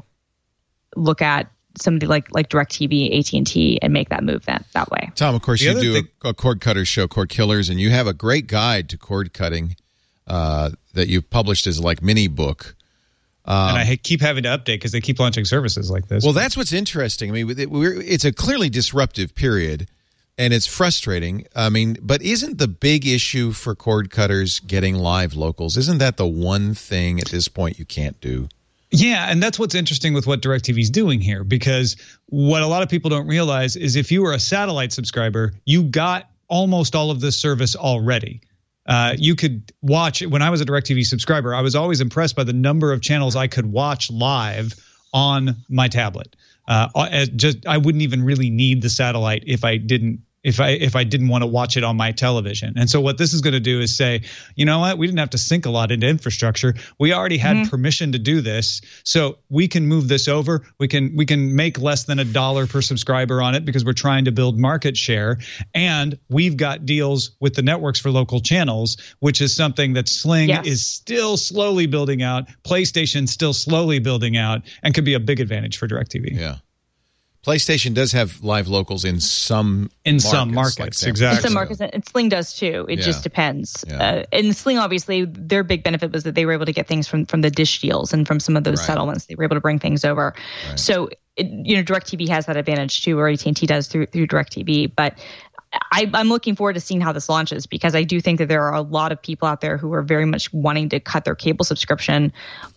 look at somebody like like DirecTV, A T and T, and make that move that that way? Tom, of course, The you other do thing- a, a cord cutter show, Cord Killers, and you have a great guide to cord cutting uh, that you've published as like mini book. Um, and I ha- keep having to update because they keep launching services like this. Well, that's what's interesting. I mean, it, we're, it's a clearly disruptive period, and it's frustrating. I mean, but isn't the big issue for cord cutters getting live locals? Isn't that the one thing at this point you can't do? Yeah, and that's what's interesting with what DirecTV is doing here, because what a lot of people don't realize is if you were a satellite subscriber, you got almost all of this service already. Uh, you could watch, when I was a DirecTV subscriber, I was always impressed by the number of channels I could watch live on my tablet. Uh, just I wouldn't even really need the satellite if I didn't if I if I didn't want to watch it on my television. And so what this is going to do is say, you know what, we didn't have to sink a lot into infrastructure. We already had mm-hmm. permission to do this, so we can move this over. We can we can make less than a dollar per subscriber on it because we're trying to build market share. And we've got deals with the networks for local channels, which is something that Sling yes. is still slowly building out. PlayStation still slowly building out, and could be a big advantage for DirecTV. Yeah. PlayStation does have live locals in some in markets, some markets, like San exactly. In some markets, and Sling does too. It Yeah. just depends. Yeah. Uh, and Sling, obviously, their big benefit was that they were able to get things from from the Dish deals and from some of those Right. settlements. They were able to bring things over. Right. So, it, you know, DirecTV has that advantage too, or A T and T does through through DirecTV. But I, I'm looking forward to seeing how this launches, because I do think that there are a lot of people out there who are very much wanting to cut their cable subscription,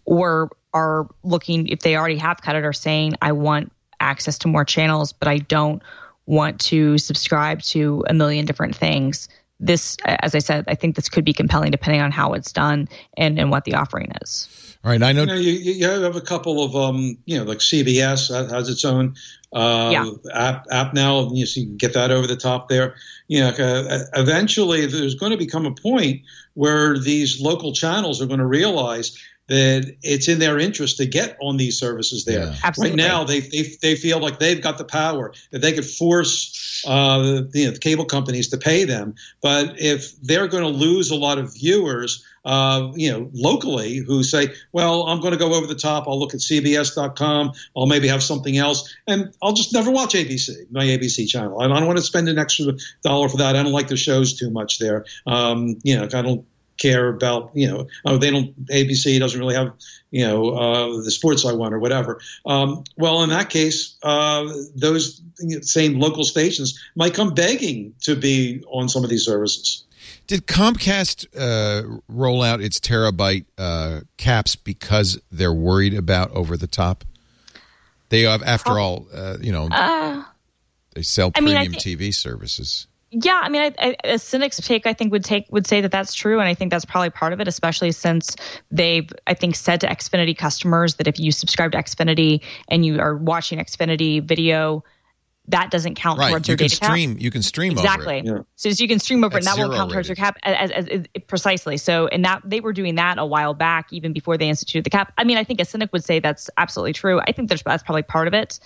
or are looking, if they already have cut it, are saying, I want access to more channels, but I don't want to subscribe to a million different things. This, as I said, I think this could be compelling depending on how it's done and, and what the offering is. All right, I know You know, you, you have a couple of, um, you know, like C B S has its own uh, Yeah. app app now. You, so you can get that over the top there. You know, uh, eventually there's going to become a point where these local channels are going to realize that it's in their interest to get on these services there. Yeah. Absolutely. Right now, they, they they feel like they've got the power, that they could force uh, you know, the cable companies to pay them. But if they're going to lose a lot of viewers, uh, you know, locally, who say, well, I'm going to go over the top, I'll look at C B S dot com, I'll maybe have something else, and I'll just never watch A B C, my A B C channel. I don't want to spend an extra dollar for that. I don't like the shows too much there. Um, you know, I don't care about, you know, oh, they don't, A B C doesn't really have, you know, uh, the sports I want or whatever. Um, well, in that case, uh, those same local stations might come begging to be on some of these services. Did Comcast uh, roll out its terabyte uh, caps because they're worried about over the top? They have, after all, uh, you know, Uh, they sell I mean, I premium thi- T V services. Yeah, I mean, I, I, a cynic's take, I think, would take would say that that's true, and I think that's probably part of it, especially since they've, I think, said to Xfinity customers that if you subscribe to Xfinity and you are watching Xfinity video, that doesn't count Right, towards you your can data cap. stream. You can stream Exactly. over it. Yeah. So as you can stream over, it, and That's that won't zero count towards your rated. cap as, as, as, as- precisely. So, and that they were doing that a while back, even before they instituted the cap. I mean, I think a cynic would say that's absolutely true. I think there's, that's probably part of it.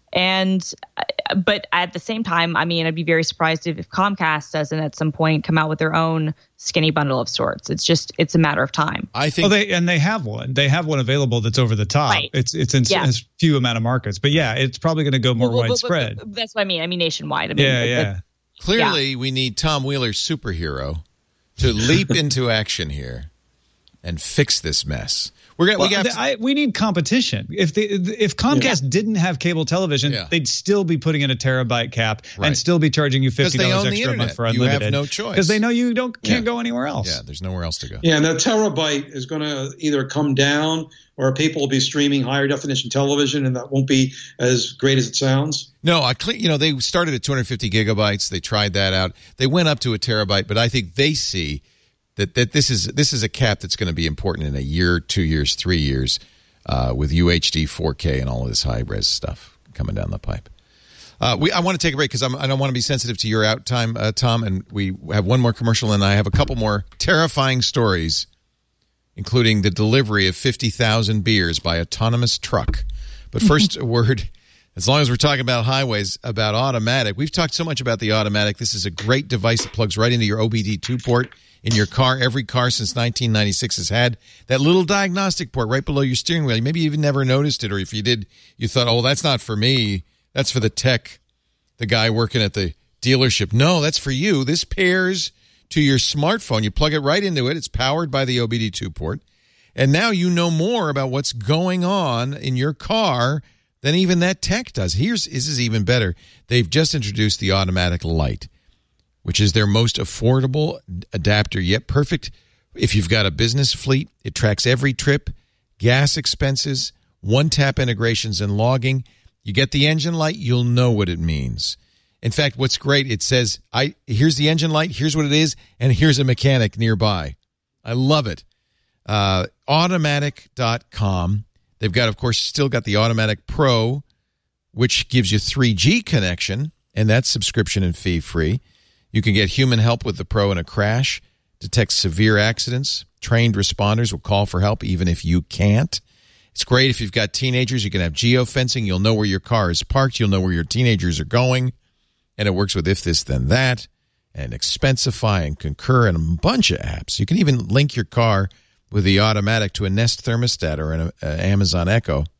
And, uh, but at the same time, I mean, I'd be very surprised if, if Comcast doesn't at some point come out with their own skinny bundle of sorts. It's just, it's a matter of time. I think. Well, they and they have one. They have one available that's over the top. Right. It's it's in Yeah. a few amount of markets, but yeah, it's probably going to go more Well, well, well, widespread. but- but that's what I mean. I mean, nationwide. I mean, yeah, the- the- yeah. Clearly, we need Tom Wheeler's superhero to leap into action here and fix this mess. We're gonna, Well, we got. the- I, we need competition. If they, if Comcast didn't have cable television, Yeah. they'd still be putting in a terabyte cap Right. and still be charging you 'Cause fifty they dollars own the extra a month internet. for You have unlimited. no choice. because they know you don't can't Yeah. go anywhere else. yeah, there's nowhere else to go. Yeah, and the terabyte is going to either come down, or people will be streaming higher definition television, and that won't be as great as it sounds. No, I cle- you know they started at two hundred fifty gigabytes. They tried that out. They went up to a terabyte, but I think they see that that this is this is a cap that's going to be important in a year, two years, three years, uh, with U H D, four K, and all of this high res stuff coming down the pipe. Uh, we I want to take a break because I don't want to be sensitive to your out time, uh, Tom. And we have one more commercial, and I have a couple more terrifying stories, including the delivery of fifty thousand beers by autonomous truck. But first, a word. As long as we're talking about highways, about automatic. We've talked so much about the automatic. This is a great device that plugs right into your O B D two port in your car. Every car since nineteen ninety-six has had that little diagnostic port right below your steering wheel. Maybe you even never noticed it, or if you did, you thought, oh, that's not for me. That's for the tech, the guy working at the dealership. No, that's for you. This pairs to your smartphone. You plug it right into it. It's powered by the O B D two port. And now you know more about what's going on in your car than even that tech does. Here's this is even better. They've just introduced the Automatic Lite, which is their most affordable adapter yet perfect if you've got a business fleet. It tracks every trip, gas expenses, one-tap integrations, and logging. You get the engine light, you'll know what it means. In fact, what's great, it says, "I here's the engine light, here's what it is, and here's a mechanic nearby." I love it. Uh, automatic dot com. They've got, of course, still got the Automatic Pro, which gives you three G connection, and that's subscription and fee free. You can get human help with the Pro in a crash, detect severe accidents. Trained responders will call for help even if you can't. It's great if you've got teenagers. You can have geofencing. You'll know where your car is parked. You'll know where your teenagers are going. And it works with If This Then That and Expensify and Concur and a bunch of apps. You can even link your car with the Automatic to a Nest thermostat or an uh, Amazon Echo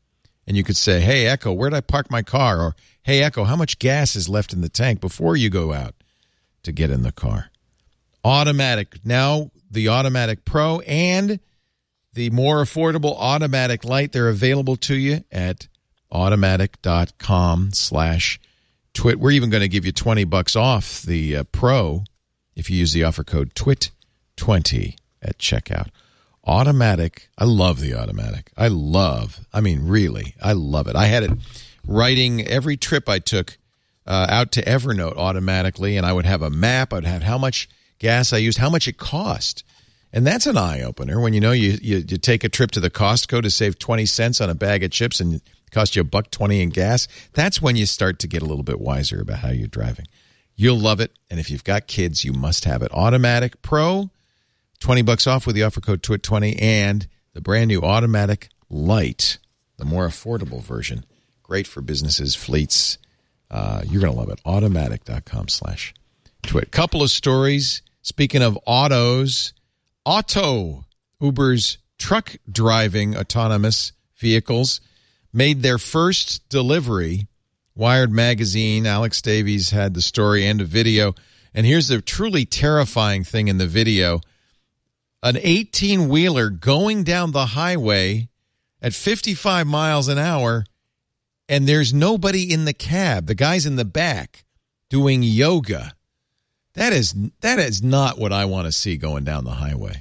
And you could say, hey, Echo, where did I park my car? Or, hey, Echo, how much gas is left in the tank before you go out to get in the car? Automatic. Now, the Automatic Pro and the more affordable Automatic Lite, they're available to you at automatic.com slash twit. We're even going to give you twenty bucks off the uh, Pro if you use the offer code twit twenty at checkout. Automatic. I love the Automatic. I love, I mean, really, I love it. I had it writing every trip I took uh, out to Evernote automatically, and I would have a map. I'd have how much gas I used, how much it cost. And that's an eye-opener when you know you, you, you take a trip to the Costco to save twenty cents on a bag of chips and it costs you a buck twenty in gas. That's when you start to get a little bit wiser about how you're driving. You'll love it, and if you've got kids, you must have it. Automatic Pro, twenty bucks off with the offer code twit twenty, and the brand new Automatic Lite, the more affordable version. Great for businesses, fleets. Uh, you're going to love it. Automatic.com slash twit. Couple of stories. Speaking of autos, Otto, Uber's truck driving autonomous vehicles, made their first delivery. Wired Magazine, Alex Davies had the story and a video. And here's the truly terrifying thing in the video. An eighteen-wheeler going down the highway at fifty-five miles an hour, and there's nobody in the cab. The guy's in the back doing yoga. That is that is not what I want to see going down the highway.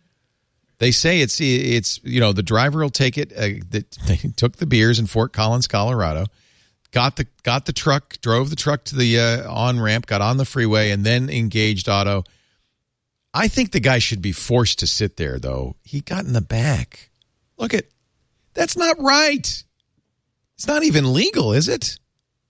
They say it's it's you know the driver will take it. Uh, they took the beers in Fort Collins, Colorado, got the got the truck, drove the truck to the uh, on ramp, got on the freeway, and then engaged Otto. I think the guy should be forced to sit there, though. He got in the back. Look at that's not right. It's not even legal, is it?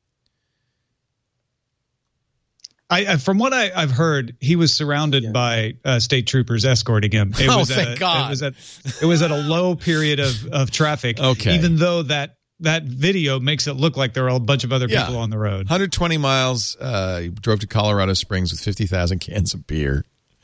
I, I, from what I, I've heard, he was surrounded yeah. by uh, state troopers escorting him. It oh, was thank at a, God! It was at it was at a low period of, of traffic. Okay, even though that that video makes it look like there are a bunch of other yeah. people on the road. one hundred twenty miles. Uh, he drove to Colorado Springs with fifty thousand cans of beer.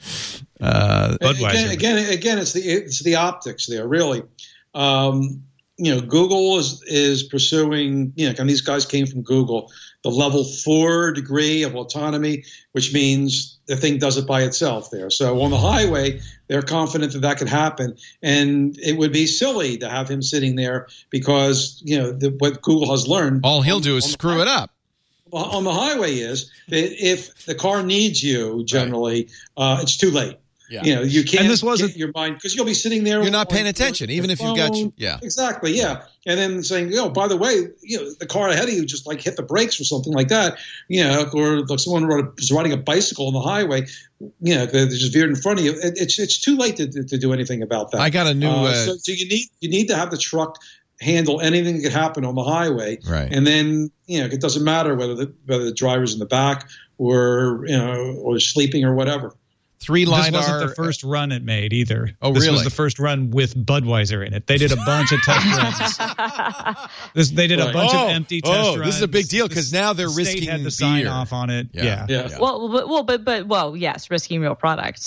Uh, again, again, again, it's the it's the optics there, really. Um, you know, Google is is pursuing. You know, and these guys came from Google. The level four degree of autonomy, which means the thing does it by itself there. So on the highway, they're confident that that could happen. And it would be silly to have him sitting there because, you know, the, what Google has learned. All he'll on, do is screw it up. On the highway is that if the car needs you, generally, right. uh, it's too late. Yeah. You know, you can't and this wasn't, get your mind because you'll be sitting there. You're not paying attention, even if you've got, you, yeah. Exactly, yeah. And then saying, you know, by the way, you know, the car ahead of you just like hit the brakes or something like that, you know, or like someone was riding a bicycle on the highway, you know, they just veered in front of you. It, it's it's too late to, to do anything about that. I got a new. Uh, uh, so, so you need you need to have the truck handle anything that could happen on the highway, right? And then you know, it doesn't matter whether the whether the driver's in the back or you know or sleeping or whatever. Three LiDAR. This wasn't the first run it made either. Oh, this really? was the first run with Budweiser in it. They did a bunch of test runs. This, they did a bunch oh, of empty test oh, runs. This is a big deal because now they're the risking state had to beer. sign off on it. Yeah. Yeah. yeah. yeah. Well, but, well, but but well, yes, risking real products.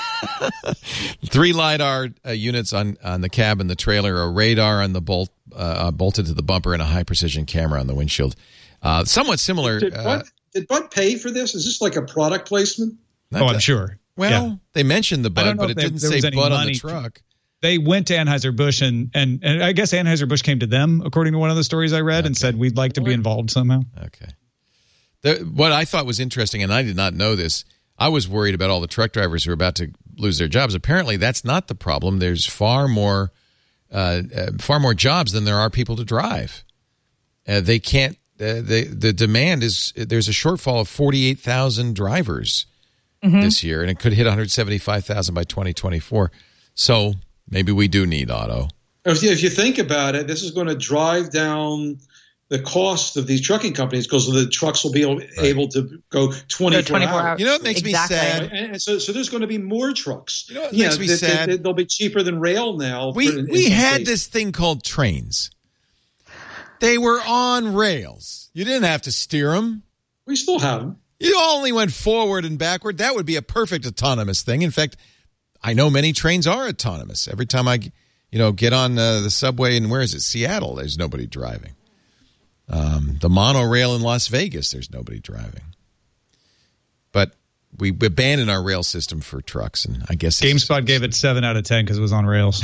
Three LiDAR uh, units on, on the cab and the trailer, a radar on the bolt uh, bolted to the bumper, and a high precision camera on the windshield. Uh, somewhat similar. Did Bud, uh, did Bud pay for this? Is this like a product placement? Oh, I'm sure. Well, yeah. they mentioned the Bud, but it there, didn't there say Bud on the money. truck. They went to Anheuser-Busch, and, and, and I guess Anheuser-Busch came to them, according to one of the stories I read, okay. and said, we'd like to be involved somehow. Okay. The, what I thought was interesting, and I did not know this, I was worried about all the truck drivers who are about to lose their jobs. Apparently, that's not the problem. There's far more uh, uh, far more jobs than there are people to drive. Uh, they can't, uh, they, the demand is, there's a shortfall of forty-eight thousand drivers mm-hmm. this year, and it could hit one hundred seventy-five thousand by twenty twenty-four. So maybe we do need auto. If you, if you think about it, this is going to drive down the cost of these trucking companies because the trucks will be able, right. able to go twenty-four hours. You know what makes exactly. me sad? And, and so, so there's going to be more trucks. You know what yeah, makes me they, sad? They, they'll be cheaper than rail now. We, for, in, we in had cases. this thing called trains. They were on rails. You didn't have to steer them. We still have them. You only went forward and backward. That would be a perfect autonomous thing. In fact, I know many trains are autonomous. Every time I, You know, get on uh, the subway in, where is it? Seattle, there's nobody driving. Um, the monorail in Las Vegas, there's nobody driving. But we abandoned our rail system for trucks, and I guess GameSpot gave it seven out of ten because it was on rails.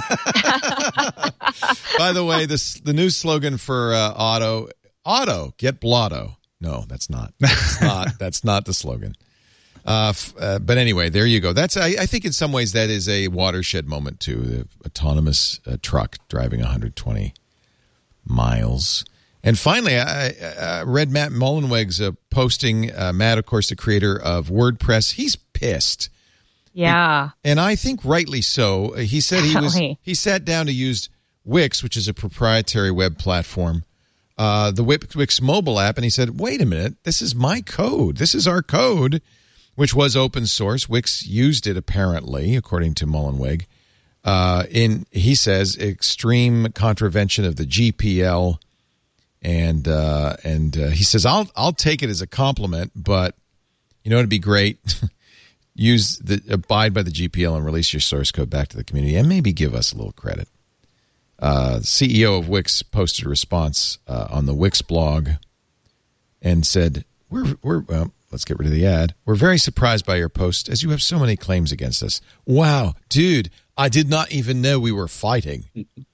By the way, this the new slogan for uh, Auto, Auto, get Blotto. No, that's not. That's not. That's not the slogan. Uh, f- uh, but anyway, there you go. That's I, I think in some ways that is a watershed moment too. The autonomous uh, truck driving one hundred twenty miles. And finally, I, I read Matt Mullenweg's uh, posting. Uh, Matt, of course, the creator of WordPress. He's pissed. Yeah. And I think rightly so. He said he was he sat down to use Wix, which is a proprietary web platform, uh, the Wix mobile app, and he said, wait a minute, this is my code. This is our code, which was open source. Wix used it, apparently, according to Mullenweg. Uh, in, he says, extreme contravention of the G P L. And uh, and uh, he says, I'll I'll take it as a compliment, but you know, it'd be great. Use the abide by the G P L and release your source code back to the community, and maybe give us a little credit. Uh, the C E O of Wix posted a response uh, on the Wix blog and said, "We're we're well, let's get rid of the ad. We're very surprised by your post, as you have so many claims against us. Wow, dude, I did not even know we were fighting."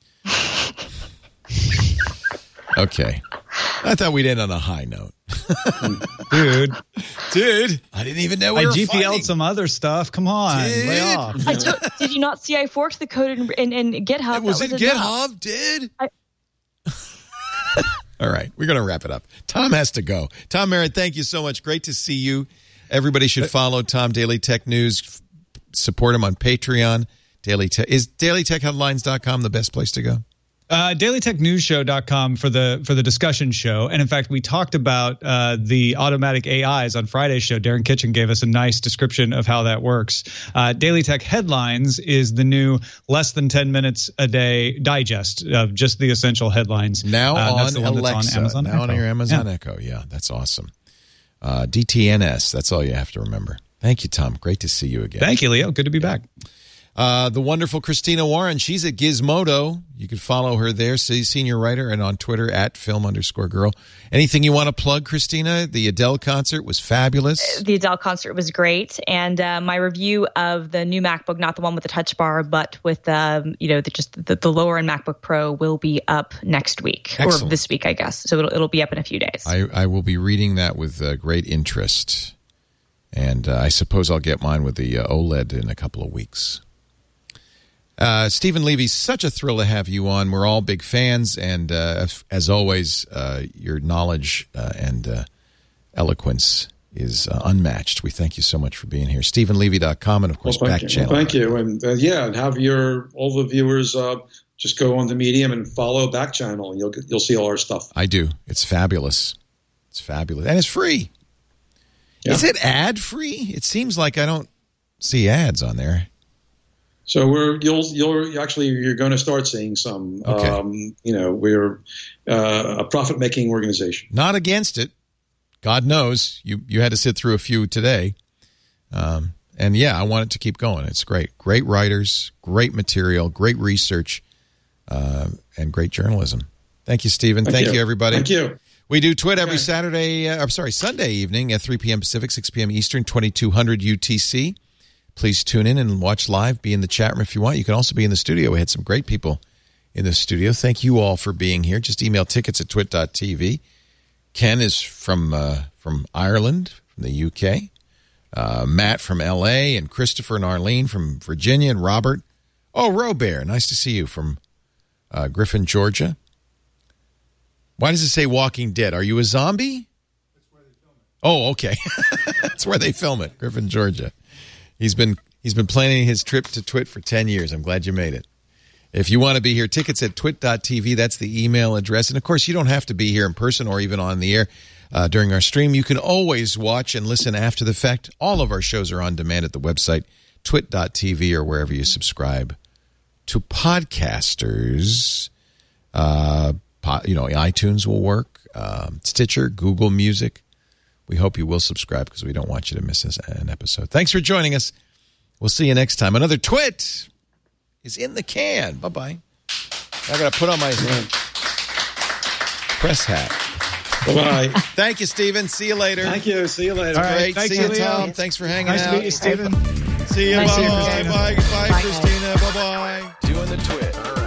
Okay. I thought we'd end on a high note. Dude. Dude. I didn't even know we I were G P L'd fighting. some other stuff. Come on. Dude. Lay off. I took, did you not see I forked the code in, in, in GitHub? It was That in enough. GitHub, dude. I, All right. We're going to wrap it up. Tom has to go. Tom Merritt, thank you so much. Great to see you. Everybody should follow Tom, Daily Tech News. Support him on Patreon. Daily Tech. Is daily tech headlines dot com the best place to go? Uh, daily tech news show dot com for the for the discussion show. And in fact, we talked about uh, the automatic A Is on Friday's show. Darren Kitchen gave us a nice description of how that works. Uh, Daily Tech Headlines is the new less than ten minutes a day digest of just the essential headlines. Now uh, on Alexa. On Amazon now Echo. on your Amazon yeah. Echo. Yeah, that's awesome. Uh, D T N S. That's all you have to remember. Thank you, Tom. Great to see you again. Thank you, Leo. Good to be back. Uh, the wonderful Christina Warren. She's at Gizmodo. You can follow her there. Senior writer, and on Twitter at film underscore girl. Anything you want to plug, Christina? The Adele concert was fabulous. The Adele concert was great, and uh, my review of the new MacBook, not the one with the Touch Bar, but with um, you know the, just the, the lower end MacBook Pro, will be up next week. Excellent. Or this week, I guess. So it'll it'll be up in a few days. I, I will be reading that with uh, great interest, and uh, I suppose I'll get mine with the uh, OLED in a couple of weeks. Uh, Stephen Levy, such a thrill to have you on. We're all big fans, and uh, as always, uh, your knowledge uh, and uh, eloquence is uh, unmatched. We thank you so much for being here. Stephen Levy dot com, and of course, well, Back you. Channel. Well, thank you, and uh, yeah, and have your all the viewers uh, just go on the Medium and follow Back Channel, and you'll you'll see all our stuff. I do. It's fabulous. It's fabulous, and it's free. Yeah. Is it ad free? It seems like I don't see ads on there. So we're you'll you'll actually you're going to start seeing some. Okay. Um, you know, we're uh, a profit making organization. Not against it. God knows you you had to sit through a few today, um, and yeah, I want it to keep going. It's great, great writers, great material, great research, uh, and great journalism. Thank you, Stephen. Thank Thank, you. you, everybody. Thank you. We do Twit every Okay. Saturday. Uh, I'm sorry, Sunday evening at three p.m. Pacific, six p.m. Eastern, twenty-two hundred U T C. Please tune in and watch live. Be in the chat room if you want. You can also be in the studio. We had some great people in the studio. Thank you all for being here. Just email tickets at twit dot t v. Ken is from uh, from Ireland, from the U K. Uh, Matt from L A, and Christopher and Arlene from Virginia, and Robert. Oh, Robert, nice to see you from uh, Griffin, Georgia. Why does it say Walking Dead? Are you a zombie? That's where they film it. Oh, okay. That's where they film it, Griffin, Georgia. He's been he's been planning his trip to Twit for ten years. I'm glad you made it. If you want to be here, tickets at twit dot t v. That's the email address. And, of course, you don't have to be here in person or even on the air uh, during our stream. You can always watch and listen after the fact. All of our shows are on demand at the website, twit dot t v, or wherever you subscribe to podcasters. Uh, po- you know, iTunes will work, um, Stitcher, Google Music. We hope you will subscribe because we don't want you to miss an episode. Thanks for joining us. We'll see you next time. Another Twit is in the can. Bye-bye. I got to put on my press hat. Bye-bye. Thank you, Stephen. See you later. Thank you. See you later. All right. Thanks, See you, Leo. Tom. Thanks for hanging Nice out. to meet you, Stephen. See you. Nice to meet you, Bye. Christina. Bye. Bye, Bye, Christina. Bye-bye. Doing the twit.